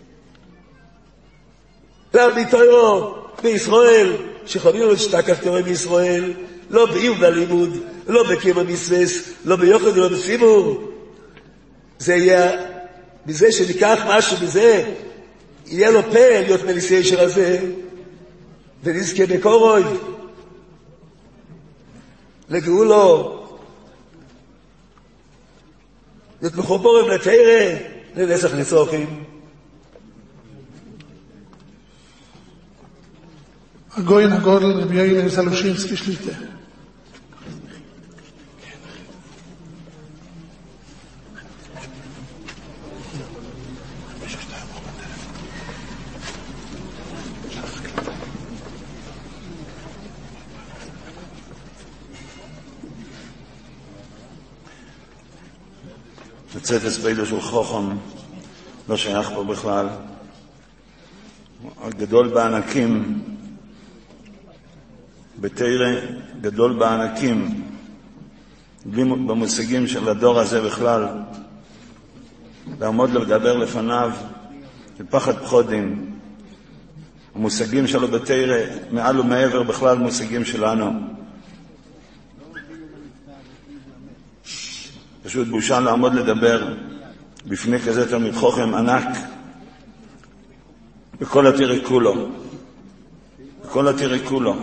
להרביתו בישראל, שחווים לו שתקח תורה בישראל, לא באיום והלימוד, לא בקים המסווס, לא ביוחד ולא בציבור. זה יהיה, בזה שניקח משהו בזה, יהיה לו פה להיות מליסי ישר הזה, ונזכה בקורוי, לגאולו, להיות מחוברים לתרא, לנצח נצוחים. הגויין הגודל רבי יאיר זלושינסקי שליטה. לצאת הספידו של חוכם לא שייך פה בכלל. גדול בענקים בתרא, גדול בענקים במושגים של הדור הזה בכלל, לעמוד לדבר לפניו בפחד פחודים. המושגים שלו בתרא מעל ומעבר בכלל מושגים שלנו. פשוט בושה לעמוד לדבר בפני כזה תלמיד חוכם ענק בכל התרא כולו, בכל התרא כולו.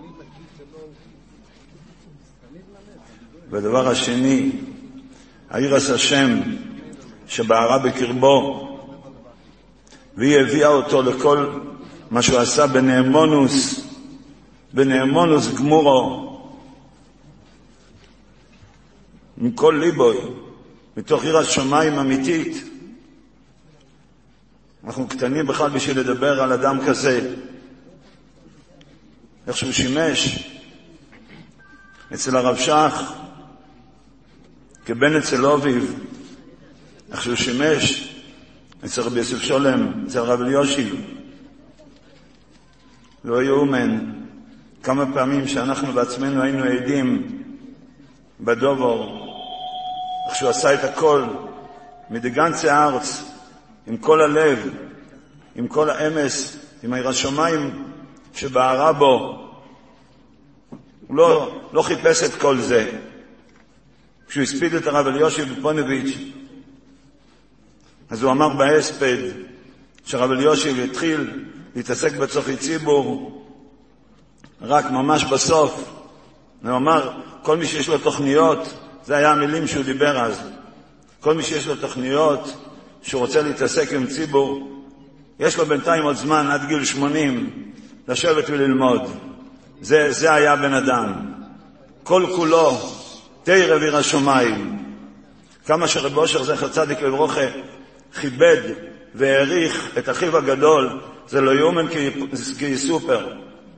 והדבר השני, היראת השם שבערה בקרבו, והיא הביאה אותו לכל מה שהוא עשה בנאמונוס גמורו, מכל ליבוי, מתוך יראת שמיים אמיתית. אנחנו קטנים בכלל בשביל לדבר על אדם כזה, איך שהוא שימש אצל הרב שח כבן אצל אביב, איך שהוא שימש אצל רבי יוסף שולם, אצל רב אליושיב. לא יאומן כמה פעמים שאנחנו בעצמנו היינו עדים בדובר, איך שהוא עשה את הכל מדגנצי הארץ, עם כל הלב, עם כל האמס, עם היראת שמיים שבערה בו. הוא לא חיפש את כל זה. כשהוא הספיד את הרב אליושיב בפונביץ', אז הוא אמר בהספד שהרב אליושיב התחיל להתעסק בצורכי ציבור רק ממש בסוף. הוא אמר, כל מי שיש לו תוכניות, זה היה המילים שהוא דיבר אז, כל מי שיש לו תוכניות שהוא רוצה להתעסק עם ציבור, יש לו בינתיים עוד זמן עד גיל 80 לשבת וללמוד. זה היה בן אדם, כל כולו תרא ויראת שמיים. כמה שרב אושר זכר צדיק לברכה כיבד והעריך את אחיו הגדול, זה לא יאומן כיסופר.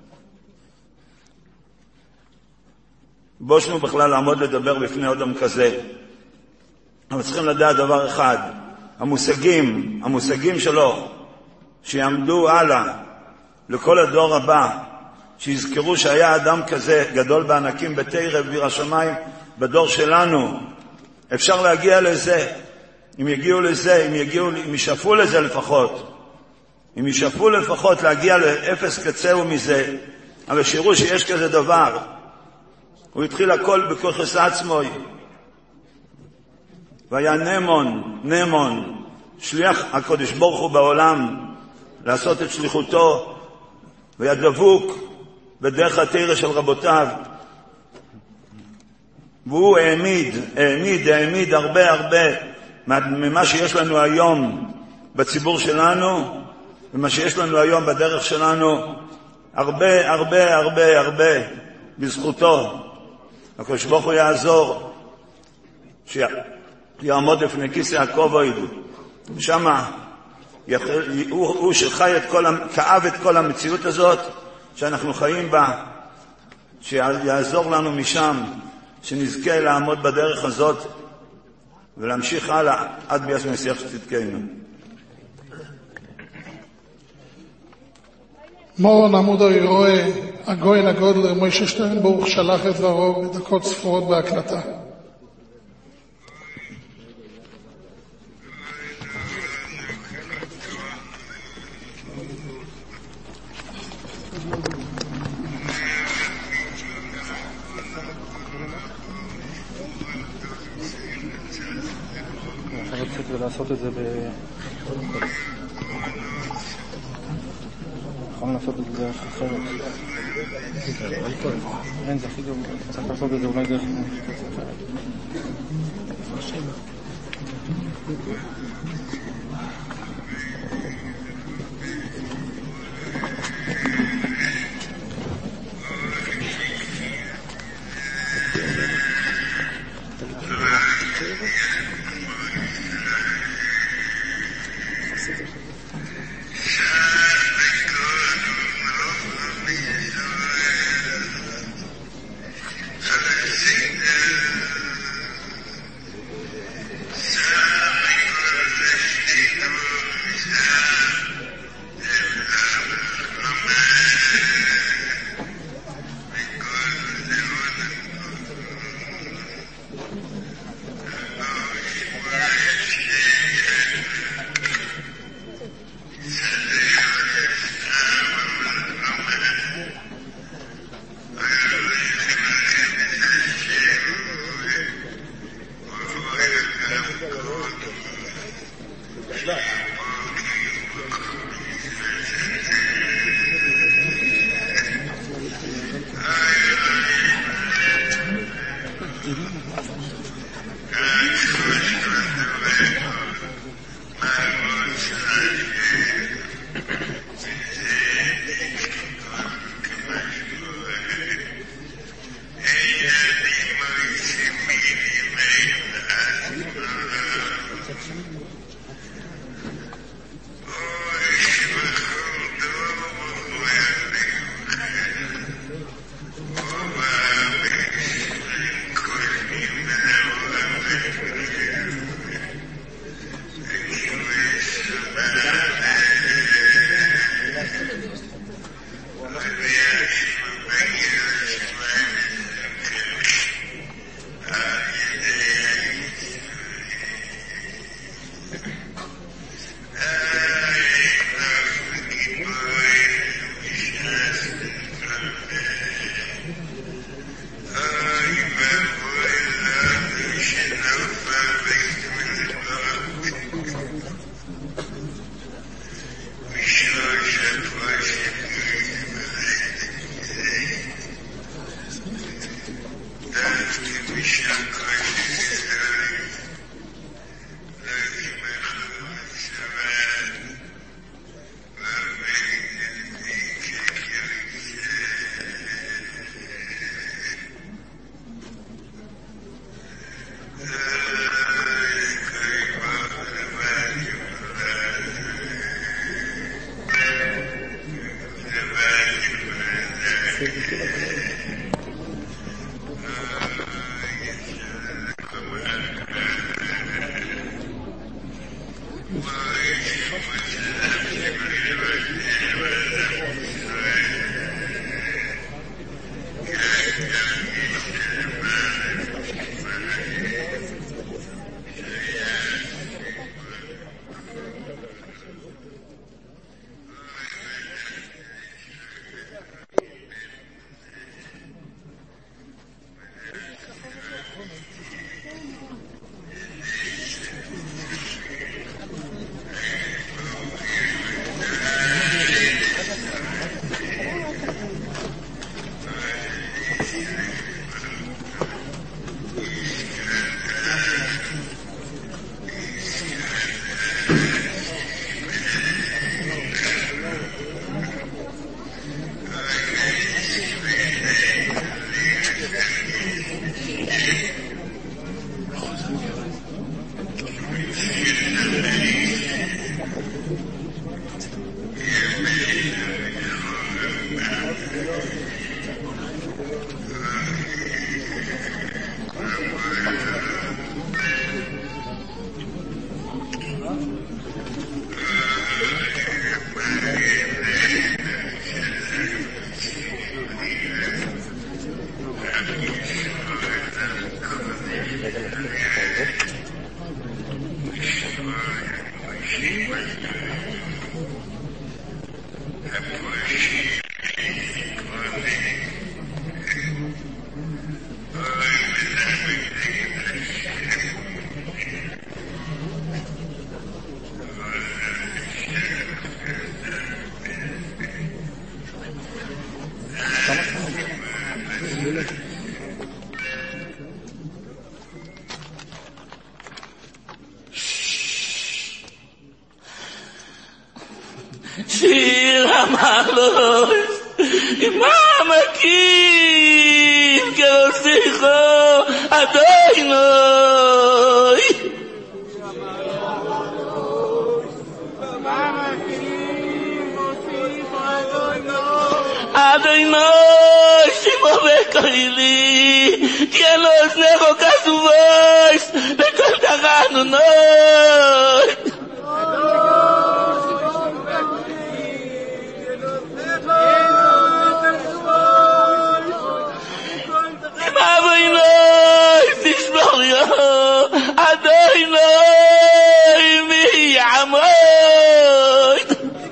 בושנו בכלל לעמוד לדבר בפני אדם כזה. אבל צריכים לדעת דבר אחד, המושגים שלו שיעמדו הלאה לכל הדור הבא, שיזכרו שהיה אדם כזה גדול בענקים בתרא ויראת שמיים בדור שלנו. אפשר להגיע לזה, אם ישאפו לזה לפחות, אם ישאפו לפחות להגיע לאפס קצהו מזה, אבל שיראו שיש כזה דבר. הוא התחיל הכל בכוחס עצמוי, והיה נאמון, שליח הקודש ברוך הוא בעולם, לעשות את שליחותו, והיה דבוק בדרך התרא של רבותיו, והוא העמיד הרבה ממה שיש לנו היום בציבור שלנו, ומה שיש לנו היום בדרך שלנו, הרבה הרבה הרבה הרבה בזכותו. הקדוש ברוך הוא יעזור שיעמוד לפני כיסא הכובד, שמה הוא שחי כאב את כל המציאות הזאת שאנחנו חיים בה, שיעזור לנו משם, שנזכה לעמוד בדרך הזאת ולהמשיך הלאה עד ביאת משיח צדקנו. מורן עמוד רואה הגויין הגודלר מוישה שטרנבורג שלח את דברו בדקות ספורות בהקלטה. ולעשות את זה יכולים לעשות את זה דרך אחרת. אין, זה הכי טוב. צריך לעשות את זה אולי דרך אחרת. שיר המעלות עם העמקים כרסיכו אדוני אדוני שימו וקולי כי אין לו אוזנך כסובוש וכל תחנו נוי תשמור יא אדוני מי יעמוד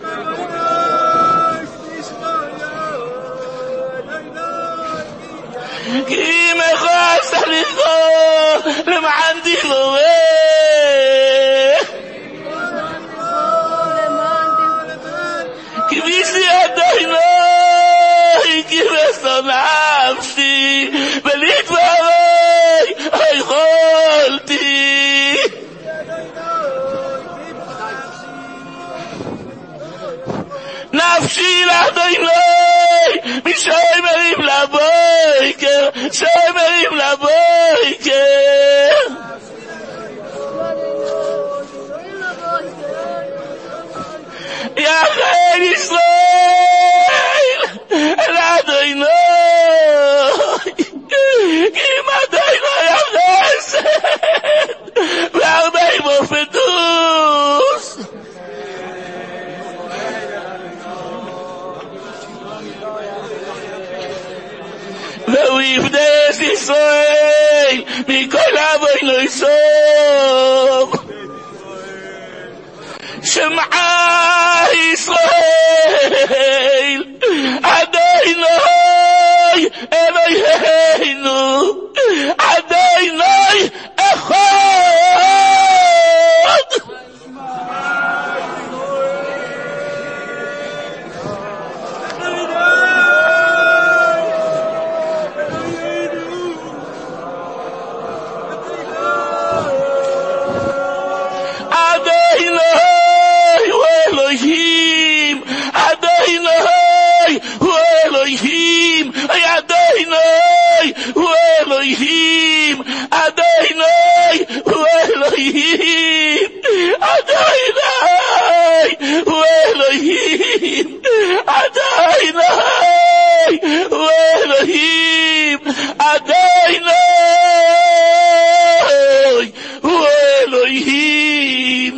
כי מחר סליחו למען דילורך כבישי אדוני כי בסון נפשי ולדברי יכולתי נפשי לאדוני משמרים לבויקר שמרים לבויקר יחד ישראל אל אדוני כי אדוני יחסד והרבה מופתוס והוא יפדס ישראל מכל אבונו סוף שמעה ישראל אדוני אלוהינו אדוני אחד Elohim, Adonai, Elohim, Adonai, Elohim, Adonai, Elohim, Adonai, Elohim.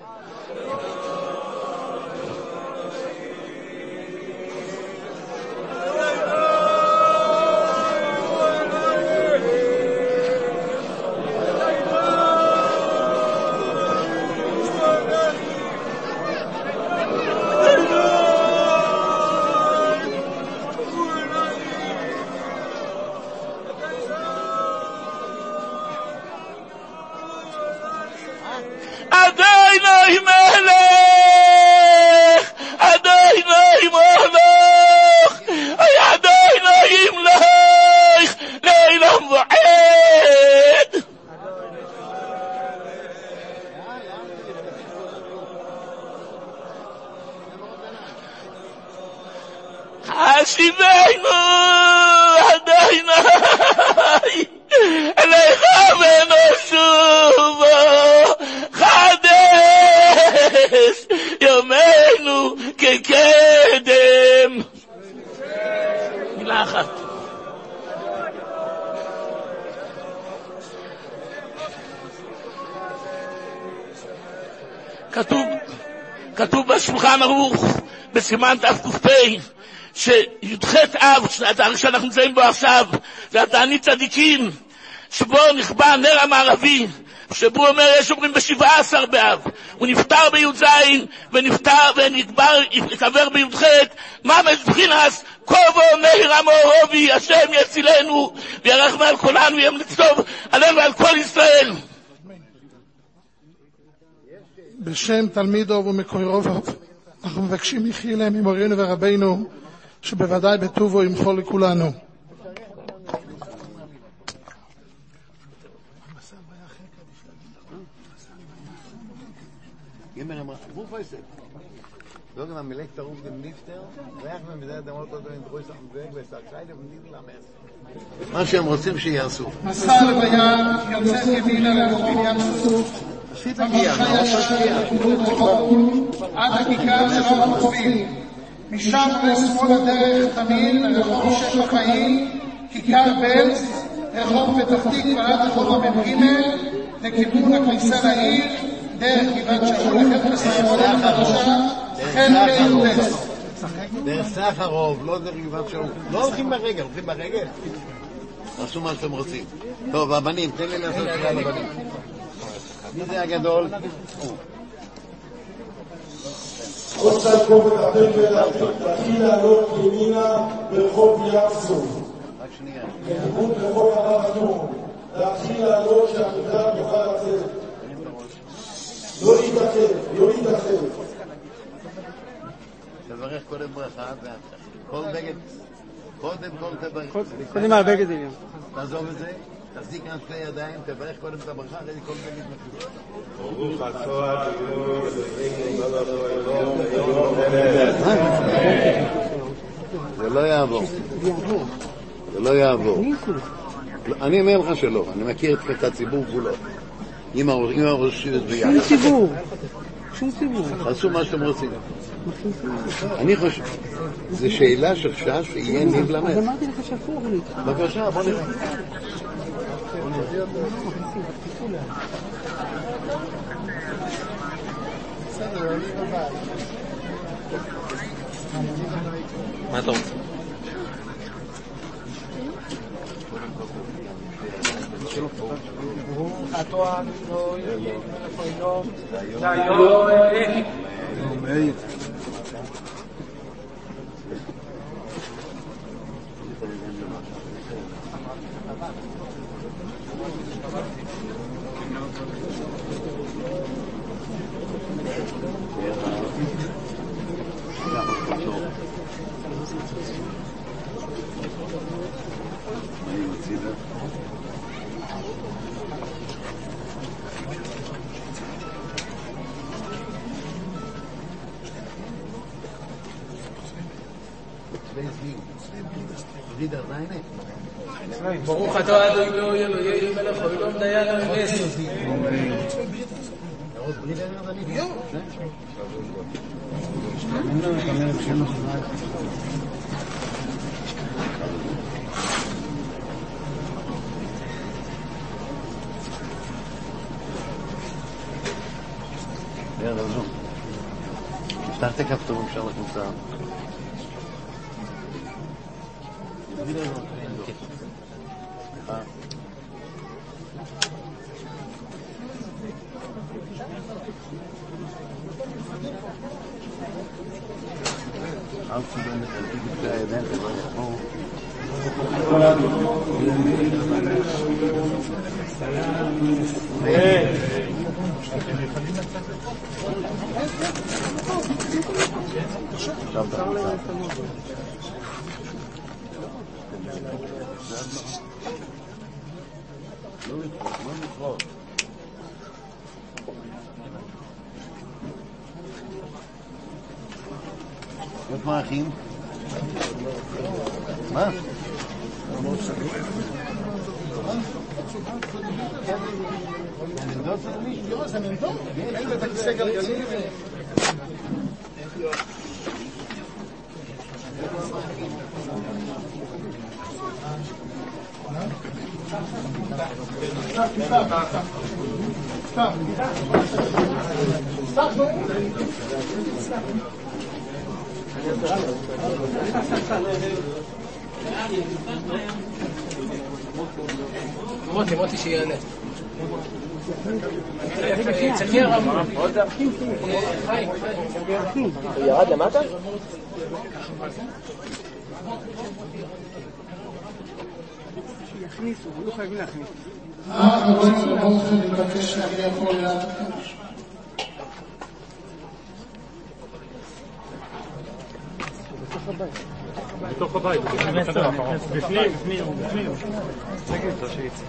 Adonai Melech, Adonai Molech, Adonai Imlech, Leilam Va'ed. Hashivenu, Adonai, Elechem Enoshuva, Chad ימי קדם. מילה אחת. כתוב בשולחן ערוך, בסימן תק"פ, שי"ח אב, התאריך שאנחנו נמצאים בו עכשיו, זה התענית צדיקים, שבו נכבה הנר המערבי, שבו אומר, יש אומרים ב17 באב, הוא נפטר בי"ז, ונפטר ונקבר, יקבר בי"ח, ממש בחינס, כובו מאיר המאורובי, השם יצילנו, וירח מעל כולנו, ימליץ טוב עלינו ועל כל ישראל. בשם תלמידו ומקורוב אנחנו מבקשים מחילה ממורינו ורבינו שבוודאי בטובו ימחול לכולנו. מה שהם רוצים שיעשו. מסע לוויה יוצאת ימינה לרחוב ים סוף עד הכיכר של רחוב החופים, משם לשמאל הדרך תמיד לרחוב שפע חיים, כיכר בלז, רחוב פתח תקווה עד רחוב המ"ג, לכיוון הכניסה לעיר, דרך גבעת שאול, לחפש השמאלית החדשה, חלק היודס. דרך סחרוב, לא דרך גבעת שאול. לא הולכים ברגל, הולכים ברגל. עשו מה שאתם רוצים. טוב, הבנים, תן לי לעשות שאלה לבנים. מי זה הגדול? רוצה לקום ותחתן ולהתחיל לעלות ימינה ברחוב ים סוף. רק שנייה. לכיוון רחוב הרב אדום. להתחיל לעלות שהמקרב יוכל לצאת. לא להתעכב, לא להתעכב. תברך קודם ברכה, כל בגד, קודם כל תברך. קודם מהבגד עליון. תעזוב את זה, תחזיק על שתי ידיים, תברך קודם את הברכה, אחרי כל בגד מחזור. ברוך אתה זה לא יעבור. זה לא יעבור. אני אומר לך שלא, אני מכיר את הציבור כולו. עם הראש שירת ביחד. שום ציבור. שום ציבור. תעשו מה שאתם רוצים. אני חושב, זו שאלה שחשש שיהיה ניב למד. אז אמרתי לך שפור לי. בבקשה, בוא נראה. מה אתה רוצה? התואר לא יהיה מלכוינו מאיר ברוך אתה אדוני אלוהינו מלך העולם דיין המס. תפתח את הכפתור אפשר לקבוצה. מה אחים? מה? זה מוטי שיעלה. צריך ירם. הוא ירד למטה? יכניסו, לא חייבים להכניס. רבוני רבותיכם, אני מבקש להגיע פה ליד הקדוש. בתוך הבית, בפנים. תגיד לו שיצא.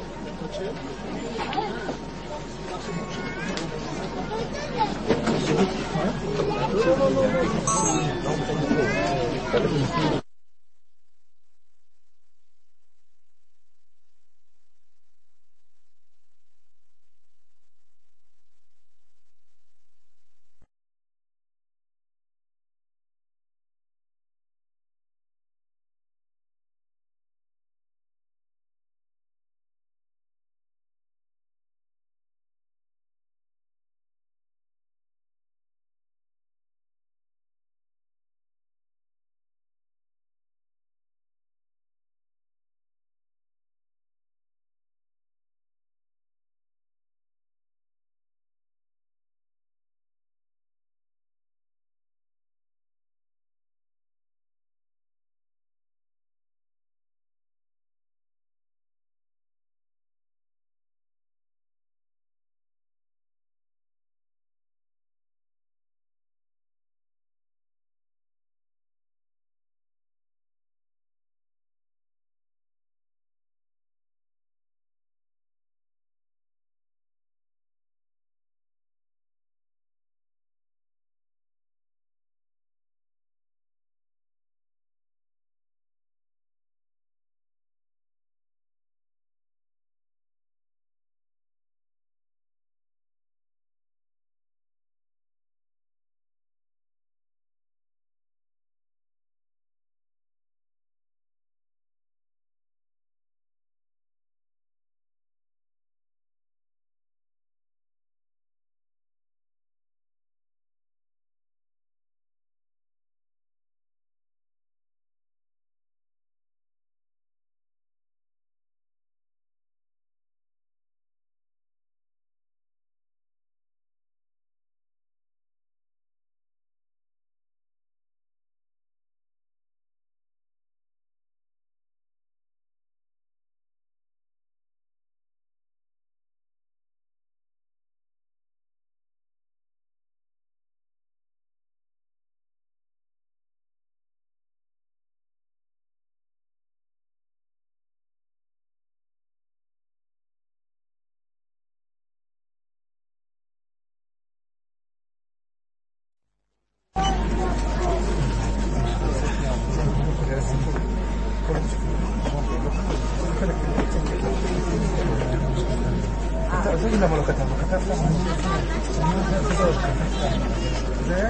למה לא כתב? הוא כתב למה? זה?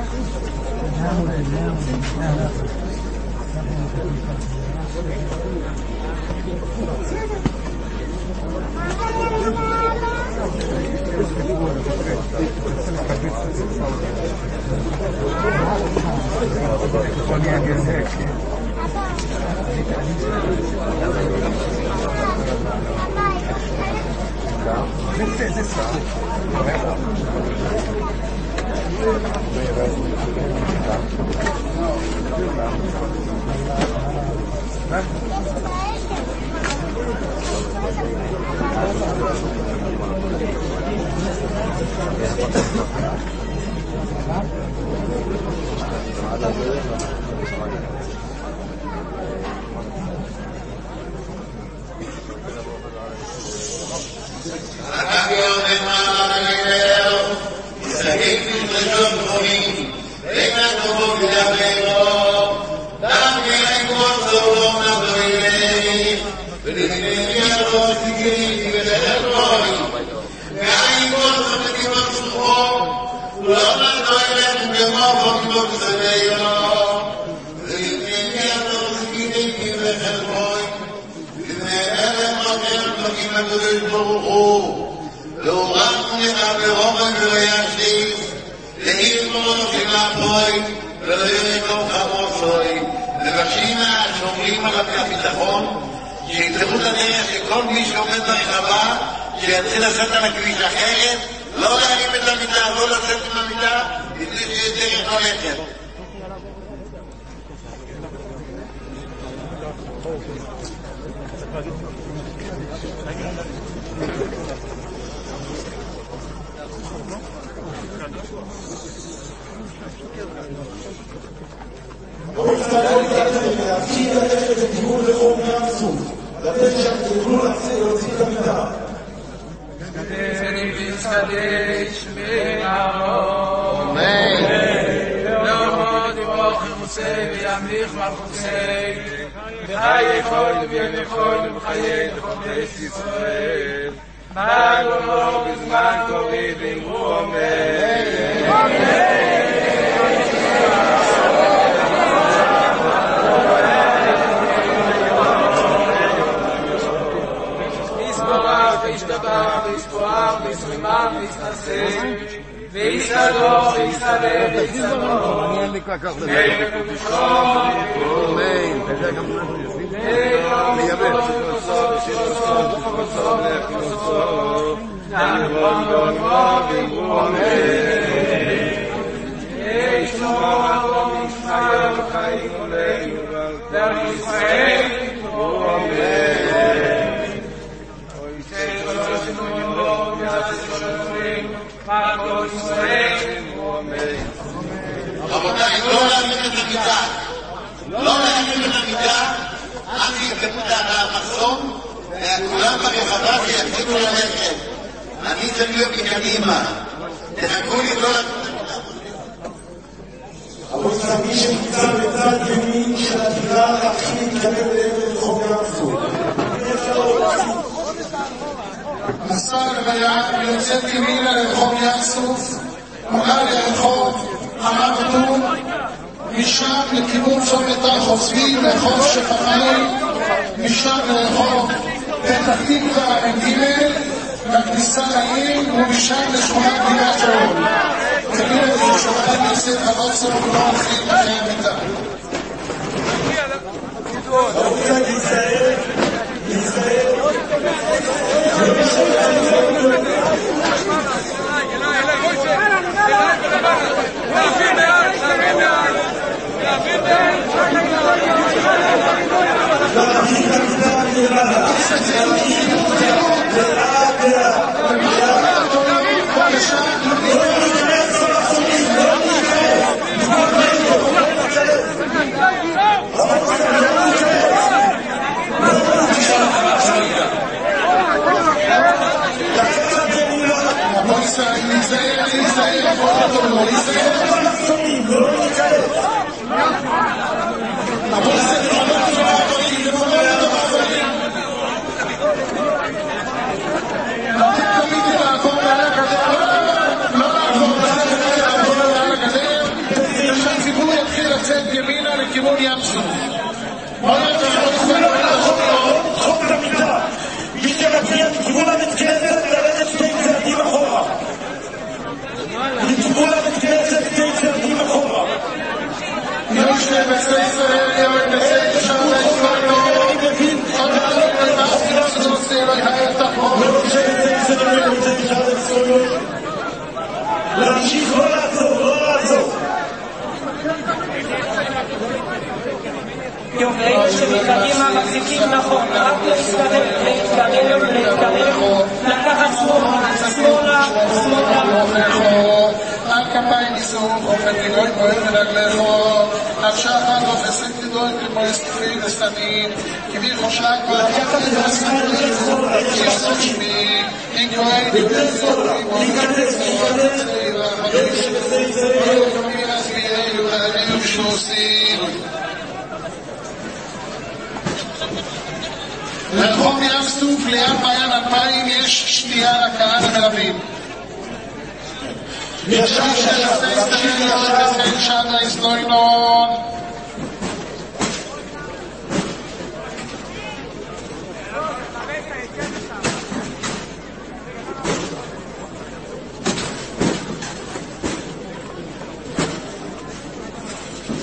Amen. מבקשים הקדוש ברוך הוא להורם לך ברומם ולא ישליף לעיר מורשים לאפוי ולא ירקום חמוסוי. מבקשים השומרים על הביטחון שיפתחו את הדרך שכל מי שעומד ברחבה שיתחיל לצאת על הכביש אחרת, לא להרים את המיטה, לא לצאת עם המיטה, בלי שיש דרך הולכת. לא מצטער להפשיט ללכת לכיוון לחום ים סוף, לתת שם תוכלו להוציא את המיטה. קדש מרעו לעמוד ירוך ירוסי וימליך מלכוסי בחיי חול ובימי חול ובחיי לחומש ישראל מעלו בזמן קורי ואמרו אמן. וישתבח וישתואר וישרימם וישתעשה ויסתדור ויסתלב ויסתדור מלך ובשום רבותיי, לא להרים את המיטה, לא להרים את המיטה עד שיתקפו את המחסום וכולם ברחבה שיתחילו ללכת. אני צריך להיות מקדימה, תחכו לי לא להרים את המיטה. אבל מי שנמצא בצד ימין של הדירה להתחיל להתקרב לעבר רחוב ים סוף. נסע לוויה ויוצאת ימינה לרחוב ים סוף, עולה לרחוב המרתון, משם לכיוון צומת רחוב צבי לרחוב שפחיים, משם לרחוב פתח תקווה ג' בכניסה לעיר, ומשם לשכונת גבעת שאול. כנראה ששולחן נעשית חבצו ולא הולכים אחרי המיטה. רוצה להיזהר, להיזהר. ימינה לכיוון ים סוף. חוק את המיטה. מי שרצה לכיוון הבית כנסת ללכת שתי צעדים אחורה. לכיוון הבית כנסת שתי צעדים אחורה. יש לבצע ישראל יום לבצע שם לישראל אני מבין עוד מעלות לבאסי לא שרוצה לקיים את החוק לא רוצה לבצע ישראל אני רוצה לשאול את ישראל להמשיך לא לעצור לא לעצור יובל שמקדימה מחזיקים נכון, רק להתקרב, לקחת שמאלה, על כפיים ניסוך, אופן גילוי כהן ולגלך, על שחר תופסת כדוי כמו הסתפים וסתנים, כביר חושק והלכת יסוד שמי, אם כהן יותר סורים, להיכנס, לרחוב ים סוף ליד מעיין 2000 יש שתייה לקהל המלווים. ישב של הסייסטרים של שדה איסלוינון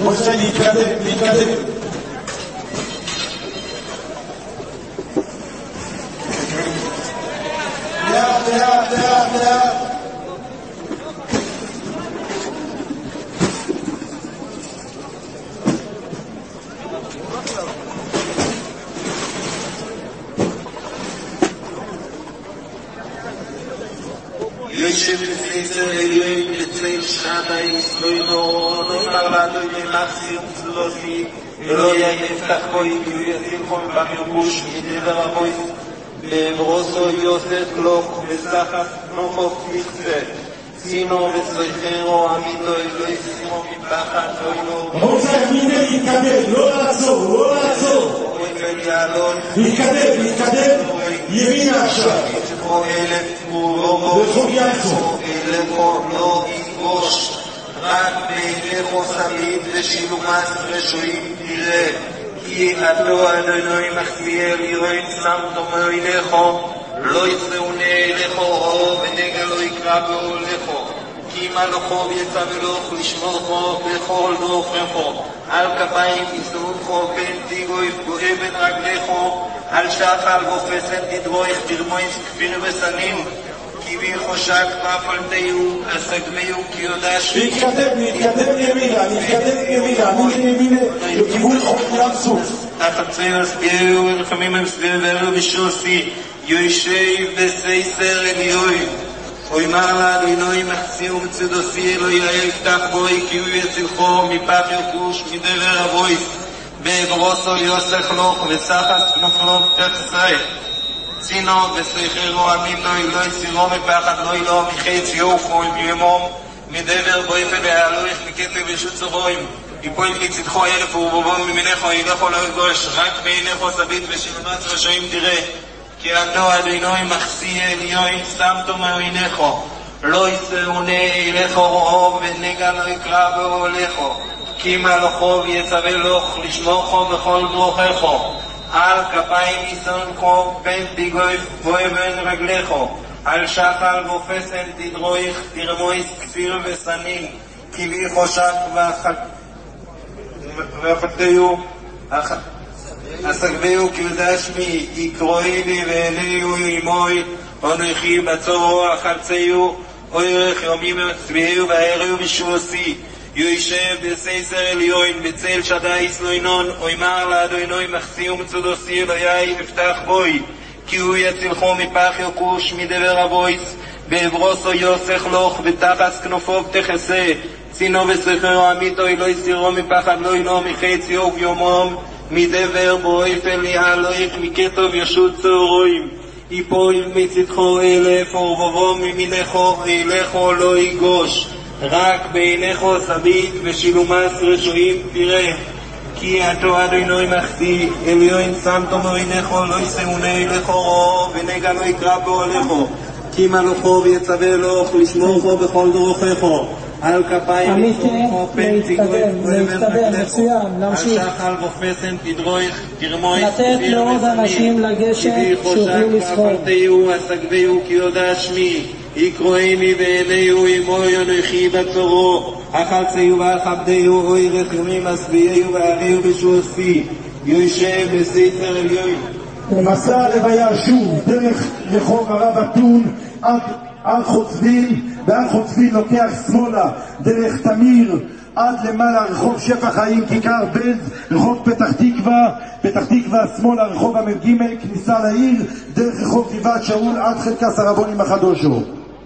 רוצה להתקדם. לאט. יושב בסייסר עליון בצל שחדה יסלוינו נאמר לנו ממחסי ומצלוסי ולא יהיה נפתח בוי כי הוא יציל חום במירבוש מדבר הבוי ברוסו יוסף קלוק וסחס נוחוק מקצה סינו וסויחרו עמיתו לא יסימו מפחד אוינו רוצה מיני להתקדם, לא לעצור להתקדם ימינה עכשיו וחוב יעצור לא יפגוש רק בעיניך סביב ושילומס רשועים תראה כי אתו אדוני מחסיאל ירואין שמתו מעיניך לא יצאונה אליך אור ונגע לא יקרא באוליך כי מלאכו יצא ולוך לשמורכו בכל דרכך על כפיים יסעורכו בין תיגו יפגועי בין רגליך על שחל ופסן תדרויך תרמויס כפיר וסנים כי בי חושק ואפלתיו אסגמיו כי יודש להתקדם ימינה לכיוון חוף ים סוף תחציר הסבירו ורחמים הם סבירו ושוסי יושב בסייסר עליון אוי מר לאדוני מחסי ומצדוסי אלוהי יפתח בוי כי הוא יצילכו מפח יוקוש מדבר אבוי בברוסו יוסך לוך וסחס כנופלוך תחסי צינו וסייחרו אמינוי לא יסירו מפחד לא ילו מחץ יופו עם ימום מדבר בויפה והלויך מקטב ושוץ רואים יפוי מצדכו אלף ורבובו ממינךו ילכו לא יגוש רק בעיניך סבית ושלמת רשעים תראה כי אתו אדוני מחסי עליון שמתו מעיניך לא יצאונה אליך רעו ונגע לא יקרא באוליך כי מלאכו ויצווה לך לשמורכו בכל דרכך על כפיים יסונכו בין תיגוי בוי בין רגליך על שחל ופסן תדרויך תרמויס כפיר וסנים כי בי חושק ואפתיו אסגביהו כי יודש מי יקרואי לי ואליהו עמוי אנוכי בצורו החלציהו אורך יומים מצביעהו והעריהו בשוסי יושב בסייסר עליון בצל שדה יסלוינון אוימר לאדוני מחסי ומצודוסי אלוהי יפתח בוי כי הוא יצילכו מפח יוקוש מדבר אבויס בעברוסו יוסך לוך ותחס כנופו תחסה צינו וסחרו עמיתו לא יסירו מפחד לא ילו מחץ יוב יומום מדבר בויפל יעלויך מכתוב ישות צהרויים יפול מצדכו אלף ורבובו ממינךו אלךו לא יגוש רק בעיניךו סבית ושילומס רשועים תראה כי אתו אדוני מחסי עליון שמתו מעיניךו לא יסעונה אליך רעו ונגע לא יקרא באוליך כי מלאכו ויצווה לך לשמורכו בכל דרכך על כפיים יסעורכו פן תיגוי מצוין, נמשיך. על שחל ופסן תדרויך תרמויס לתת לעוד אנשים לגשת שיוכלו לסחור ואפלתיהו אסגביהו כי יודש מי יקרואיני בעיניהו עמוי אנוכי בצורו החלציהו ואכבדיהו אוי רחמים אסביהו והריהו בשוסי יושב בסייסר עליון מסע הלוויה שוב דרך רחוב הרב אתון עד חוצבין ועד חוצבין לוקח שמאלה דרך תמיר עד למעלה רחוב שפע חיים כיכר בלז רחוב פתח תקווה שמאלה רחוב המ"ג כניסה לעיר דרך רחוב גבעת שאול עד חלקס הרבונים החדושו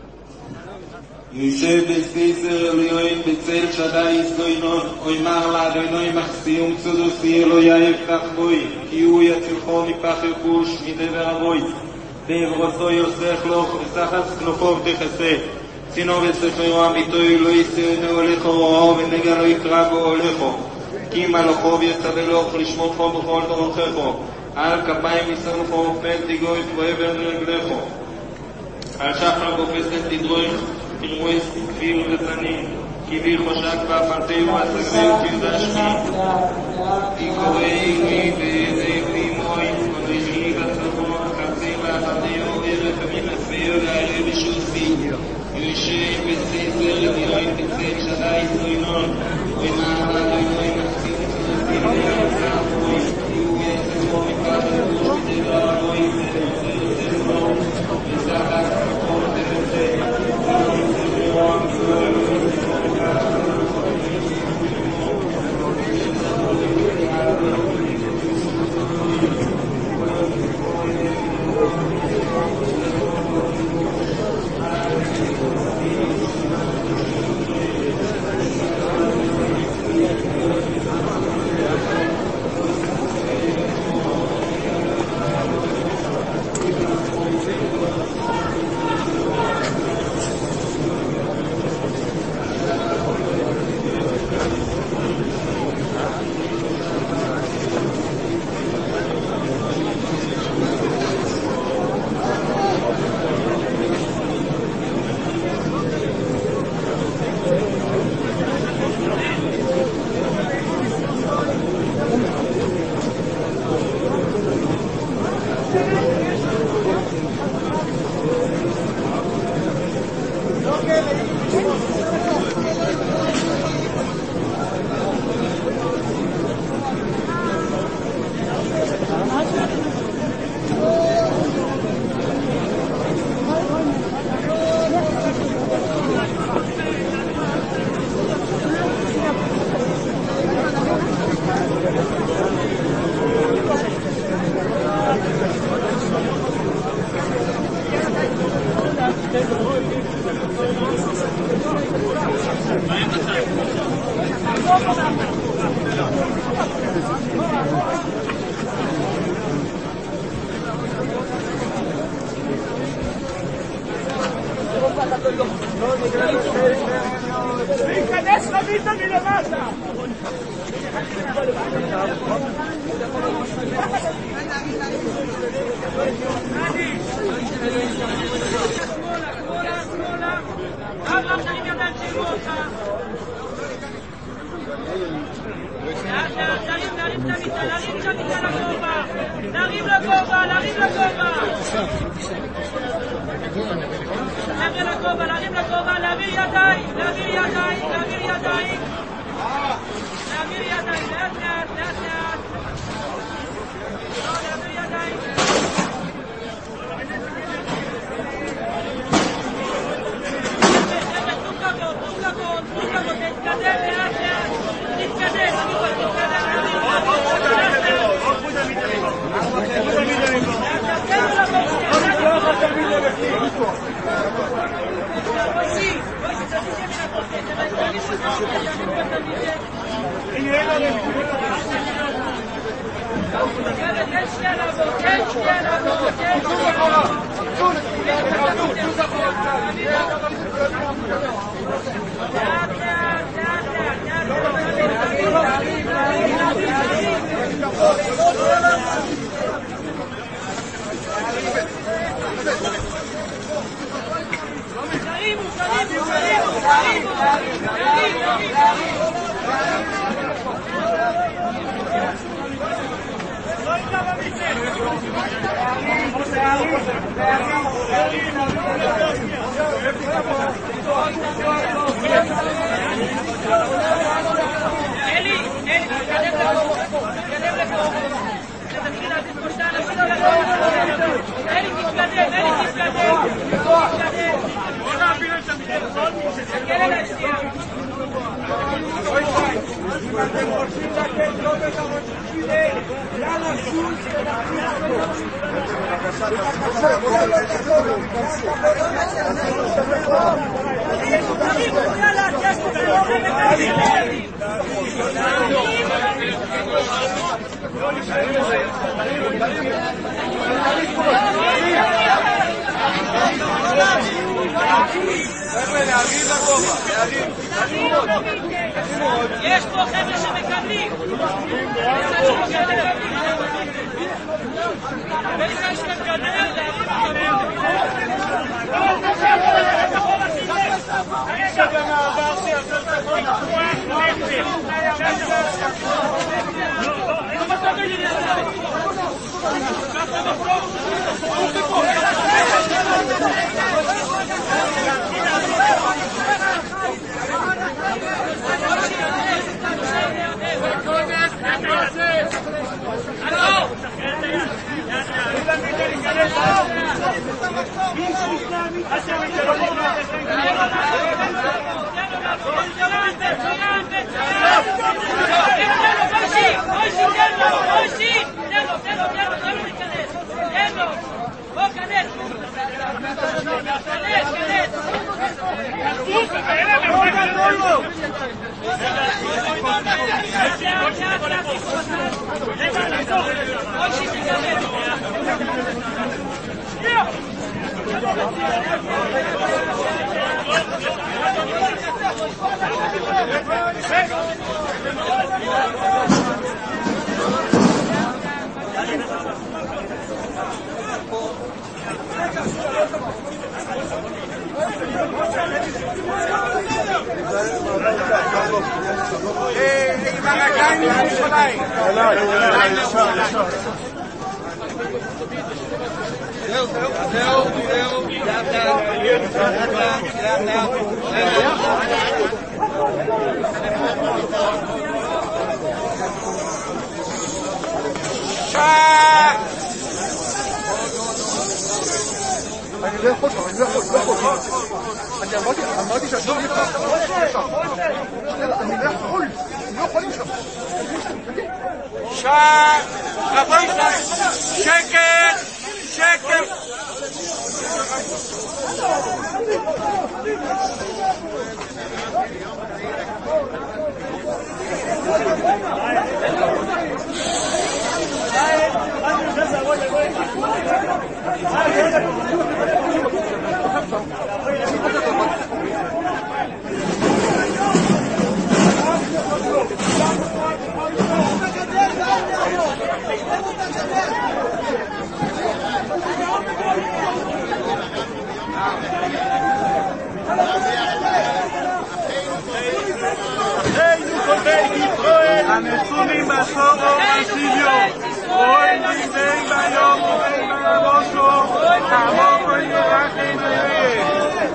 יושב בסייסר עליון בצל שדה יסלוינון אוימר לאדוני מחסי ומצודוסי אלוהי יפתח בוי כי הוא יצילכו מפח יוקוש מדבר אבוי בעברוסו יוסך לוך וסחס כנופו תחסה צינו וסחרו עמיתו לא יסעונה אליך רעו ונגע לא יקרא באוליך כי מלאכו ויצווה לך לשמורכו בכל דרכך על כפיים יסונכו פן תיגוי פגועי בין רגליך על שחל ופסן תדרויך תרמויס כפיר וסנים כי בי חושק ואפלתיהו אסגביהו כי יודש מי יקרואי לי ואליהו עמוי אנוכי בצורו החלציהו ואפלתיהו ורחמים אסביהו והעריהו בשוסי יושב בסייסר עליון בצל שדה יסלוינון אוימר לאדוני להיכנס חביתה מלמטה. להרים לגובה, להרים לגובה, להעביר ידיים, לאט לאט. להעביר ידיים. יש פה חבר'ה שמקבלים. אמרתי שהשלום נפתח. אני לא יכול. הם לא יכולים שם. שקט! שקט! הנתונים בסורו בסיביו, רואים בין ביום ובין בראשו, כעמוק ויורחים לראה.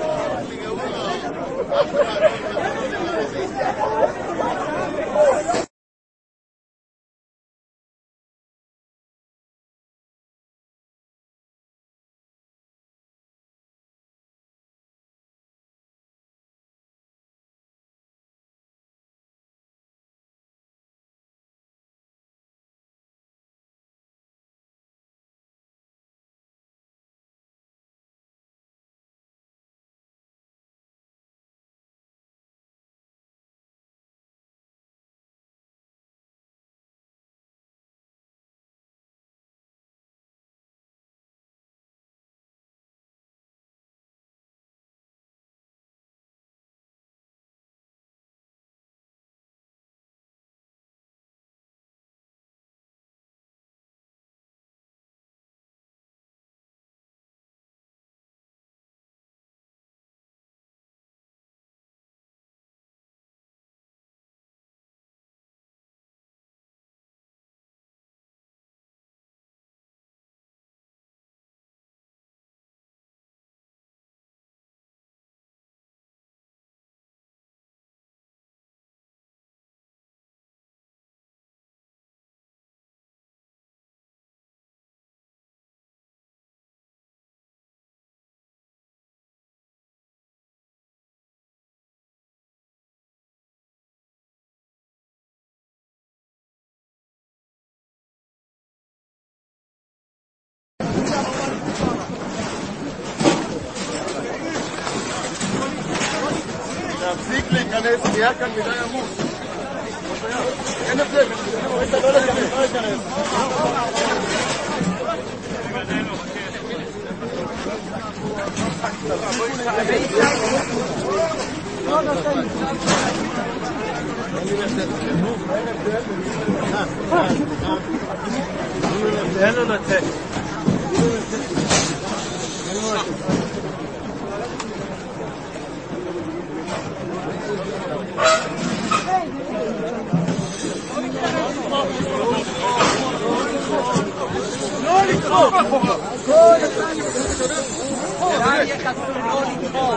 להפסיק להיכנס, נהיה כאן מדי עמוס. אין הבדל, אתה לא להיכנס. אין לו לצאת. לא לקרוא! כל הזמן יהיה כתוב לא לקרוא.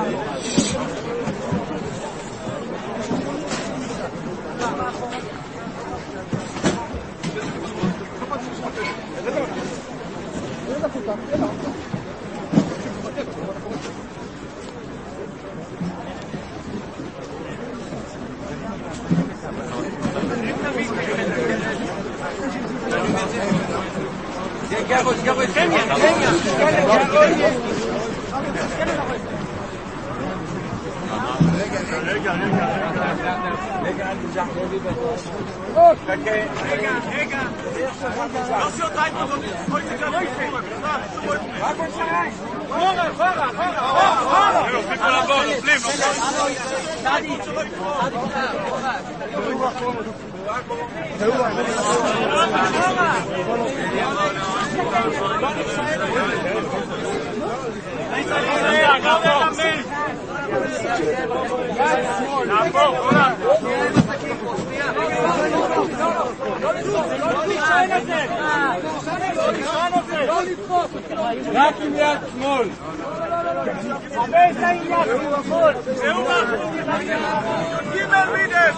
רק עם יד שמאל. זהו גימל מידף,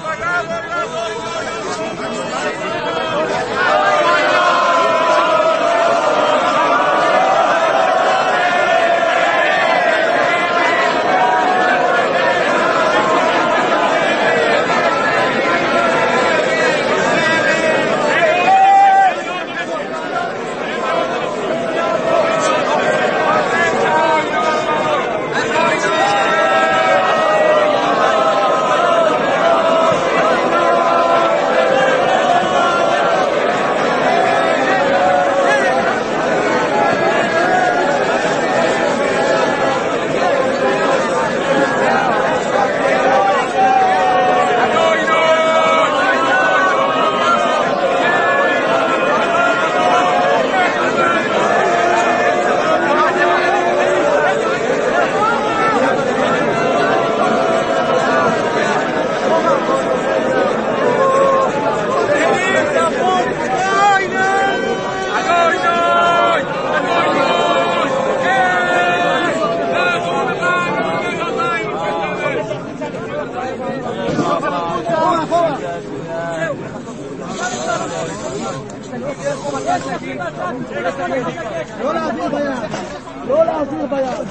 לא להעביר ביד. לא להעביר ביד.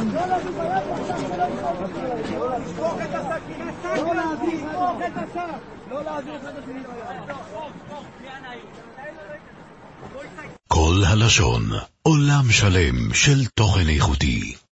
לא להעביר. לא להעביר. כל הלשון, עולם שלם של תוכן איכותי.